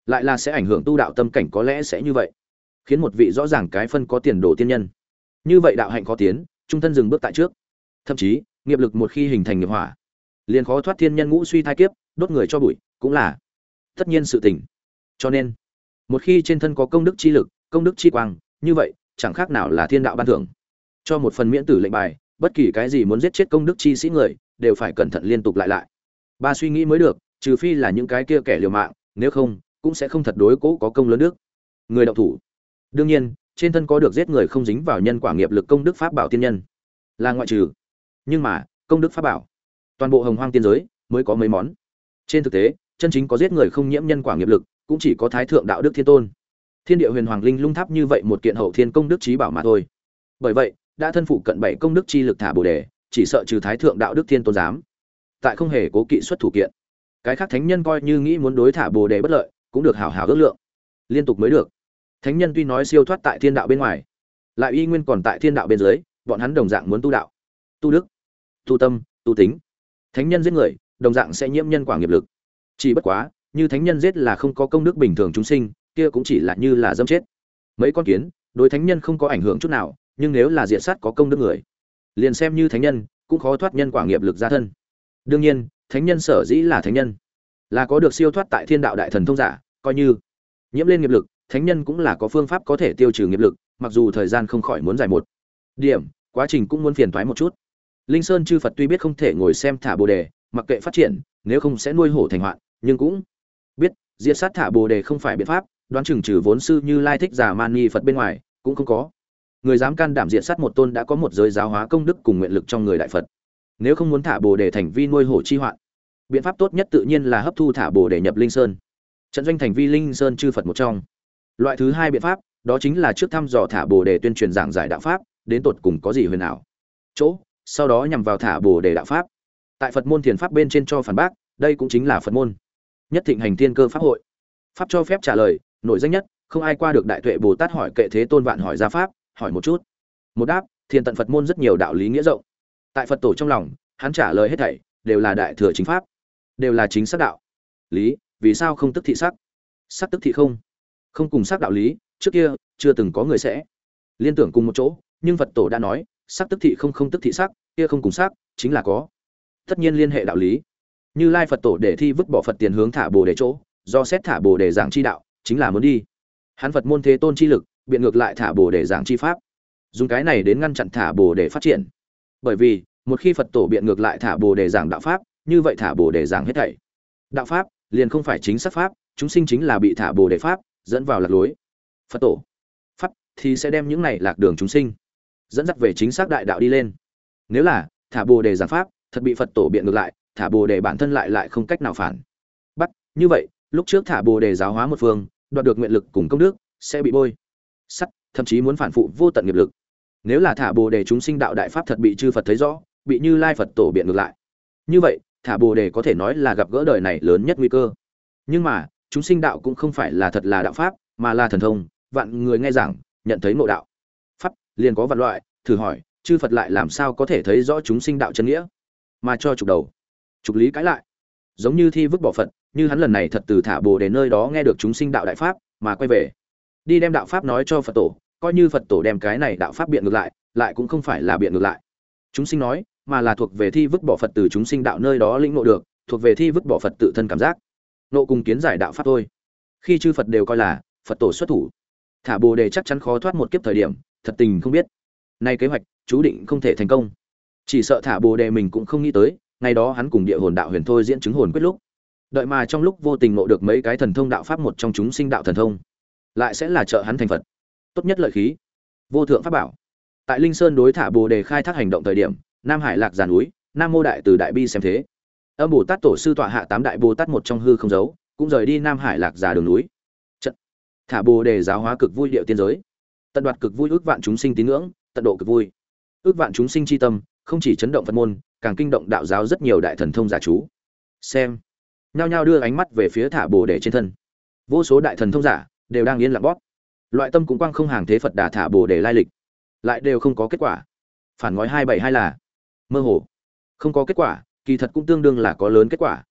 lại là sẽ ảnh hưởng tu đạo tâm cảnh, có lẽ sẽ như vậy khiến một vị rõ ràng cái phân có tiền đồ tiên nhân như vậy đạo hạnh khó tiến, trung thân dừng bước tại trước, thậm chí nghiệp lực một khi hình thành nghiệp hỏa liền khó thoát thiên nhân ngũ suy thai kiếp, đốt người cho bụi cũng là tất nhiên sự tình. Cho nên một khi trên thân có công đức chi lực, công đức chi quang, như vậy chẳng khác nào là thiên đạo ban thưởng cho một phần miễn tử lệnh bài, bất kỳ cái gì muốn giết chết công đức chi sĩ người đều phải cẩn thận liên tục lại lại ba suy nghĩ mới được, trừ phi là những cái kia kẻ liều mạng, nếu không cũng sẽ không thật đối cố có công lớn đức người động thủ. Đương nhiên trên thân có được giết người không dính vào nhân quả nghiệp lực công đức pháp bảo tiên nhân là ngoại trừ, nhưng mà công đức pháp bảo toàn bộ hồng hoang tiên giới mới có mấy món. Trên thực tế chân chính có giết người không nhiễm nhân quả nghiệp lực cũng chỉ có thái thượng đạo đức thiên tôn, thiên địa huyền hoàng linh lung tháp như vậy một kiện hậu thiên công đức trí bảo mà thôi. Bởi vậy đã thân phụ cận bảy công đức chi lực thả bồ đề, chỉ sợ trừ thái thượng đạo đức thiên tôn dám tại không hề cố kỵ xuất thủ kiện. Cái khác thánh nhân coi như nghĩ muốn đối thả bồ đề bất lợi cũng được hảo hảo ước lượng liên tục mới được. Thánh nhân tuy nói siêu thoát tại thiên đạo bên ngoài, lại y nguyên còn tại thiên đạo bên dưới, bọn hắn đồng dạng muốn tu đạo, tu đức, tu tâm, tu tính. Thánh nhân giết người đồng dạng sẽ nhiễm nhân quả nghiệp lực, chỉ bất quá như thánh nhân giết là không có công đức bình thường chúng sinh, kia cũng chỉ là như là dâm chết. Mấy con kiến đối thánh nhân không có ảnh hưởng chút nào, nhưng nếu là diệt sát có công đức người, liền xem như thánh nhân cũng khó thoát nhân quả nghiệp lực ra thân. Đương nhiên thánh nhân sở dĩ là thánh nhân là có được siêu thoát tại thiên đạo đại thần thông giả, coi như nhiễm lên nghiệp lực, thánh nhân cũng là có phương pháp có thể tiêu trừ nghiệp lực, mặc dù thời gian không khỏi muốn dài một điểm, quá trình cũng muốn phiền toái một chút. Linh Sơn chư Phật tuy biết không thể ngồi xem thả bồ đề mặc kệ phát triển, nếu không sẽ nuôi hổ thành hoạn, nhưng cũng biết diệt sát thả bồ đề không phải biện pháp, đoán chừng trừ vốn sư Như Lai Thích Giả Mani Phật bên ngoài cũng không có người dám can đảm diệt sát một tôn đã có một giới giáo hóa công đức cùng nguyện lực trong người đại Phật. Nếu không muốn thả bồ đề thành vi nuôi hổ chi hoạn, biện pháp tốt nhất tự nhiên là hấp thu thả bồ đề nhập Linh Sơn, trận doanh thành vi Linh Sơn chư Phật một trong. Loại thứ hai biện pháp đó chính là trước thăm dò thả bồ đề tuyên truyền giảng giải đạo pháp đến tột cùng có gì huyền ảo chỗ, sau đó nhằm vào thả bồ đề đạo pháp tại Phật môn thiền pháp bên trên cho phản bác. Đây cũng chính là Phật môn nhất thịnh hành thiên cơ pháp hội. Pháp cho phép trả lời nổi danh nhất, không ai qua được Đại Tuệ Bồ Tát hỏi Kệ Thế Tôn vạn hỏi ra pháp, hỏi một chút một đáp, thiền tận Phật môn rất nhiều đạo lý nghĩa rộng. Tại Phật tổ trong lòng hắn trả lời hết thảy đều là đại thừa chính pháp, đều là chính xác đạo lý. Vì sao không tức thị sắc, sắc tức thị không, không cùng sắc đạo lý trước kia chưa từng có người sẽ liên tưởng cùng một chỗ, nhưng Phật tổ đã nói sắc tức thị không, không tức thị sắc, kia không cùng sắc chính là có tất nhiên liên hệ đạo lý. Như Lai Phật tổ để thi vứt bỏ Phật tiền hướng thả bồ đề chỗ, do xét thả bồ đề giảng chi đạo chính là muốn đi hắn Phật môn thế tôn chi lực biện ngược lại thả bồ đề giảng chi pháp, dùng cái này đến ngăn chặn thả bồ đề phát triển. Bởi vì một khi Phật tổ biện ngược lại thả bồ đề giảng đạo pháp, như vậy thả bồ đề giảng hết thảy đạo pháp liền không phải chính xác pháp, chúng sinh chính là bị thả bồ đề pháp dẫn vào lạc lối. Phật tổ pháp thì sẽ đem những này lạc đường chúng sinh dẫn dắt về chính xác đại đạo đi lên. Nếu là thả bồ đề giảng pháp thật bị Phật tổ biện ngược lại, thả bồ đề bản thân lại lại không cách nào phản bắt, như vậy lúc trước thả bồ đề giáo hóa một phương đoạt được nguyện lực cùng công đức sẽ bị bôi sắt, thậm chí muốn phản phụ vô tận nghiệp lực. Nếu là thả bồ đề chúng sinh đạo đại pháp thật bị chư Phật thấy rõ, bị Như Lai Phật tổ biện ngược lại, như vậy thả bồ đề có thể nói là gặp gỡ đời này lớn nhất nguy cơ. Nhưng mà chúng sinh đạo cũng không phải là thật là đạo pháp, mà là thần thông, vạn người nghe giảng nhận thấy nội đạo pháp liền có vạn loại. Thử hỏi chư Phật lại làm sao có thể thấy rõ chúng sinh đạo chân nghĩa, mà cho trục đầu trục lý cãi lại. Giống như thi vứt bỏ Phật, như hắn lần này thật từ thả bồ đề nơi đó nghe được chúng sinh đạo đại pháp mà quay về đi đem đạo pháp nói cho Phật tổ, coi như Phật tổ đem cái này đạo pháp biện ngược lại, lại cũng không phải là biện ngược lại chúng sinh nói, mà là thuộc về thi vứt bỏ Phật từ chúng sinh đạo nơi đó lĩnh ngộ được, thuộc về thi vứt bỏ Phật tự thân cảm giác nộ cùng kiến giải đạo pháp thôi. Khi chư Phật đều coi là Phật tổ xuất thủ, thả bồ đề chắc chắn khó thoát một kiếp thời điểm, thật tình không biết nay kế hoạch chú định không thể thành công. Chỉ sợ thả bồ đề mình cũng không nghĩ tới, ngày đó hắn cùng địa hồn đạo huyền thôi diễn chứng hồn quyết lúc, đợi mà trong lúc vô tình ngộ được mấy cái thần thông đạo pháp, một trong chúng sinh đạo thần thông lại sẽ là trợ hắn thành Phật tốt nhất lợi khí, vô thượng pháp bảo. Tại Linh Sơn đối thả bồ đề khai thác hành động thời điểm, Nam Hải Lạc Giàn núi, Nam Mô Đại Từ Đại Bi xem thế, Âm Bồ Tát tổ sư tọa hạ tám đại Bồ Tát một trong hư không giấu, cũng rời đi Nam Hải Lạc Già đường núi. Trận thả bồ đề giáo hóa cực vui điệu tiên giới, tận đoạt cực vui ước vạn chúng sinh tín ngưỡng, tận độ cực vui ước vạn chúng sinh chi tâm, không chỉ chấn động Phật môn, càng kinh động đạo giáo rất nhiều đại thần thông giả chú. Xem, nhao nhao đưa ánh mắt về phía thả bồ đề trên thân. Vô số đại thần thông giả đều đang yên lặng bóp. Loại tâm cũng quang không hàng thế Phật Đà thả bồ đề lai lịch, lại đều không có kết quả. Phản ngói hai bảy hai là mơ hồ, không có kết quả, kỳ thật cũng tương đương là có lớn kết quả.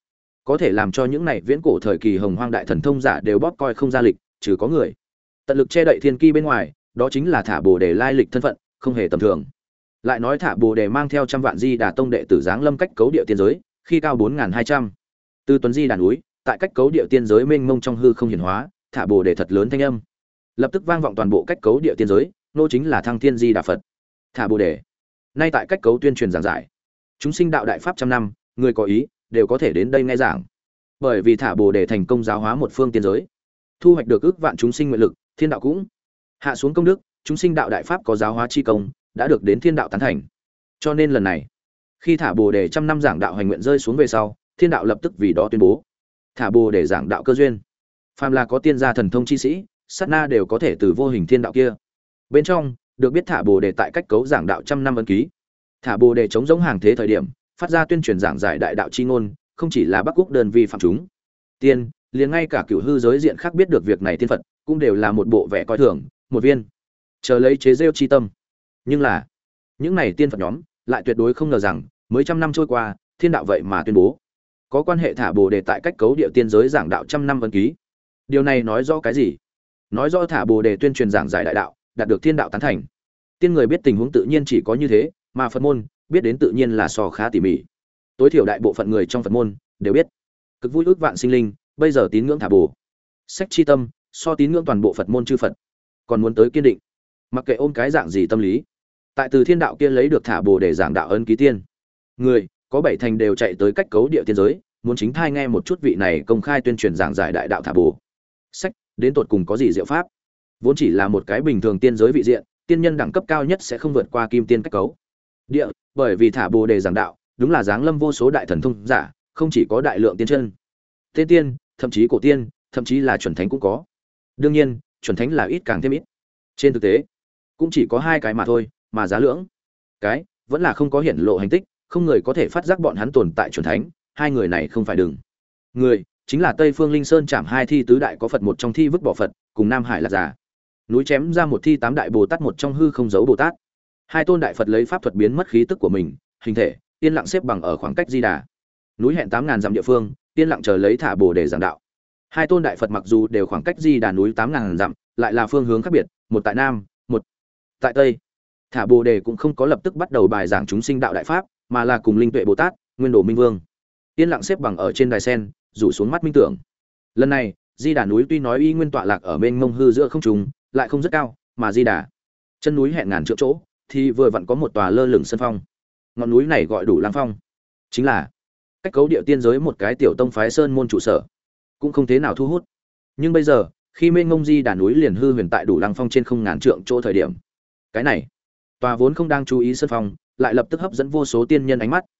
có thể làm cho những này viễn cổ thời kỳ hồng hoang đại thần thông giả đều bóp coi không ra lịch, trừ có người tận lực che đậy thiên ki bên ngoài, đó chính là thả bồ đề lai lịch thân phận không hề tầm thường. Lại nói thả bồ đề mang theo trăm vạn di đà tông đệ tử giáng lâm cách cấu địa tiên giới, khi cao bốn nghìn hai trăm từ tuấn di đàn núi, tại cách cấu địa tiên giới mênh mông trong hư không hiển hóa, thả bồ đề thật lớn thanh âm lập tức vang vọng toàn bộ cách cấu địa tiên giới, nô chính là thăng thiên di đà phật. Thả bồ đề nay tại cách cấu tuyên truyền giảng giải chúng sinh đạo đại pháp trăm năm, người có ý đều có thể đến đây nghe giảng. Bởi vì thả bồ đề thành công giáo hóa một phương tiên giới, thu hoạch được ước vạn chúng sinh nguyện lực, thiên đạo cũng hạ xuống công đức, chúng sinh đạo đại pháp có giáo hóa chi công, đã được đến thiên đạo tán thành. Cho nên lần này, khi thả bồ đề trăm năm giảng đạo hành nguyện rơi xuống về sau, thiên đạo lập tức vì đó tuyên bố thả bồ đề giảng đạo cơ duyên, phàm là có tiên gia thần thông chi sĩ, sát na đều có thể từ vô hình thiên đạo kia bên trong được biết thả bồ đề tại cách cấu giảng đạo trăm năm ấn ký. Thả bồ đề chống giống hàng thế thời điểm phát ra tuyên truyền giảng giải đại đạo chi ngôn, không chỉ là Bắc Quốc đơn vi phạm chúng tiên, liền ngay cả cửu hư giới diện khác biết được việc này tiên Phật cũng đều là một bộ vẻ coi thường, một viên chờ lấy chế rêu chi tâm. Nhưng là những này tiên Phật nhóm lại tuyệt đối không ngờ rằng mới trăm năm trôi qua, thiên đạo vậy mà tuyên bố có quan hệ thả bồ đề tại cách cấu địa tiên giới giảng đạo trăm năm ấn ký. Điều này nói rõ cái gì? Nói rõ thả bồ đề tuyên truyền giảng giải đại đạo đạt được thiên đạo tán thành. Tiên người biết tình huống tự nhiên chỉ có như thế, mà Phật môn biết đến tự nhiên là so khá tỉ mỉ. Tối thiểu đại bộ phận người trong Phật môn đều biết, cực vui ước vạn sinh linh bây giờ tín ngưỡng thả bồ sách chi tâm so tín ngưỡng toàn bộ Phật môn chư Phật còn muốn tới kiên định, mặc kệ ôm cái dạng gì tâm lý, tại từ thiên đạo kia lấy được thả bồ để giảng đạo ấn ký tiên người có bảy thành đều chạy tới cách cấu địa tiên giới, muốn chính thai nghe một chút vị này công khai tuyên truyền giảng giải đại đạo thả bồ sách đến tột cùng có gì diệu pháp. Vốn chỉ là một cái bình thường tiên giới vị diện, tiên nhân đẳng cấp cao nhất sẽ không vượt qua kim tiên cách cấu địa, bởi vì thả bồ đề giảng đạo đúng là giáng lâm vô số đại thần thông giả, không chỉ có đại lượng tiên chân tên tiên, thậm chí cổ tiên, thậm chí là chuẩn thánh cũng có. Đương nhiên chuẩn thánh là ít càng thêm ít, trên thực tế cũng chỉ có hai cái mà thôi, mà giá lưỡng cái vẫn là không có hiển lộ hành tích, không người có thể phát giác bọn hắn tồn tại chuẩn thánh. Hai người này không phải đừng người, chính là Tây Phương Linh Sơn chạm hai thi tứ đại có Phật một trong thi vứt bỏ Phật, cùng Nam Hải Lạc Giả núi chém ra một thi tám đại Bồ Tát một trong hư không giấu Bồ Tát. Hai tôn đại Phật lấy pháp thuật biến mất khí tức của mình, hình thể yên lặng xếp bằng ở khoảng cách Di Đà núi hẹn tám ngàn dặm địa phương, yên lặng chờ lấy thả bồ để giảng đạo. Hai tôn đại Phật mặc dù đều khoảng cách Di Đà núi tám ngàn dặm, lại là phương hướng khác biệt, một tại Nam, một tại Tây. Thả bồ đề cũng không có lập tức bắt đầu bài giảng chúng sinh đạo đại pháp, mà là cùng Linh Tuệ Bồ Tát, Nguyên Đồ Minh Vương yên lặng xếp bằng ở trên đài sen, rủ xuống mắt minh tưởng. Lần này Di Đà núi tuy nói y nguyên tọa lạc ở bên mông hư giữa không trung, lại không rất cao, mà Di Đà chân núi hẹn ngàn trượng chỗ thì vừa vặn có một tòa lơ lửng sân phong. Ngọn núi này gọi Đủ Lăng Phong, chính là cách cấu địa tiên giới một cái tiểu tông phái sơn môn trụ sở, cũng không thế nào thu hút. Nhưng bây giờ khi mênh mông Di Đà núi liền hư huyền tại Đủ Lăng Phong trên không ngàn trượng chỗ thời điểm, cái này tòa vốn không đang chú ý sân phong lại lập tức hấp dẫn vô số tiên nhân ánh mắt,